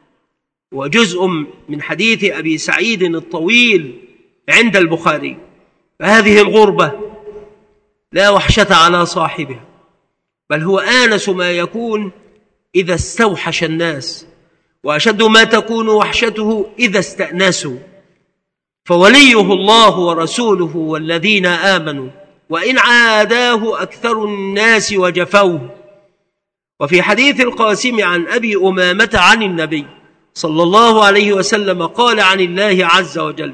وجزء من حديث أبي سعيد الطويل عند البخاري. فهذه الغربة لا وحشة على صاحبها، بل هو آنس ما يكون إذا استوحش الناس، وأشد ما تكون وحشته إذا استأنسوا. فوليه الله ورسوله والذين آمنوا، وإن عاداه أكثر الناس وجفوه. وفي حديث القاسم عن أبي أمامة عن النبي صلى الله عليه وسلم قال عن الله عز وجل: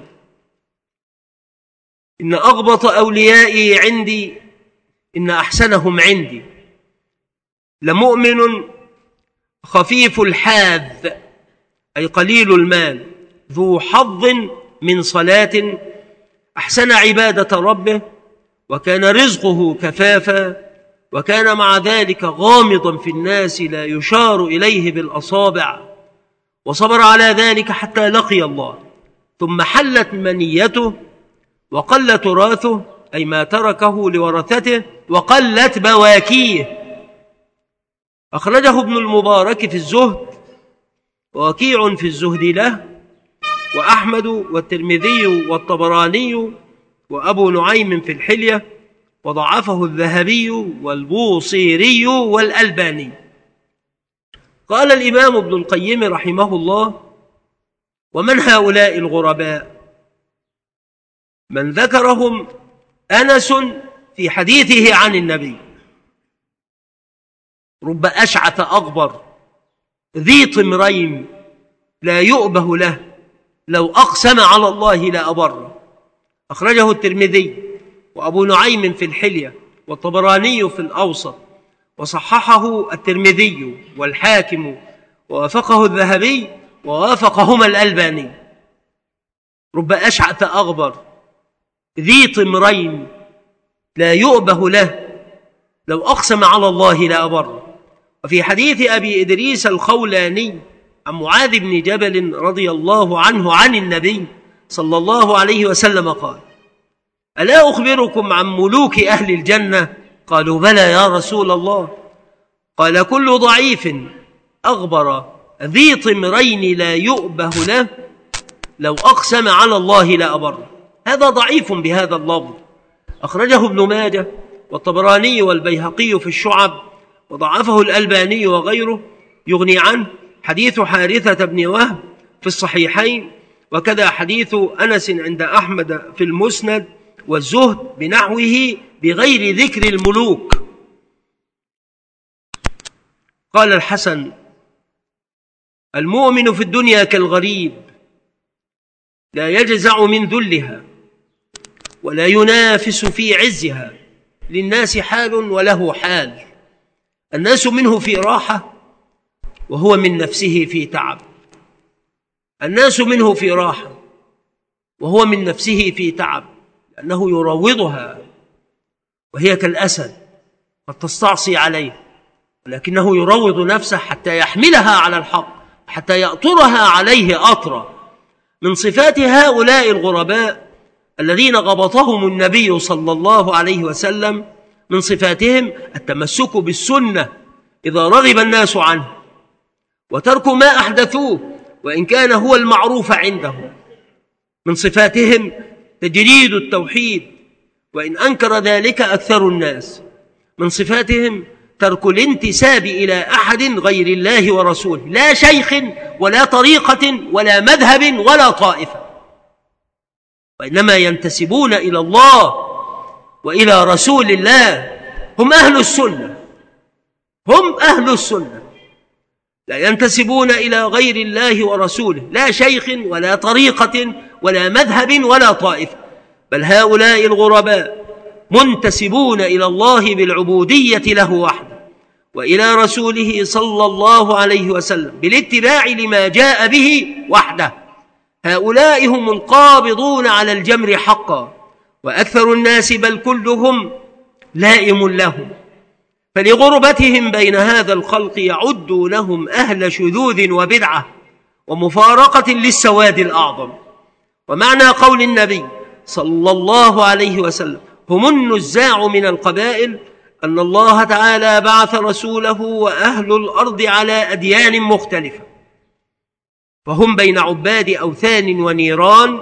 إن أغبط أوليائي عندي إن أحسنهم عندي لمؤمن خفيف الحاذ، أي قليل المال، ذو حظ من صلاة، أحسن عبادة ربه، وكان رزقه كفافا، وكان مع ذلك غامضا في الناس لا يشار إليه بالأصابع، وصبر على ذلك حتى لقي الله، ثم حلت منيته، وقل تراثه، أي ما تركه لورثته، وقلت بواكيه. أخرجه ابن المبارك في الزهد ووكيع في الزهد له، وأحمد والترمذي والطبراني وأبو نعيم في الحلية، وضعفه الذهبي والبوصيري والألباني. قال الإمام ابن القيم رحمه الله: ومن هؤلاء الغرباء؟ من ذكرهم أنس في حديثه عن النبي: رب أشعث أغبر ذي طمرين لا يؤبه له لو أقسم على الله لأبر. أخرجه الترمذي وأبو نعيم في الحلية والطبراني في الأوسط، وصححه الترمذي والحاكم، ووافقه الذهبي ووافقهما الألباني. رب أشعث أغبر ذي طمرين لا يؤبه له لو أقسم على الله لأبر. وفي حديث أبي إدريس الخولاني عن معاذ بن جبل رضي الله عنه عن النبي صلى الله عليه وسلم قال: ألا أخبركم عن ملوك أهل الجنة؟ قالوا: بلى يا رسول الله. قال: كل ضعيف أغبر ذي طمرين لا يؤبه له لو أقسم على الله لأبر. هذا ضعيف بهذا اللفظ، أخرجه ابن ماجه والطبراني والبيهقي في الشعب، وضعفه الألباني وغيره. يغني عنه حديث حارثة بن وهب في الصحيحين، وكذا حديث أنس عند أحمد في المسند والزهد بنحوه بغير ذكر الملوك. قال الحسن: المؤمن في الدنيا كالغريب لا يجزع من ذلها ولا ينافس في عزها، للناس حال وله حال، الناس منه في راحة وهو من نفسه في تعب. الناس منه في راحة وهو من نفسه في تعب، لأنه يروضها، وهي كالأسد قد تستعصي عليه، ولكنه يروض نفسه حتى يحملها على الحق، حتى يأطرها عليه أطرا. من صفات هؤلاء الغرباء الذين غبطهم النبي صلى الله عليه وسلم، من صفاتهم التمسك بالسنة إذا رغب الناس عنه، وترك ما أحدثوه وإن كان هو المعروف عندهم. من صفاتهم تجريد التوحيد وإن أنكر ذلك أكثر الناس. من صفاتهم ترك الانتساب إلى أحد غير الله ورسوله، لا شيخ ولا طريقة ولا مذهب ولا طائفة، وإنما ينتسبون إلى الله وإلى رسول الله. هم أهل السنة، هم أهل السنة، لا ينتسبون إلى غير الله ورسوله، لا شيخ ولا طريقة ولا مذهب ولا طائفة، بل هؤلاء الغرباء منتسبون إلى الله بالعبودية له وحده، وإلى رسوله صلى الله عليه وسلم بالاتباع لما جاء به وحده. هؤلاء هم القابضون على الجمر حقا، وأكثر الناس بل كلهم لائم لهم، فلغربتهم بين هذا الخلق يعدونهم أهل شذوذ وبدعة ومفارقة للسواد الأعظم. ومعنى قول النبي صلى الله عليه وسلم: هم النزاع من القبائل، أن الله تعالى بعث رسوله وأهل الأرض على أديان مختلفة، فهم بين عباد أوثان ونيران،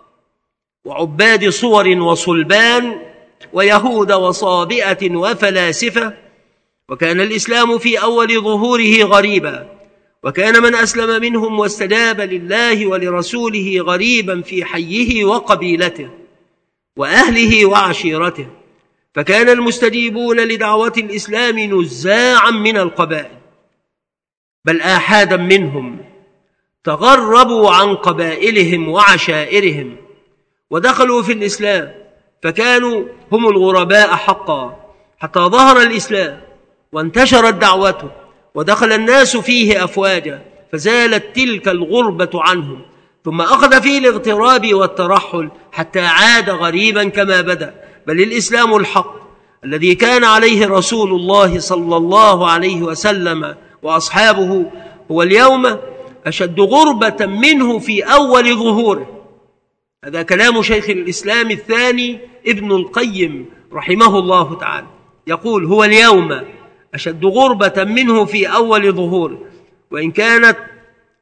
وعباد صور وصلبان، ويهود وصابئة وفلاسفة. وكان الإسلام في أول ظهوره غريبا، وكان من أسلم منهم واستجاب لله ولرسوله غريبا في حيه وقبيلته وأهله وعشيرته، فكان المستجيبون لدعوة الإسلام نزاعا من القبائل، بل آحادا منهم تغربوا عن قبائلهم وعشائرهم ودخلوا في الإسلام، فكانوا هم الغرباء حقا، حتى ظهر الإسلام وانتشرت دعوته ودخل الناس فيه أفواجا، فزالت تلك الغربة عنهم، ثم أخذ فيه الاغتراب والترحل حتى عاد غريبا كما بدأ. بل الإسلام الحق الذي كان عليه رسول الله صلى الله عليه وسلم وأصحابه هو اليوم أشد غربة منه في أول ظهوره. هذا كلام شيخ الإسلام الثاني ابن القيم رحمه الله تعالى، يقول: هو اليوم أشد غربة منه في أول ظهوره، وإن كانت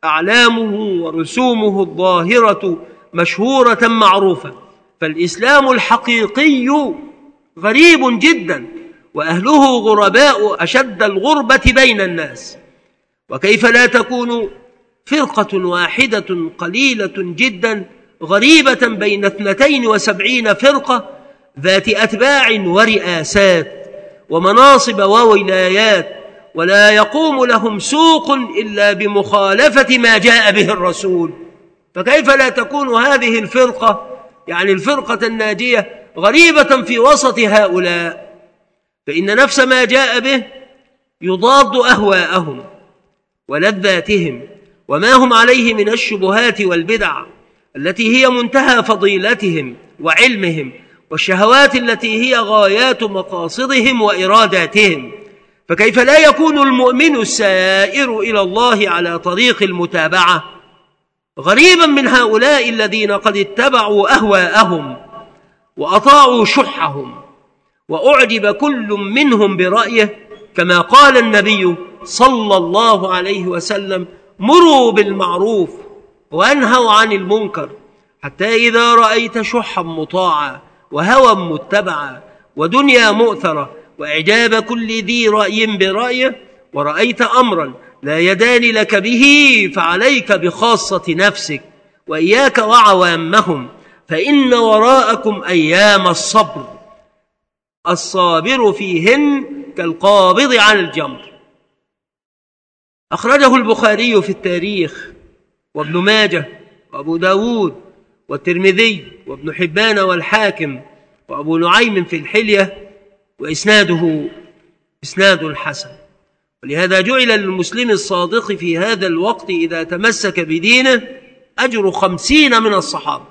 أعلامه ورسومه الظاهرة مشهورة معروفة، فالإسلام الحقيقي غريب جدا، وأهله غرباء أشد الغربة بين الناس. وكيف لا تكون فرقة واحدة قليلة جدا غريبة بين اثنتين وسبعين فرقة ذات أتباع ورئاسات ومناصب وولايات، ولا يقوم لهم سوق إلا بمخالفة ما جاء به الرسول؟ فكيف لا تكون هذه الفرقة، يعني الفرقة الناجية، غريبة في وسط هؤلاء؟ فإن نفس ما جاء به يضاد أهواءهم ولذاتهم وما هم عليه من الشبهات والبدع التي هي منتهى فضيلتهم وعلمهم، والشهوات التي هي غايات مقاصدهم وإراداتهم. فكيف لا يكون المؤمن السائر إلى الله على طريق المتابعة غريبا من هؤلاء الذين قد اتبعوا أهواءهم وأطاعوا شحهم، وأعجب كل منهم برأيه، كما قال النبي صلى الله عليه وسلم: مروا بالمعروف وانهوا عن المنكر، حتى إذا رأيت شحا مطاعا وهوى متبعا ودنيا مؤثرة وإعجاب كل ذي رأي برأيه، ورأيت أمرا لا يدان لك به، فعليك بخاصة نفسك وإياك وعوامهم، فإن وراءكم أيام الصبر، الصابر فيهن كالقابض عن الجمر. أخرجه البخاري في التاريخ، وابن ماجه، وأبو داود، والترمذي، وابن حبان، والحاكم، وأبو نعيم في الحلية، وإسناده إسناد حسن. ولهذا جعل للمسلم الصادق في هذا الوقت إذا تمسك بدينه أجر خمسين من الصحابة.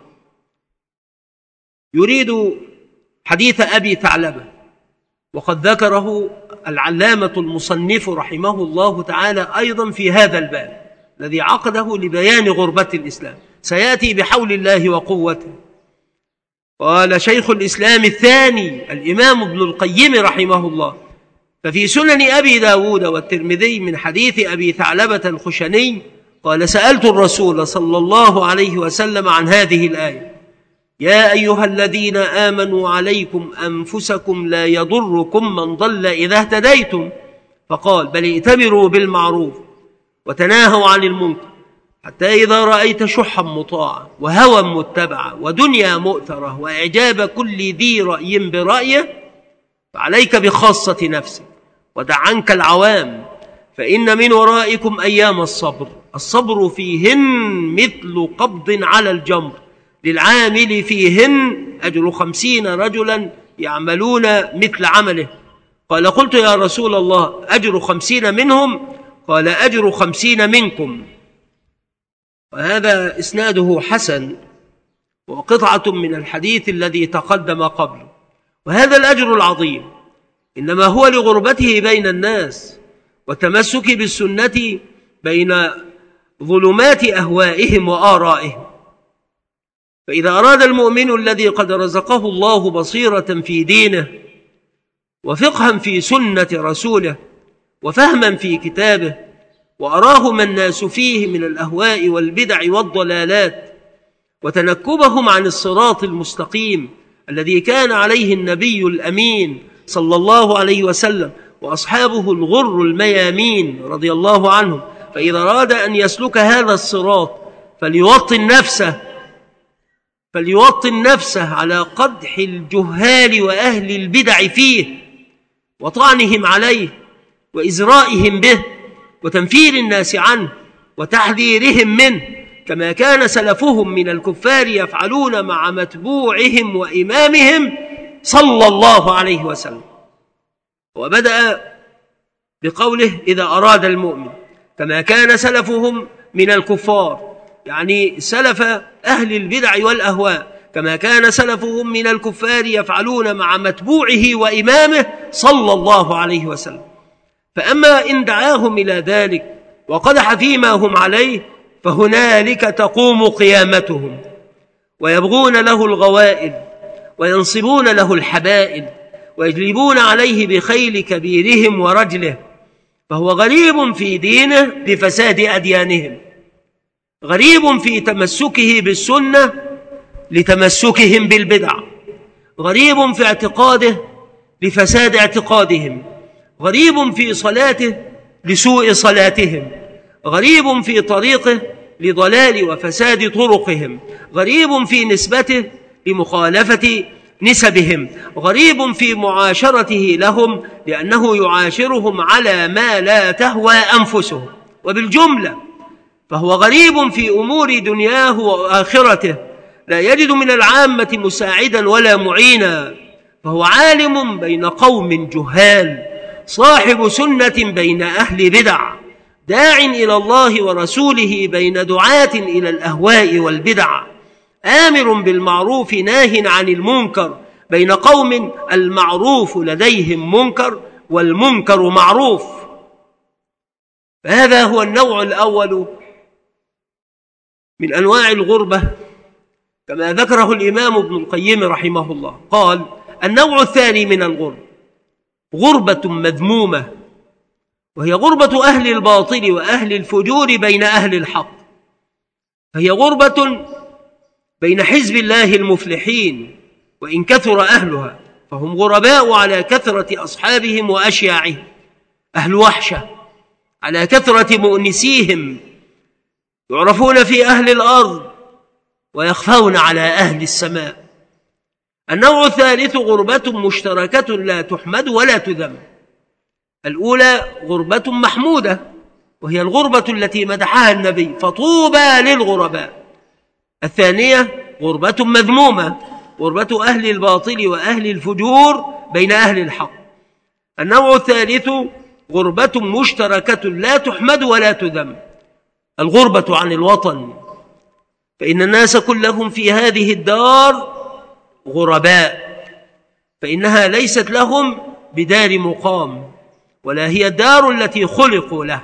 يريد حديث أبي ثعلبة، وقد ذكره العلامة المصنف رحمه الله تعالى أيضا في هذا الباب الذي عقده لبيان غربة الإسلام، سيأتي بحول الله وقوته. قال شيخ الإسلام الثاني الإمام ابن القيم رحمه الله: ففي سنن أبي داود والترمذي من حديث أبي ثعلبة الخشني قال: سألت الرسول صلى الله عليه وسلم عن هذه الآية: يا أيها الذين آمنوا عليكم أنفسكم لا يضركم من ضل إذا اهتديتم، فقال: بل ائتمروا بالمعروف وتناهوا عن المنكر، حتى إذا رأيت شحا مطاعا وهوى متبعا ودنيا مؤثرة وإعجاب كل ذي رأي برأيه، فعليك بخاصة نفسك ودع عنك العوام، فإن من ورائكم أيام الصبر، الصبر فيهن مثل قبض على الجمر، للعامل فيهن أجر خمسين رجلا يعملون مثل عمله. قال: قلت يا رسول الله أجر خمسين منهم؟ قال: أجر خمسين منكم. وهذا إسناده حسن، وقطعة من الحديث الذي تقدم قبله. وهذا الأجر العظيم إنما هو لغربته بين الناس وتمسك بالسنة بين ظلمات أهوائهم وآرائهم. فإذا أراد المؤمن الذي قد رزقه الله بصيرة في دينه وفقها في سنة رسوله وفهما في كتابه، وأراه ما الناس فيه من الأهواء والبدع والضلالات، وتنكبهم عن الصراط المستقيم الذي كان عليه النبي الأمين صلى الله عليه وسلم وأصحابه الغر الميامين رضي الله عنهم، فإذا أراد أن يسلك هذا الصراط فليوطن نفسه فليوطن نفسه على قدح الجهال وأهل البدع فيه وطعنهم عليه وإزرائهم به وتنفير الناس عنه وتحذيرهم منه، كما كان سلفهم من الكفار يفعلون مع متبوعهم وإمامهم صلى الله عليه وسلم. وبدأ بقوله: إذا أراد المؤمن، كما كان سلفهم من الكفار، يعني سلف أهل البدع والأهواء، كما كان سلفهم من الكفار يفعلون مع متبوعه وإمامه صلى الله عليه وسلم. فأما إن دعاهم إلى ذلك وقدح فيما هم عليه، فهنالك تقوم قيامتهم، ويبغون له الغوائل وينصبون له الحبائل ويجلبون عليه بخيل كبيرهم ورجله، فهو غريب في دينه بفساد أديانهم. غريب في تمسكه بالسنة لتمسكهم بالبدع، غريب في اعتقاده لفساد اعتقادهم، غريب في صلاته لسوء صلاتهم، غريب في طريقه لضلال وفساد طرقهم، غريب في نسبته لمخالفة نسبهم، غريب في معاشرته لهم لأنه يعاشرهم على ما لا تهوى أنفسهم. وبالجملة فهو غريب في أمور دنياه وآخرته، لا يجد من العامة مساعدا ولا معينا، فهو عالم بين قوم جهال، صاحب سنة بين أهل بدع، داع إلى الله ورسوله بين دعاة إلى الأهواء والبدع، آمر بالمعروف ناه عن المنكر بين قوم المعروف لديهم منكر والمنكر معروف. فهذا هو النوع الأول من أنواع الغربة كما ذكره الإمام ابن القيم رحمه الله. قال: النوع الثاني من الغربة غربة مذمومة، وهي غربة أهل الباطل وأهل الفجور بين أهل الحق، فهي غربة بين حزب الله المفلحين وإن كثر أهلها، فهم غرباء على كثرة أصحابهم وأشياعهم، أهل وحشة على كثرة مؤنسيهم، يعرفون في أهل الأرض ويخفون على أهل السماء. النوع الثالث غربة مشتركة لا تحمد ولا تذم. الأولى غربة محمودة، وهي الغربة التي مدحها النبي، فطوبى للغرباء. الثانية غربة مذمومة، غربة أهل الباطل وأهل الفجور بين أهل الحق. النوع الثالث غربة مشتركة لا تحمد ولا تذم، الغربة عن الوطن، فإن الناس كلهم في هذه الدار غرباء، فإنها ليست لهم بدار مقام، ولا هي الدار التي خلقوا له.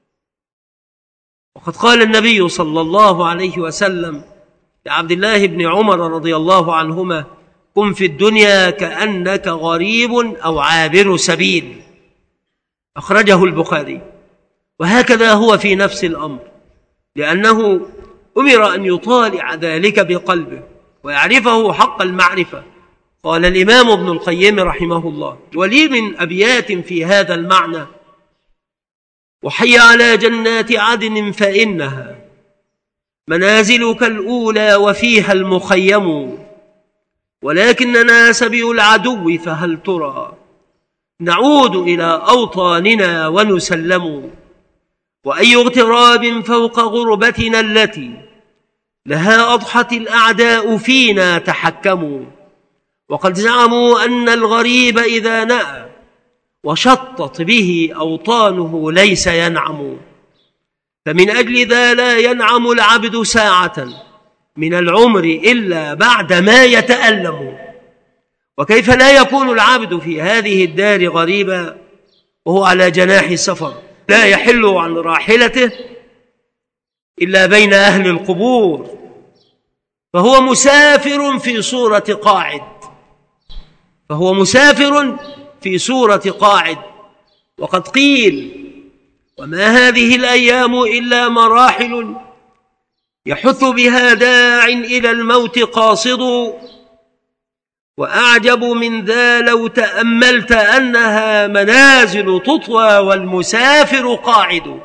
وقد قال النبي صلى الله عليه وسلم لعبد الله بن عمر رضي الله عنهما: كن في الدنيا كأنك غريب أو عابر سبيل، أخرجه البخاري. وهكذا هو في نفس الأمر، لأنه أمر أن يطالع ذلك بقلبه ويعرفه حق المعرفة. قال الإمام ابن القيم رحمه الله: ولي من أبيات في هذا المعنى: وحي على جنات عدن فإنها منازلك الأولى وفيها المخيم، ولكننا سبي العدو فهل ترى نعود إلى أوطاننا ونسلم، وأي اغتراب فوق غربتنا التي لها أضحت الأعداء فينا تحكموا، وقد زعموا أن الغريب إذا نأى وشطت به أوطانه ليس ينعم، فمن أجل ذا لا ينعم العبد ساعة من العمر إلا بعد ما يتألم. وكيف لا يكون العبد في هذه الدار غريبا وهو على جناح سفر، لا يحل عن راحلته إلا بين أهل القبور، فهو مسافر في صورة قاعد فهو مسافر في صورة قاعد وقد قيل: وما هذه الأيام إلا مراحل يحث بها داع إلى الموت قاصد، وأعجب من ذا لو تأملت أنها منازل تطوى والمسافر قاعد.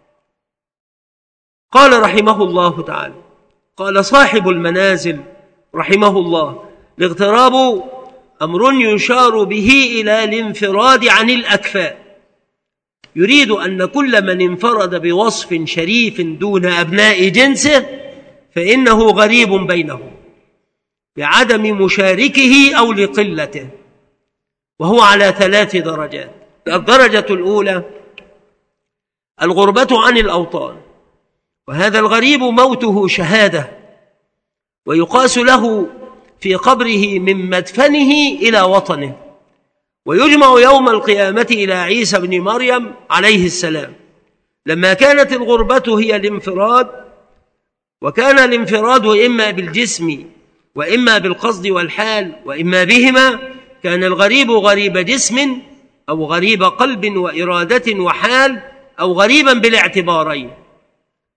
قال رحمه الله تعالى: قال صاحب المنازل رحمه الله: الاغتراب أمر يشار به إلى الانفراد عن الأكفاء، يريد أن كل من انفرد بوصف شريف دون أبناء جنسه فإنه غريب بينهم بعدم مشاركه أو لقلته، وهو على ثلاث درجات. الدرجة الأولى الغربة عن الأوطان، وهذا الغريب موته شهادة، ويقاس له في قبره من مدفنه إلى وطنه، ويجمع يوم القيامة إلى عيسى بن مريم عليه السلام. لما كانت الغربة هي الانفراد، وكان الانفراد إما بالجسم وإما بالقصد والحال وإما بهما، كان الغريب غريب جسم أو غريب قلب وإرادة وحال أو غريبا بالاعتبارين.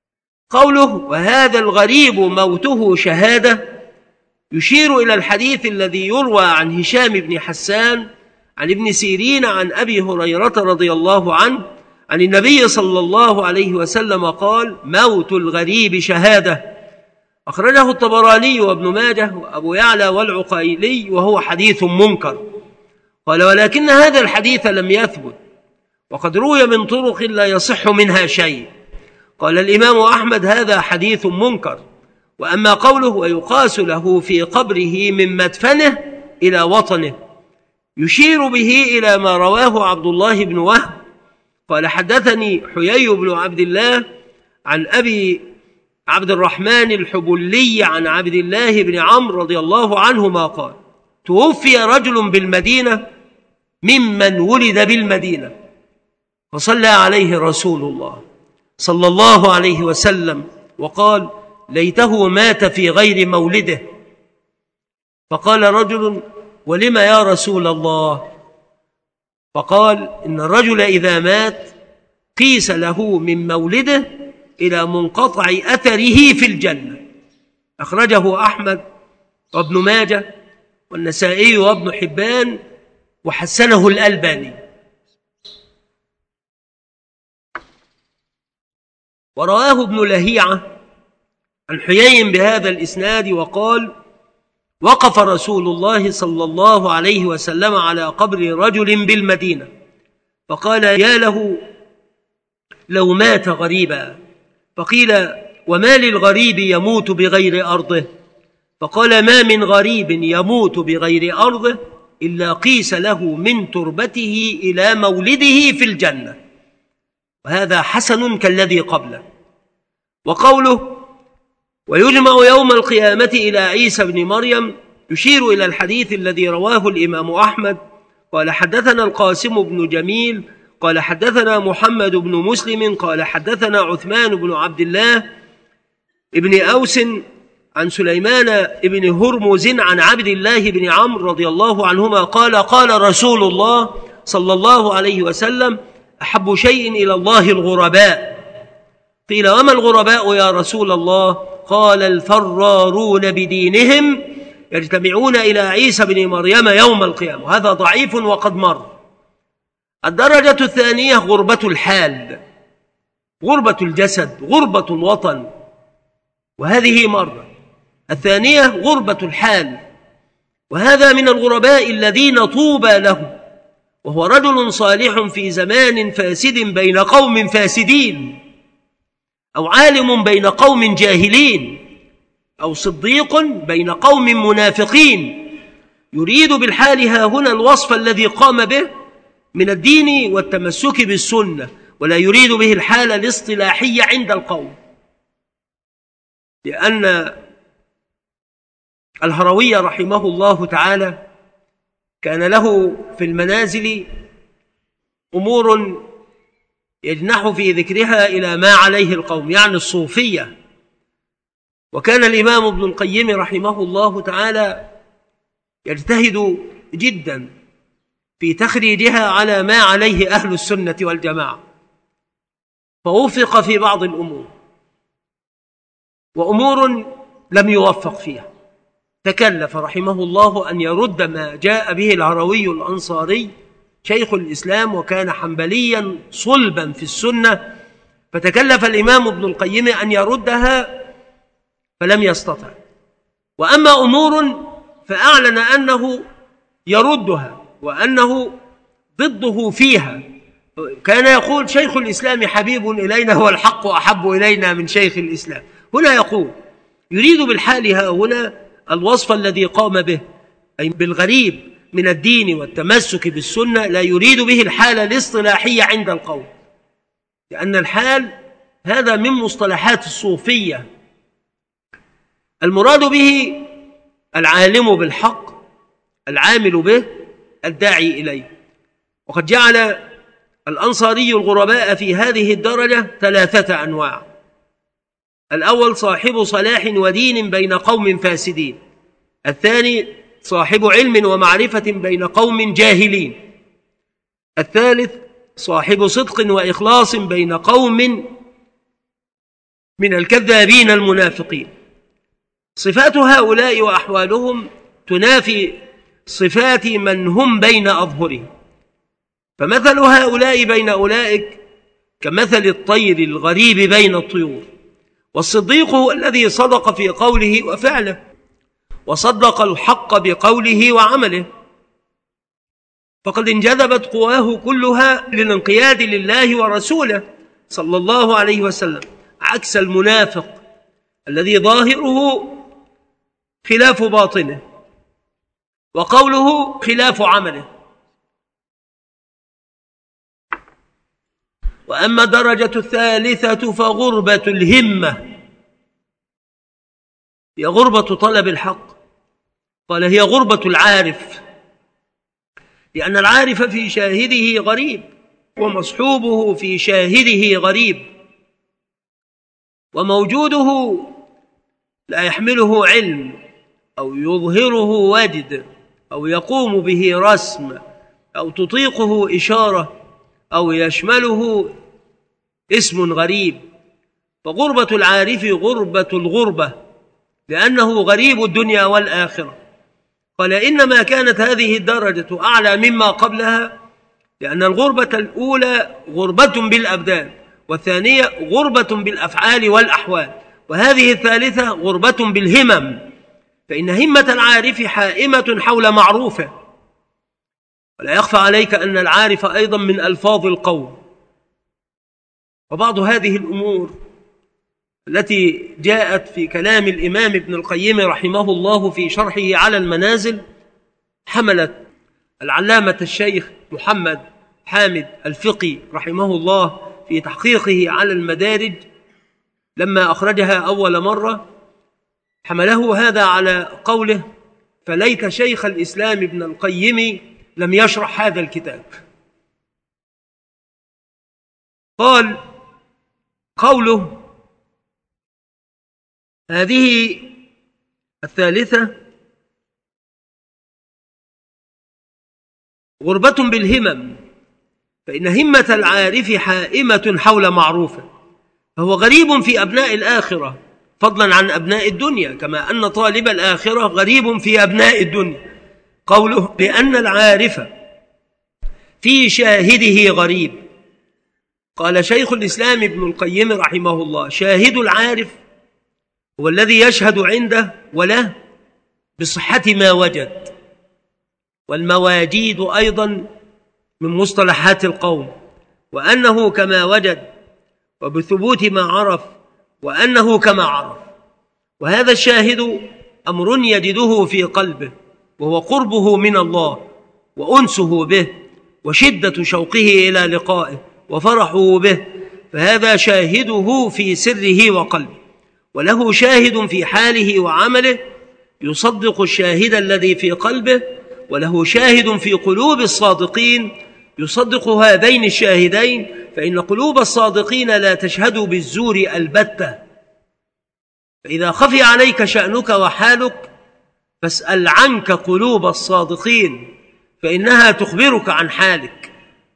قوله وهذا الغريب موته شهادة يشير إلى الحديث الذي يروى عن هشام بن حسان عن ابن سيرين عن أبي هريرة رضي الله عنه عن النبي صلى الله عليه وسلم قال موت الغريب شهادة. أخرجه الطبراني وابن ماجه وأبو يعلى والعقيلي وهو حديث منكر. قال ولكن هذا الحديث لم يثبت وقد روي من طرق لا يصح منها شيء. قال الإمام أحمد هذا حديث منكر. وأما قوله ويقاس له في قبره من مدفنه إلى وطنه يشير به إلى ما رواه عبد الله بن وهب قال حدثني حيي بن عبد الله عن أبي عبد الرحمن الحبلي عن عبد الله بن عمرو رضي الله عنهما قال توفي رجل بالمدينة ممن ولد بالمدينة فصلى عليه رسول الله صلى الله عليه وسلم وقال ليته مات في غير مولده. فقال رجل ولم يا رسول الله؟ فقال إن الرجل إذا مات قيس له من مولده إلى منقطع أثره في الجنة. أخرجه أحمد وابن ماجه والنسائي وابن حبان وحسنه الألباني. ورواه ابن لهيعة عن حيي بهذا الإسناد وقال وقف رسول الله صلى الله عليه وسلم على قبر رجل بالمدينة فقال يا له لو مات غريبا. فقيل وما للغريب يموت بغير أرضه؟ فقال ما من غريب يموت بغير أرضه إلا قيس له من تربته إلى مولده في الجنة. وهذا حسن كالذي قبله. وقوله ويجمع يوم القيامة إلى عيسى بن مريم يشير إلى الحديث الذي رواه الإمام أحمد قال حدثنا القاسم بن جميل قال حدثنا محمد بن مسلم قال حدثنا عثمان بن عبد الله ابن أوس عن سليمان ابن هرمز عن عبد الله بن عمرو رضي الله عنهما قال قال رسول الله صلى الله عليه وسلم أحب شيء إلى الله الغرباء. قيل وما الغرباء يا رسول الله؟ قال الفرارون بدينهم يجتمعون إلى عيسى بن مريم يوم القيامة. هذا ضعيف وقد مر. الدرجة الثانية غربة الحال، غربة الجسد، غربة الوطن، وهذه مرة. الثانية غربة الحال، وهذا من الغرباء الذين طوبى له، وهو رجل صالح في زمان فاسد بين قوم فاسدين، أو عالم بين قوم جاهلين، أو صديق بين قوم منافقين، يريد بالحال ها هنا الوصف الذي قام به من الدين والتمسك بالسنة، ولا يريد به الحالة الاصطلاحية عند القوم. لأن الهروي رحمه الله تعالى كان له في المنازل أمور يجنح في ذكرها إلى ما عليه القوم، يعني الصوفية. وكان الإمام ابن القيم رحمه الله تعالى يجتهد جدا في تخريجها على ما عليه أهل السنة والجماعة، فوفق في بعض الأمور وأمور لم يوفق فيها. تكلف رحمه الله أن يرد ما جاء به الهروي الأنصاري شيخ الإسلام، وكان حنبليا صلبا في السنة، فتكلف الإمام ابن القيم أن يردها فلم يستطع. وأما أمور فأعلن أنه يردها وأنه ضده فيها. كان يقول شيخ الإسلام حبيب إلينا والحق أحب إلينا من شيخ الإسلام. هنا يقول يريد بالحال ها هنا الوصف الذي قام به، أي بالغريب من الدين والتمسك بالسنة، لا يريد به الحالة الاصطلاحية عند القوم، لأن الحال هذا من مصطلحات الصوفية. المراد به العالم بالحق، العامل به، الداعي إليه. وقد جعل الأنصاري الغرباء في هذه الدرجة ثلاثة أنواع. الأول صاحب صلاح ودين بين قوم فاسدين. الثاني صاحب علم ومعرفة بين قوم جاهلين. الثالث صاحب صدق وإخلاص بين قوم من الكذابين المنافقين. صفات هؤلاء وأحوالهم تنافي صفات من هم بين أظهرهم، فمثل هؤلاء بين أولئك كمثل الطير الغريب بين الطيور. والصديق هو الذي صدق في قوله وفعله، وصدق الحق بقوله وعمله، فقد انجذبت قواه كلها للانقياد لله ورسوله صلى الله عليه وسلم، عكس المنافق الذي ظاهره خلاف باطنه وقوله خلاف عمله. وأما الدرجة الثالثة فغربة الهمة، هي غربة طلب الحق. قال هي غربة العارف، لأن العارف في شاهده غريب، ومصحوبه في شاهده غريب، وموجوده لا يحمله علم أو يظهره واجد أو يقوم به رسم أو تطيقه إشارة أو يشمله اسم غريب. فغربة العارف غربة الغربة، لأنه غريب الدنيا والآخرة. قال إنما كانت هذه الدرجة أعلى مما قبلها، لأن الغربة الأولى غربة بالأبدان، والثانية غربة بالأفعال والأحوال، وهذه الثالثة غربة بالهمم. فإن همة العارف حائمة حول معروفه، ولا يخفى عليك أن العارف أيضا من ألفاظ القوم. وبعض هذه الأمور التي جاءت في كلام الإمام ابن القيم رحمه الله في شرحه على المنازل حملت العلامة الشيخ محمد حامد الفقي رحمه الله في تحقيقه على المدارج لما أخرجها أول مرة، حمله هذا على قوله فليت شيخ الإسلام ابن القيم لم يشرح هذا الكتاب. قال قوله هذه الثالثة غربة بالهمم، فإن همة العارف حائمة حول معروفه، فهو غريب في أبناء الآخرة فضلا عن أبناء الدنيا، كما أن طالب الآخرة غريب في أبناء الدنيا. قوله لأن العارف في شاهده غريب. قال شيخ الإسلام ابن القيم رحمه الله شاهد العارف هو الذي يشهد عنده وله بصحة ما وجد، والمواجيد أيضا من مصطلحات القوم، وأنه كما وجد، وبثبوت ما عرف، وأنه كما عرف. وهذا الشاهد أمر يجده في قلبه، وهو قربه من الله وأنسه به وشدة شوقه إلى لقائه وفرحه به، فهذا شاهده في سره وقلبه. وله شاهد في حاله وعمله يصدق الشاهد الذي في قلبه، وله شاهد في قلوب الصادقين يصدق هذين الشاهدين، فإن قلوب الصادقين لا تشهد بالزور البتة. فإذا خفي عليك شأنك وحالك فاسأل عنك قلوب الصادقين، فإنها تخبرك عن حالك.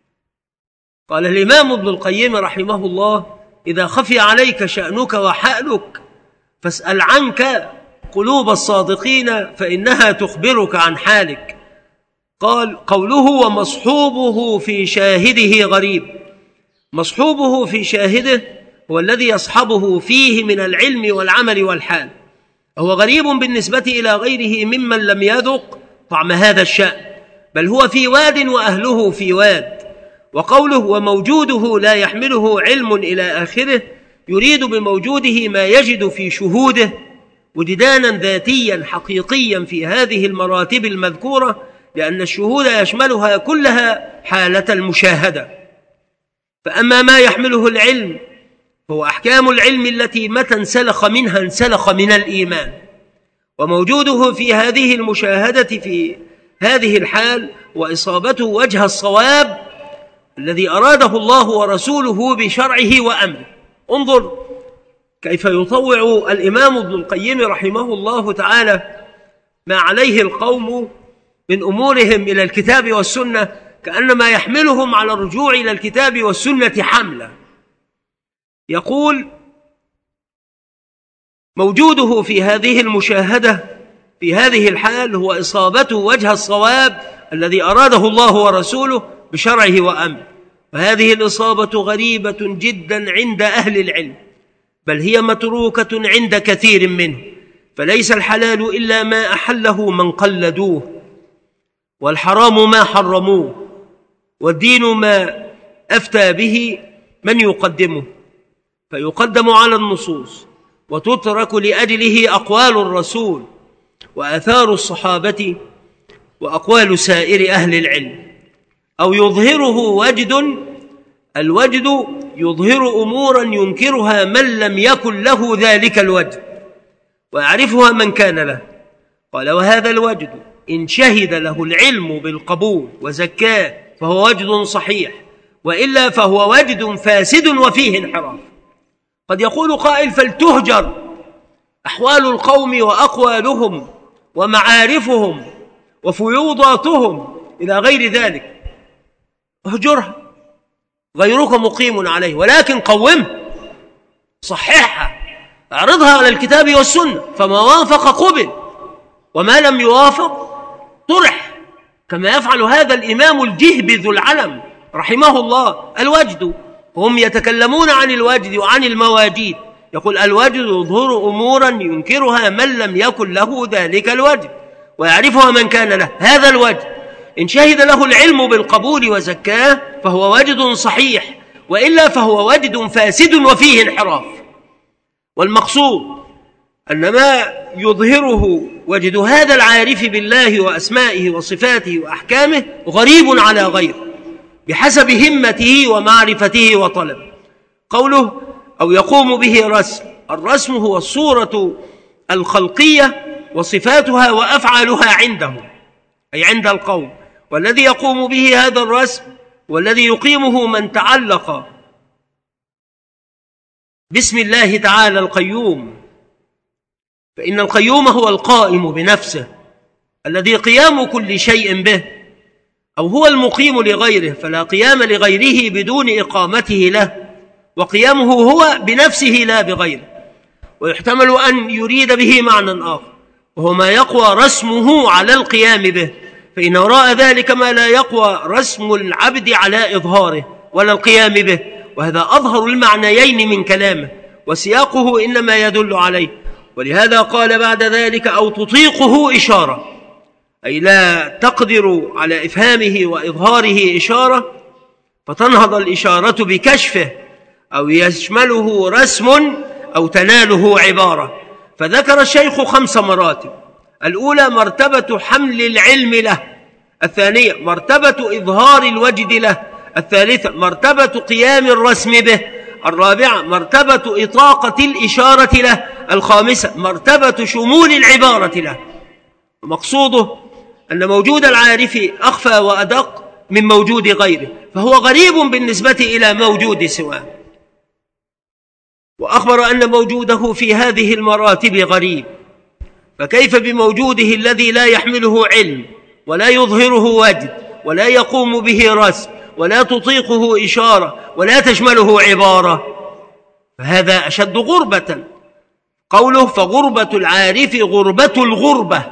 قال الإمام ابن القيم رحمه الله إذا خفي عليك شأنك وحالك فاسأل عنك قلوب الصادقين فإنها تخبرك عن حالك. قال قوله ومصحوبه في شاهده غريب. مصحوبه في شاهده هو الذي يصحبه فيه من العلم والعمل والحال، هو غريب بالنسبة إلى غيره ممن لم يذق طعم هذا الشأن، بل هو في واد وأهله في واد. وقوله وموجوده لا يحمله علم إلى آخره يريد بموجوده ما يجد في شهوده وجدانا ذاتيا حقيقيا في هذه المراتب المذكورة، لأن الشهود يشملها كلها حالة المشاهدة. فأما ما يحمله العلم هو أحكام العلم التي متى انسلخ منها انسلخ من الإيمان، وموجوده في هذه المشاهدة في هذه الحال وإصابته وجه الصواب الذي أراده الله ورسوله بشرعه وأمره. انظر كيف يطوع الإمام ابن القيم رحمه الله تعالى ما عليه القوم من أمورهم إلى الكتاب والسنة، كأنما يحملهم على الرجوع إلى الكتاب والسنة حملا. يقول موجوده في هذه المشاهدة في هذه الحال هو إصابته وجه الصواب الذي أراده الله ورسوله بشرعه وأمره. وهذه الإصابة غريبة جدا عند أهل العلم، بل هي متروكة عند كثير منه. فليس الحلال إلا ما أحله من قلدوه، والحرام ما حرموه، والدين ما أفتى به من يقدمه، فيقدم على النصوص وتترك لأجله أقوال الرسول وآثار الصحابة وأقوال سائر أهل العلم، أو يظهره وجد. الوجد يظهر أمورا ينكرها من لم يكن له ذلك الوجد، ويعرفها من كان له. قال: وهذا الوجد إن شهد له العلم بالقبول وزكاه فهو وجد صحيح، وإلا فهو وجد فاسد وفيه انحراف. قد يقول قائل: فلتهجر أحوال القوم وأقوالهم ومعارفهم وفيوضاتهم إلى غير ذلك. اهجرها، غيرك مقيم عليه، ولكن قومه، صححها، اعرضها على الكتاب والسنة، فما وافق قبل وما لم يوافق طرح، كما يفعل هذا الإمام الجهب ذو العلم رحمه الله. الوجد، هم يتكلمون عن الوجد وعن المواجيد، يقول: الوجد يظهر أمورا ينكرها من لم يكن له ذلك الوجد، ويعرفها من كان له. هذا الوجد إن شهد له العلم بالقبول وزكاه فهو وجد صحيح، وإلا فهو وجد فاسد وفيه انحراف. والمقصود أن ما يظهره وجد هذا العارف بالله وأسمائه وصفاته وأحكامه غريب على غيره بحسب همته ومعرفته وطلبه. قوله: أو يقوم به رسم. الرسم هو الصورة الخلقية وصفاتها وأفعالها عنده، أي عند القوم. والذي يقوم به هذا الرسم والذي يقيمه من تعلق باسم الله تعالى القيوم، فإن القيوم هو القائم بنفسه الذي قيام كل شيء به، أو هو المقيم لغيره، فلا قيام لغيره بدون إقامته له، وقيامه هو بنفسه لا بغيره. ويحتمل أن يريد به معنى آخر، وهو ما يقوى رسمه على القيام به، فإن وراء ذلك ما لا يقوى رسم العبد على إظهاره ولا القيام به، وهذا أظهر المعنيين من كلامه، وسياقه إنما يدل عليه. ولهذا قال بعد ذلك: أو تطيقه إشارة، أي لا تقدر على إفهامه وإظهاره إشارة فتنهض الإشارة بكشفه، أو يشمله رسم، أو تناله عبارة. فذكر الشيخ خمس مراتب: الأولى مرتبة حمل العلم له، الثانية مرتبة إظهار الوجد له، الثالثة مرتبة قيام الرسم به، الرابعة مرتبة إطاقة الإشارة له، الخامسة مرتبة شمول العبارة له. ومقصوده أن موجود العارف أخفى وأدق من موجود غيره، فهو غريب بالنسبة إلى موجود سواه. وأخبر أن موجوده في هذه المراتب غريب، فكيف بموجوده الذي لا يحمله علم ولا يظهره وجد ولا يقوم به رسم ولا تطيقه إشارة ولا تشمله عبارة؟ فهذا أشد غربة. قوله: فغربة العارف غربة الغربة،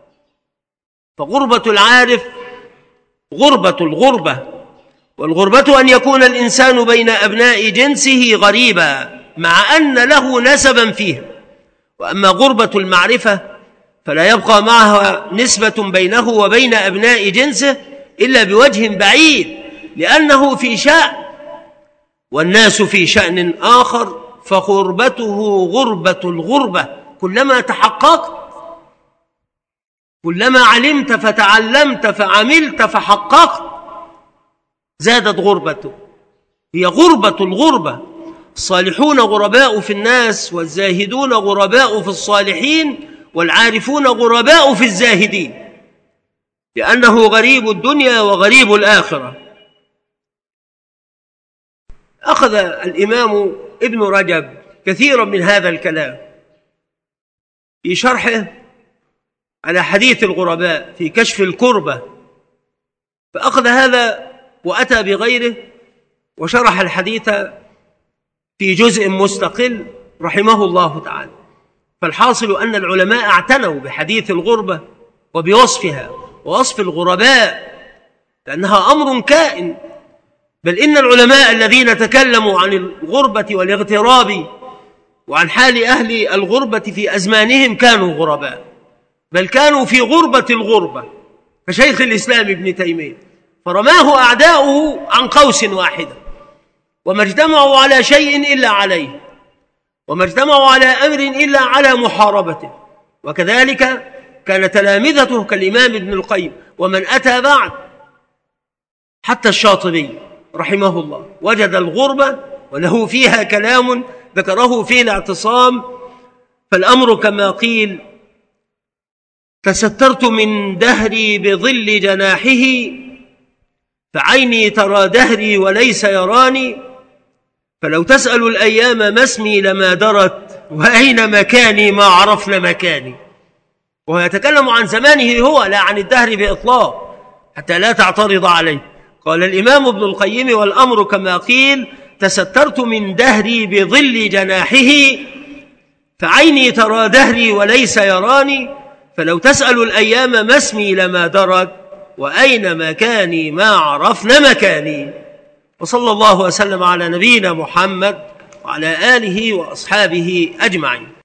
فغربة العارف غربة الغربة. والغربة أن يكون الإنسان بين أبناء جنسه غريبا مع أن له نسبا فيه. وأما غربة المعرفة فلا يبقى معها نسبة بينه وبين أبناء جنسه إلا بوجه بعيد، لأنه في شأن والناس في شأن آخر. فغربته غربة الغربة، كلما تحققت، كلما علمت فتعلمت فعملت فحققت، زادت غربته. هي غربة الغربة. الصالحون غرباء في الناس، والزاهدون غرباء في الصالحين، والعارفون غرباء في الزاهدين، لأنه غريب الدنيا وغريب الآخرة. أخذ الإمام ابن رجب كثيرا من هذا الكلام في شرحه على حديث الغرباء في كشف الكربة، فأخذ هذا وأتى بغيره وشرح الحديث في جزء مستقل رحمه الله تعالى. فالحاصل أن العلماء اعتنوا بحديث الغربة وبوصفها ووصف الغرباء، لأنها أمر كائن. بل إن العلماء الذين تكلموا عن الغربة والاغتراب وعن حال أهل الغربة في أزمانهم كانوا غرباء، بل كانوا في غربة الغربة، فشيخ الإسلام ابن تيمية فرماه أعداؤه عن قوس واحدة، وما اجتمعوا على شيء إلا عليه، وما اجتمعوا على أمر إلا على محاربته. وكذلك كان تلامذته كالإمام ابن القيم ومن أتى بعد، حتى الشاطبي رحمه الله وجد الغربة وله فيها كلام ذكره في الاعتصام. فالأمر كما قيل: تسترت من دهري بظل جناحه، فعيني ترى دهري وليس يراني، فلو تسأل الأيام ما اسمي لما درت، وأين مكاني ما عرفن مكاني. وهو يتكلم عن زمانه هو، لا عن الدهر بإطلاق، حتى لا تعترض عليه. قال الإمام ابن القيم: والأمر كما قيل: تسترت من دهري بظل جناحه، فعيني ترى دهري وليس يراني، فلو تسأل الأيام ما اسمي لما درت، وأين مكاني ما عرفن مكاني. وصلى الله وسلم على نبينا محمد وعلى آله وأصحابه أجمعين.